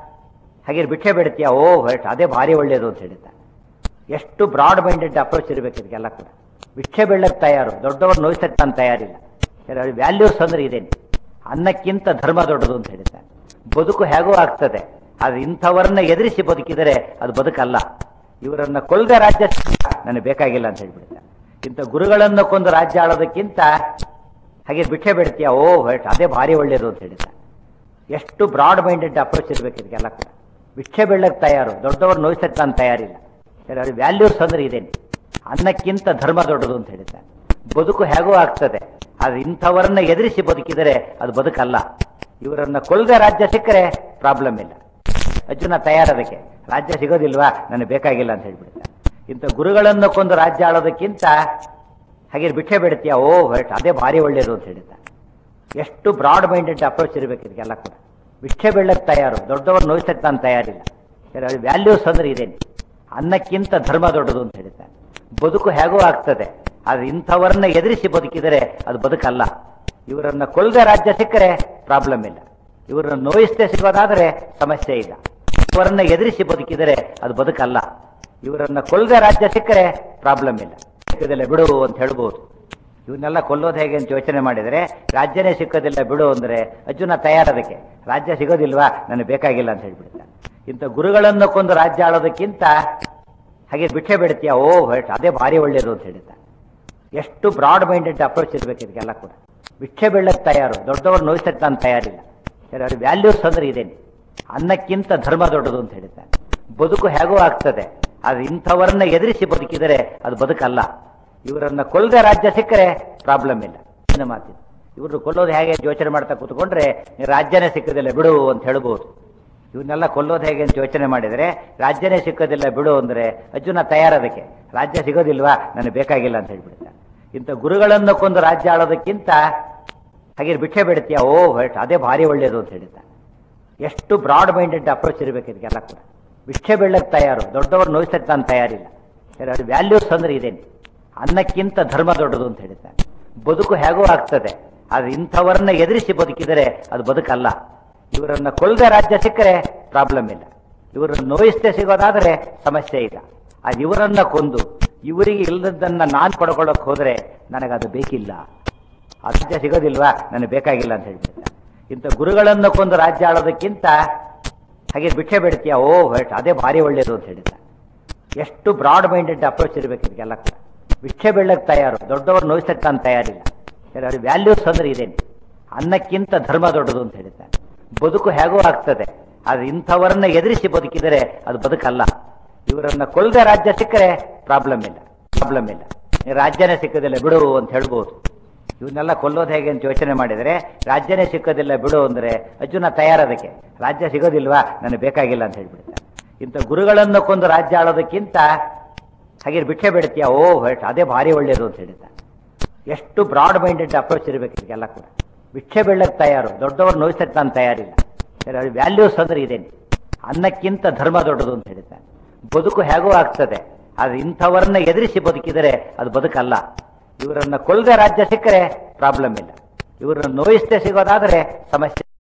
ಹಾಗೆ ಬಿಟ್ಟೆ ಬಿಡ್ತೀಯ, ಓ ಹೊರಟು ಅದೇ ಭಾರಿ ಒಳ್ಳೆಯದು ಅಂತ ಹೇಳಿದ್ದಾರೆ. ಎಷ್ಟು ಬ್ರಾಡ್ ಮೈಂಡೆಡ್ ಅಪ್ರೋಚ್ ಇರಬೇಕು ಇದಕ್ಕೆಲ್ಲ ಕೂಡ. ಬಿಟ್ಟೆ ಬೀಳಕ್ಕೆ ತಯಾರು, ದೊಡ್ಡವರು ನೋಯಿಸಕ್ಕೆ ನಾನು ತಯಾರಿಲ್ಲ. ಅವ್ರ ವ್ಯಾಲ್ಯೂಸ್ ಅಂದ್ರೆ ಇದೇನೆ, ಅನ್ನಕ್ಕಿಂತ ಧರ್ಮ ದೊಡ್ಡದು ಅಂತ ಹೇಳಿದ್ದಾರೆ. ಬದುಕು ಹೇಗೋ ಆಗ್ತದೆ, ಆದ್ರೆ ಇಂಥವರನ್ನ ಎದುರಿಸಿ ಬದುಕಿದರೆ ಅದು ಬದುಕಲ್ಲ. ಇವರನ್ನ ಕೊಲ್ದ ರಾಜ್ಯ ನನಗೆ ಬೇಕಾಗಿಲ್ಲ ಅಂತ ಹೇಳ್ಬಿಡ್ತಾರೆ. ಇಂಥ ಗುರುಗಳನ್ನು ಕೊಂದು ರಾಜ್ಯ ಆಳೋದಕ್ಕಿಂತ ಹಾಗೆ ಬಿಟ್ಟೆ ಬಿಡ್ತೀಯ, ಓ ಹೊರಟು ಅದೇ ಭಾರಿ ಒಳ್ಳೆಯದು ಅಂತ ಹೇಳಿದ್ದಾರೆ. ಎಷ್ಟು ಬ್ರಾಡ್ ಮೈಂಡೆಡ್ ಅಪ್ರೋಚ್ ಇರಬೇಕು ಇದಕ್ಕೆಲ್ಲ ಕೂಡ. ಬಿಟ್ಟೆ ಬೀಳಕ್ಕೆ ತಯಾರು, ದೊಡ್ಡವರು ನೋಯಿಸಕ್ಕೆ ನಾನು ತಯಾರಿಲ್ಲ. ಅವ್ರ ವ್ಯಾಲ್ಯೂಸ್ ಅಂದ್ರೆ ಇದೇನೆ, ಅನ್ನಕ್ಕಿಂತ ಧರ್ಮ ದೊಡ್ಡದು ಅಂತ ಹೇಳಿದ್ದಾರೆ. ಬದುಕು ಹೇಗೋ ಆಗ್ತದೆ, ಆದ್ರೆ ಇಂಥವರನ್ನ ಎದುರಿಸಿ ಬದುಕಿದರೆ ಅದು ಬದುಕಲ್ಲ. ಇವರನ್ನ ಕೊಲ್ದ ರಾಜ್ಯ ಸಿಕ್ಕರೆ ಪ್ರಾಬ್ಲಮ್ ಇಲ್ಲ. ಅರ್ಜುನ ತಯಾರದಕ್ಕೆ ರಾಜ್ಯ ಸಿಗೋದಿಲ್ವಾ, ನನಗೆ ಬೇಕಾಗಿಲ್ಲ ಅಂತ ಹೇಳ್ಬಿಡ್ತಾರೆ. ಇಂಥ ಗುರುಗಳನ್ನು ಕೊಂದು ರಾಜ್ಯ ಆಳೋದಕ್ಕಿಂತ ಹಾಗೆ ಬಿಟ್ಟೆ ಬಿಡ್ತೀಯ, ಓ ಹೊರಟು ಅದೇ ಭಾರಿ ಒಳ್ಳೆಯದು ಅಂತ ಹೇಳಿದ್ದಾರೆ. ಎಷ್ಟು ಬ್ರಾಡ್ ಮೈಂಡೆಡ್ ಅಪ್ರೋಚ್ ಇರಬೇಕು ಇದಕ್ಕೆಲ್ಲ ಕೂಡ. ಬಿಟ್ಟೆ ಬೀಳಕ್ಕೆ ತಯಾರು, ದೊಡ್ಡವರು ನೋಯಿಸಕ್ಕೆ ನಾನು ತಯಾರಿಲ್ಲ. ಅವ್ರ ವ್ಯಾಲ್ಯೂಸ್ ಅಂದ್ರೆ ಇದೇನೆ, ಅನ್ನಕ್ಕಿಂತ ಧರ್ಮ ದೊಡ್ಡದು ಅಂತ ಹೇಳಿದ್ದಾರೆ. ಬದುಕು ಹೇಗೋ ಆಗ್ತದೆ, ಆದ್ರೆ ಇಂಥವರನ್ನ ಎದುರಿಸಿ ಬದುಕಿದರೆ ಅದು ಬದುಕಲ್ಲ. ಇವರನ್ನ ಕೊಲ್ದ ರಾಜ್ಯ ಸಿಕ್ಕರೆ ಪ್ರಾಬ್ಲಮ್ ಇಲ್ಲ. ಇವರನ್ನ ನೋಯಿಸದೆ ಸಿಗೋದಾದ್ರೆ ಸಮಸ್ಯೆ ಇಲ್ಲ. ಇವರನ್ನ ಎದುರಿಸಿ ಬದುಕಿದರೆ ಅದು ಬದುಕಲ್ಲ. ಇವರನ್ನ ಕೊಲ್ದ ರಾಜ್ಯ ಸಿಕ್ಕರೆ ಪ್ರಾಬ್ಲಮ್ ಇಲ್ಲ, ಸಿಕ್ಕೋದಿಲ್ಲ ಬಿಡು ಅಂತ ಹೇಳ್ಬೋದು. ಇವನ್ನೆಲ್ಲ ಕೊಲ್ಲೋದು ಹೇಗೆ ಅಂತ ಯೋಚನೆ ಮಾಡಿದರೆ ರಾಜ್ಯನೇ ಸಿಕ್ಕೋದಿಲ್ಲ ಬಿಡು ಅಂದ್ರೆ ಅರ್ಜುನ ತಯಾರದಕ್ಕೆ ರಾಜ್ಯ ಸಿಗೋದಿಲ್ವಾ, ನನಗೆ ಬೇಕಾಗಿಲ್ಲ ಅಂತ ಹೇಳ್ಬಿಡ್ತಾರೆ. ಇಂಥ ಗುರುಗಳನ್ನು ಕೊಂದು ರಾಜ್ಯ ಆಳೋದಕ್ಕಿಂತ ಹಾಗೆ ಬಿಟ್ಟೆ ಬಿಡ್ತೀಯ, ಓ ಹೊರಟು ಅದೇ ಭಾರಿ ಒಳ್ಳೆಯದು ಅಂತ ಹೇಳಿದ್ದಾರೆ. ಎಷ್ಟು ಬ್ರಾಡ್ ಮೈಂಡೆಡ್ ಅಪ್ರೋಚ್ ಇರಬೇಕು ಇದಕ್ಕೆಲ್ಲ ಕೂಡ. ಬಿಟ್ಟೆ ಬೀಳಕ್ಕೆ ತಯಾರು, ದೊಡ್ಡವರು ನೋಯಿಸಕ್ಕೆ ನಾನು ತಯಾರಿಲ್ಲ. ಅವ್ರ ವ್ಯಾಲ್ಯೂಸ್ ಅಂದ್ರೆ ಇದೇನೆ, ಅನ್ನಕ್ಕಿಂತ ಧರ್ಮ ದೊಡ್ಡದು ಅಂತ ಹೇಳಿದ್ದಾರೆ. ಬದುಕು ಹೇಗೋ ಆಗ್ತದೆ, ಆದ್ರೆ ಇಂಥವರನ್ನ ಎದುರಿಸಿ ಬದುಕಿದರೆ ಅದು ಬದುಕಲ್ಲ. ಇವರನ್ನ ಕೊಲ್ದ ರಾಜ್ಯ ಸಿಕ್ಕರೆ ಪ್ರಾಬ್ಲಮ್ ಇಲ್ಲ. ಇನ್ನು ಮಾತಿದೆ, ಇವ್ರನ್ನ ಕೊಲ್ಲೋದು ಹೇಗೆ ಯೋಚನೆ ಮಾಡ್ತಾ ಕೂತ್ಕೊಂಡ್ರೆ ರಾಜ್ಯನೇ ಸಿಕ್ಕೋದಿಲ್ಲ ಬಿಡು ಅಂತ ಹೇಳ್ಬೋದು. ಇವನ್ನೆಲ್ಲ ಕೊಲ್ಲೋದು ಹೇಗೆ ಅಂತ ಯೋಚನೆ ಮಾಡಿದರೆ ರಾಜ್ಯನೇ ಸಿಕ್ಕೋದಿಲ್ಲ ಬಿಡು ಅಂದ್ರೆ ಅರ್ಜುನ ತಯಾರದಕ್ಕೆ ರಾಜ್ಯ ಸಿಗೋದಿಲ್ವಾ, ನನಗೆ ಬೇಕಾಗಿಲ್ಲ ಅಂತ ಹೇಳ್ಬಿಡ್ತಾರೆ. ಇಂಥ ಗುರುಗಳನ್ನು ಕೊಂದು ರಾಜ್ಯ ಆಳೋದಕ್ಕಿಂತ ಹಾಗೆ ಬಿಟ್ಟೆ ಬಿಡ್ತೀಯ, ಓ ಹೊರಟು ಅದೇ ಭಾರಿ ಒಳ್ಳೆಯದು ಅಂತ ಹೇಳಿದ್ದಾರೆ. ಎಷ್ಟು ಬ್ರಾಡ್ ಮೈಂಡೆಡ್ ಅಪ್ರೋಚ್ ಇರಬೇಕು ಇದಕ್ಕೆಲ್ಲ ಕೂಡ. ಬಿಟ್ಟೆ ಬೀಳಕ್ಕೆ ತಯಾರು, ದೊಡ್ಡವರು ನೋಯಿಸಕ್ಕೆ ನಾನು ತಯಾರಿಲ್ಲ. ಅವ್ರ ವ್ಯಾಲ್ಯೂಸ್ ಅಂದ್ರೆ ಇದೇನೆ, ಅನ್ನಕ್ಕಿಂತ ಧರ್ಮ ದೊಡ್ಡದು ಅಂತ ಹೇಳಿದ್ದಾರೆ. ಬದುಕು ಹೇಗೋ ಆಗ್ತದೆ, ಆದ್ರೆ ಇಂಥವರನ್ನ ಎದುರಿಸಿ ಬದುಕಿದರೆ ಅದು ಬದುಕಲ್ಲ. ಇವರನ್ನ ಕೊಲ್ದ ರಾಜ್ಯ ಸಿಕ್ಕರೆ ಪ್ರಾಬ್ಲಮ್ ಇಲ್ಲ. ಇವರನ್ನು ನೋಯಿಸದೆ ಸಿಗೋದಾದರೆ ಸಮಸ್ಯೆ ಇಲ್ಲ. ಅದು ಇವರನ್ನ ಕೊಂದು ಇವರಿಗೆ ಇಲ್ಲದನ್ನ ನಾನು ಪಡ್ಕೊಳ್ಳೋಕೆ ಹೋದರೆ ನನಗದು ಬೇಕಿಲ್ಲ, ರಾಜ್ಯ ಸಿಗೋದಿಲ್ವಾ, ನನಗೆ ಬೇಕಾಗಿಲ್ಲ ಅಂತ ಹೇಳ್ಬಿಡ್ತಾರೆ. ಇಂಥ ಗುರುಗಳನ್ನು ಕೊಂದು ರಾಜ್ಯ ಆಳೋದಕ್ಕಿಂತ ಹಾಗೆ ಭಿಕ್ಷೆ ಬಿಡ್ತೀಯ, ಓ ಅದೇ ಭಾರಿ ಒಳ್ಳೆಯದು ಅಂತ ಹೇಳಿದ್ದಾರೆ. ಎಷ್ಟು ಬ್ರಾಡ್ ಮೈಂಡೆಡ್ ಅಪ್ರೋಚ್ ಇರಬೇಕು ಇದಕ್ಕೆಲ್ಲ ಕೂಡ. ಭಿಕ್ಷೆ ಬೀಳಕ್ಕೆ ತಯಾರು, ದೊಡ್ಡವರು ನೋಯಿಸಕ್ಕೆ ನಾನು ತಯಾರಿಲ್ಲ. ಅವ್ರ ವ್ಯಾಲ್ಯೂಸ್ ಅಂದ್ರೆ ಇದೇನೆ, ಅನ್ನಕ್ಕಿಂತ ಧರ್ಮ ದೊಡ್ಡದು ಅಂತ ಹೇಳಿದ್ದಾರೆ. ಬದುಕು ಹೇಗೋ ಆಗ್ತದೆ, ಆದರೆ ಇಂಥವರನ್ನ ಎದುರಿಸಿ ಬದುಕಿದರೆ ಅದು ಬದುಕಲ್ಲ. ಇವರನ್ನ ಕೊಲ್ಲದೆ ರಾಜ್ಯ ಸಿಕ್ಕರೆ ಪ್ರಾಬ್ಲಮ್ ಇಲ್ಲ. ರಾಜ್ಯನೇ ಸಿಕ್ಕದಿಲ್ಲ ಬಿಡು ಅಂತ ಹೇಳ್ಬೋದು. ಇವನ್ನೆಲ್ಲ ಕೊಲ್ಲೋದು ಹೇಗೆ ಅಂತ ಯೋಚನೆ ಮಾಡಿದರೆ ರಾಜ್ಯನೇ ಸಿಕ್ಕೋದಿಲ್ಲ ಬಿಡು ಅಂದರೆ ಅರ್ಜುನ ತಯಾರದಕ್ಕೆ, ರಾಜ್ಯ ಸಿಗೋದಿಲ್ವಾ, ನನಗೆ ಬೇಕಾಗಿಲ್ಲ ಅಂತ ಹೇಳ್ಬಿಡ್ತಾರೆ. ಇಂಥ ಗುರುಗಳನ್ನು ಕೊಂದು ರಾಜ್ಯ ಆಳೋದಕ್ಕಿಂತ ಹಾಗೆ ಭಿಕ್ಷೆ ಬಿಡ್ತೀಯ, ಓ ಅದೇ ಭಾರಿ ಒಳ್ಳೆಯದು ಅಂತ ಹೇಳಿದ್ದಾರೆ. ಎಷ್ಟು ಬ್ರಾಡ್ ಮೈಂಡೆಡ್ ಅಪ್ರೋಚ್ ಇರಬೇಕು ಇದಕ್ಕೆಲ್ಲ ಕೂಡ. ಭಿಕ್ಷೆ ಬೀಳಕ್ಕೆ ತಯಾರು, ದೊಡ್ಡವರು ನೋಯಿಸಕ್ಕೆ ನಾನು ತಯಾರಿಲ್ಲ. ಅವ್ರ ವ್ಯಾಲ್ಯೂಸ್ ಅಂದ್ರೆ ಇದೇನೆ, ಅನ್ನಕ್ಕಿಂತ ಧರ್ಮ ದೊಡ್ಡದು ಅಂತ ಹೇಳಿದ್ದಾರೆ. ಬದುಕು ಹೇಗೋ ಆಗ್ತದೆ, ಆದರೆ ಇಂಥವರನ್ನ ಎದುರಿಸಿ ಬದುಕಿದರೆ ಅದು ಬದುಕಲ್ಲ. ಇವರನ್ನ ಕೊಲ್ಲದೆ ರಾಜ್ಯ ಸಿಕ್ಕರೆ ಪ್ರಾಬ್ಲಮ್ ಇಲ್ಲ, ಇವರನ್ನು ನೋಯಿಸದೆ ಸಿಗೋದಾದರೆ ಸಮಸ್ಯೆ.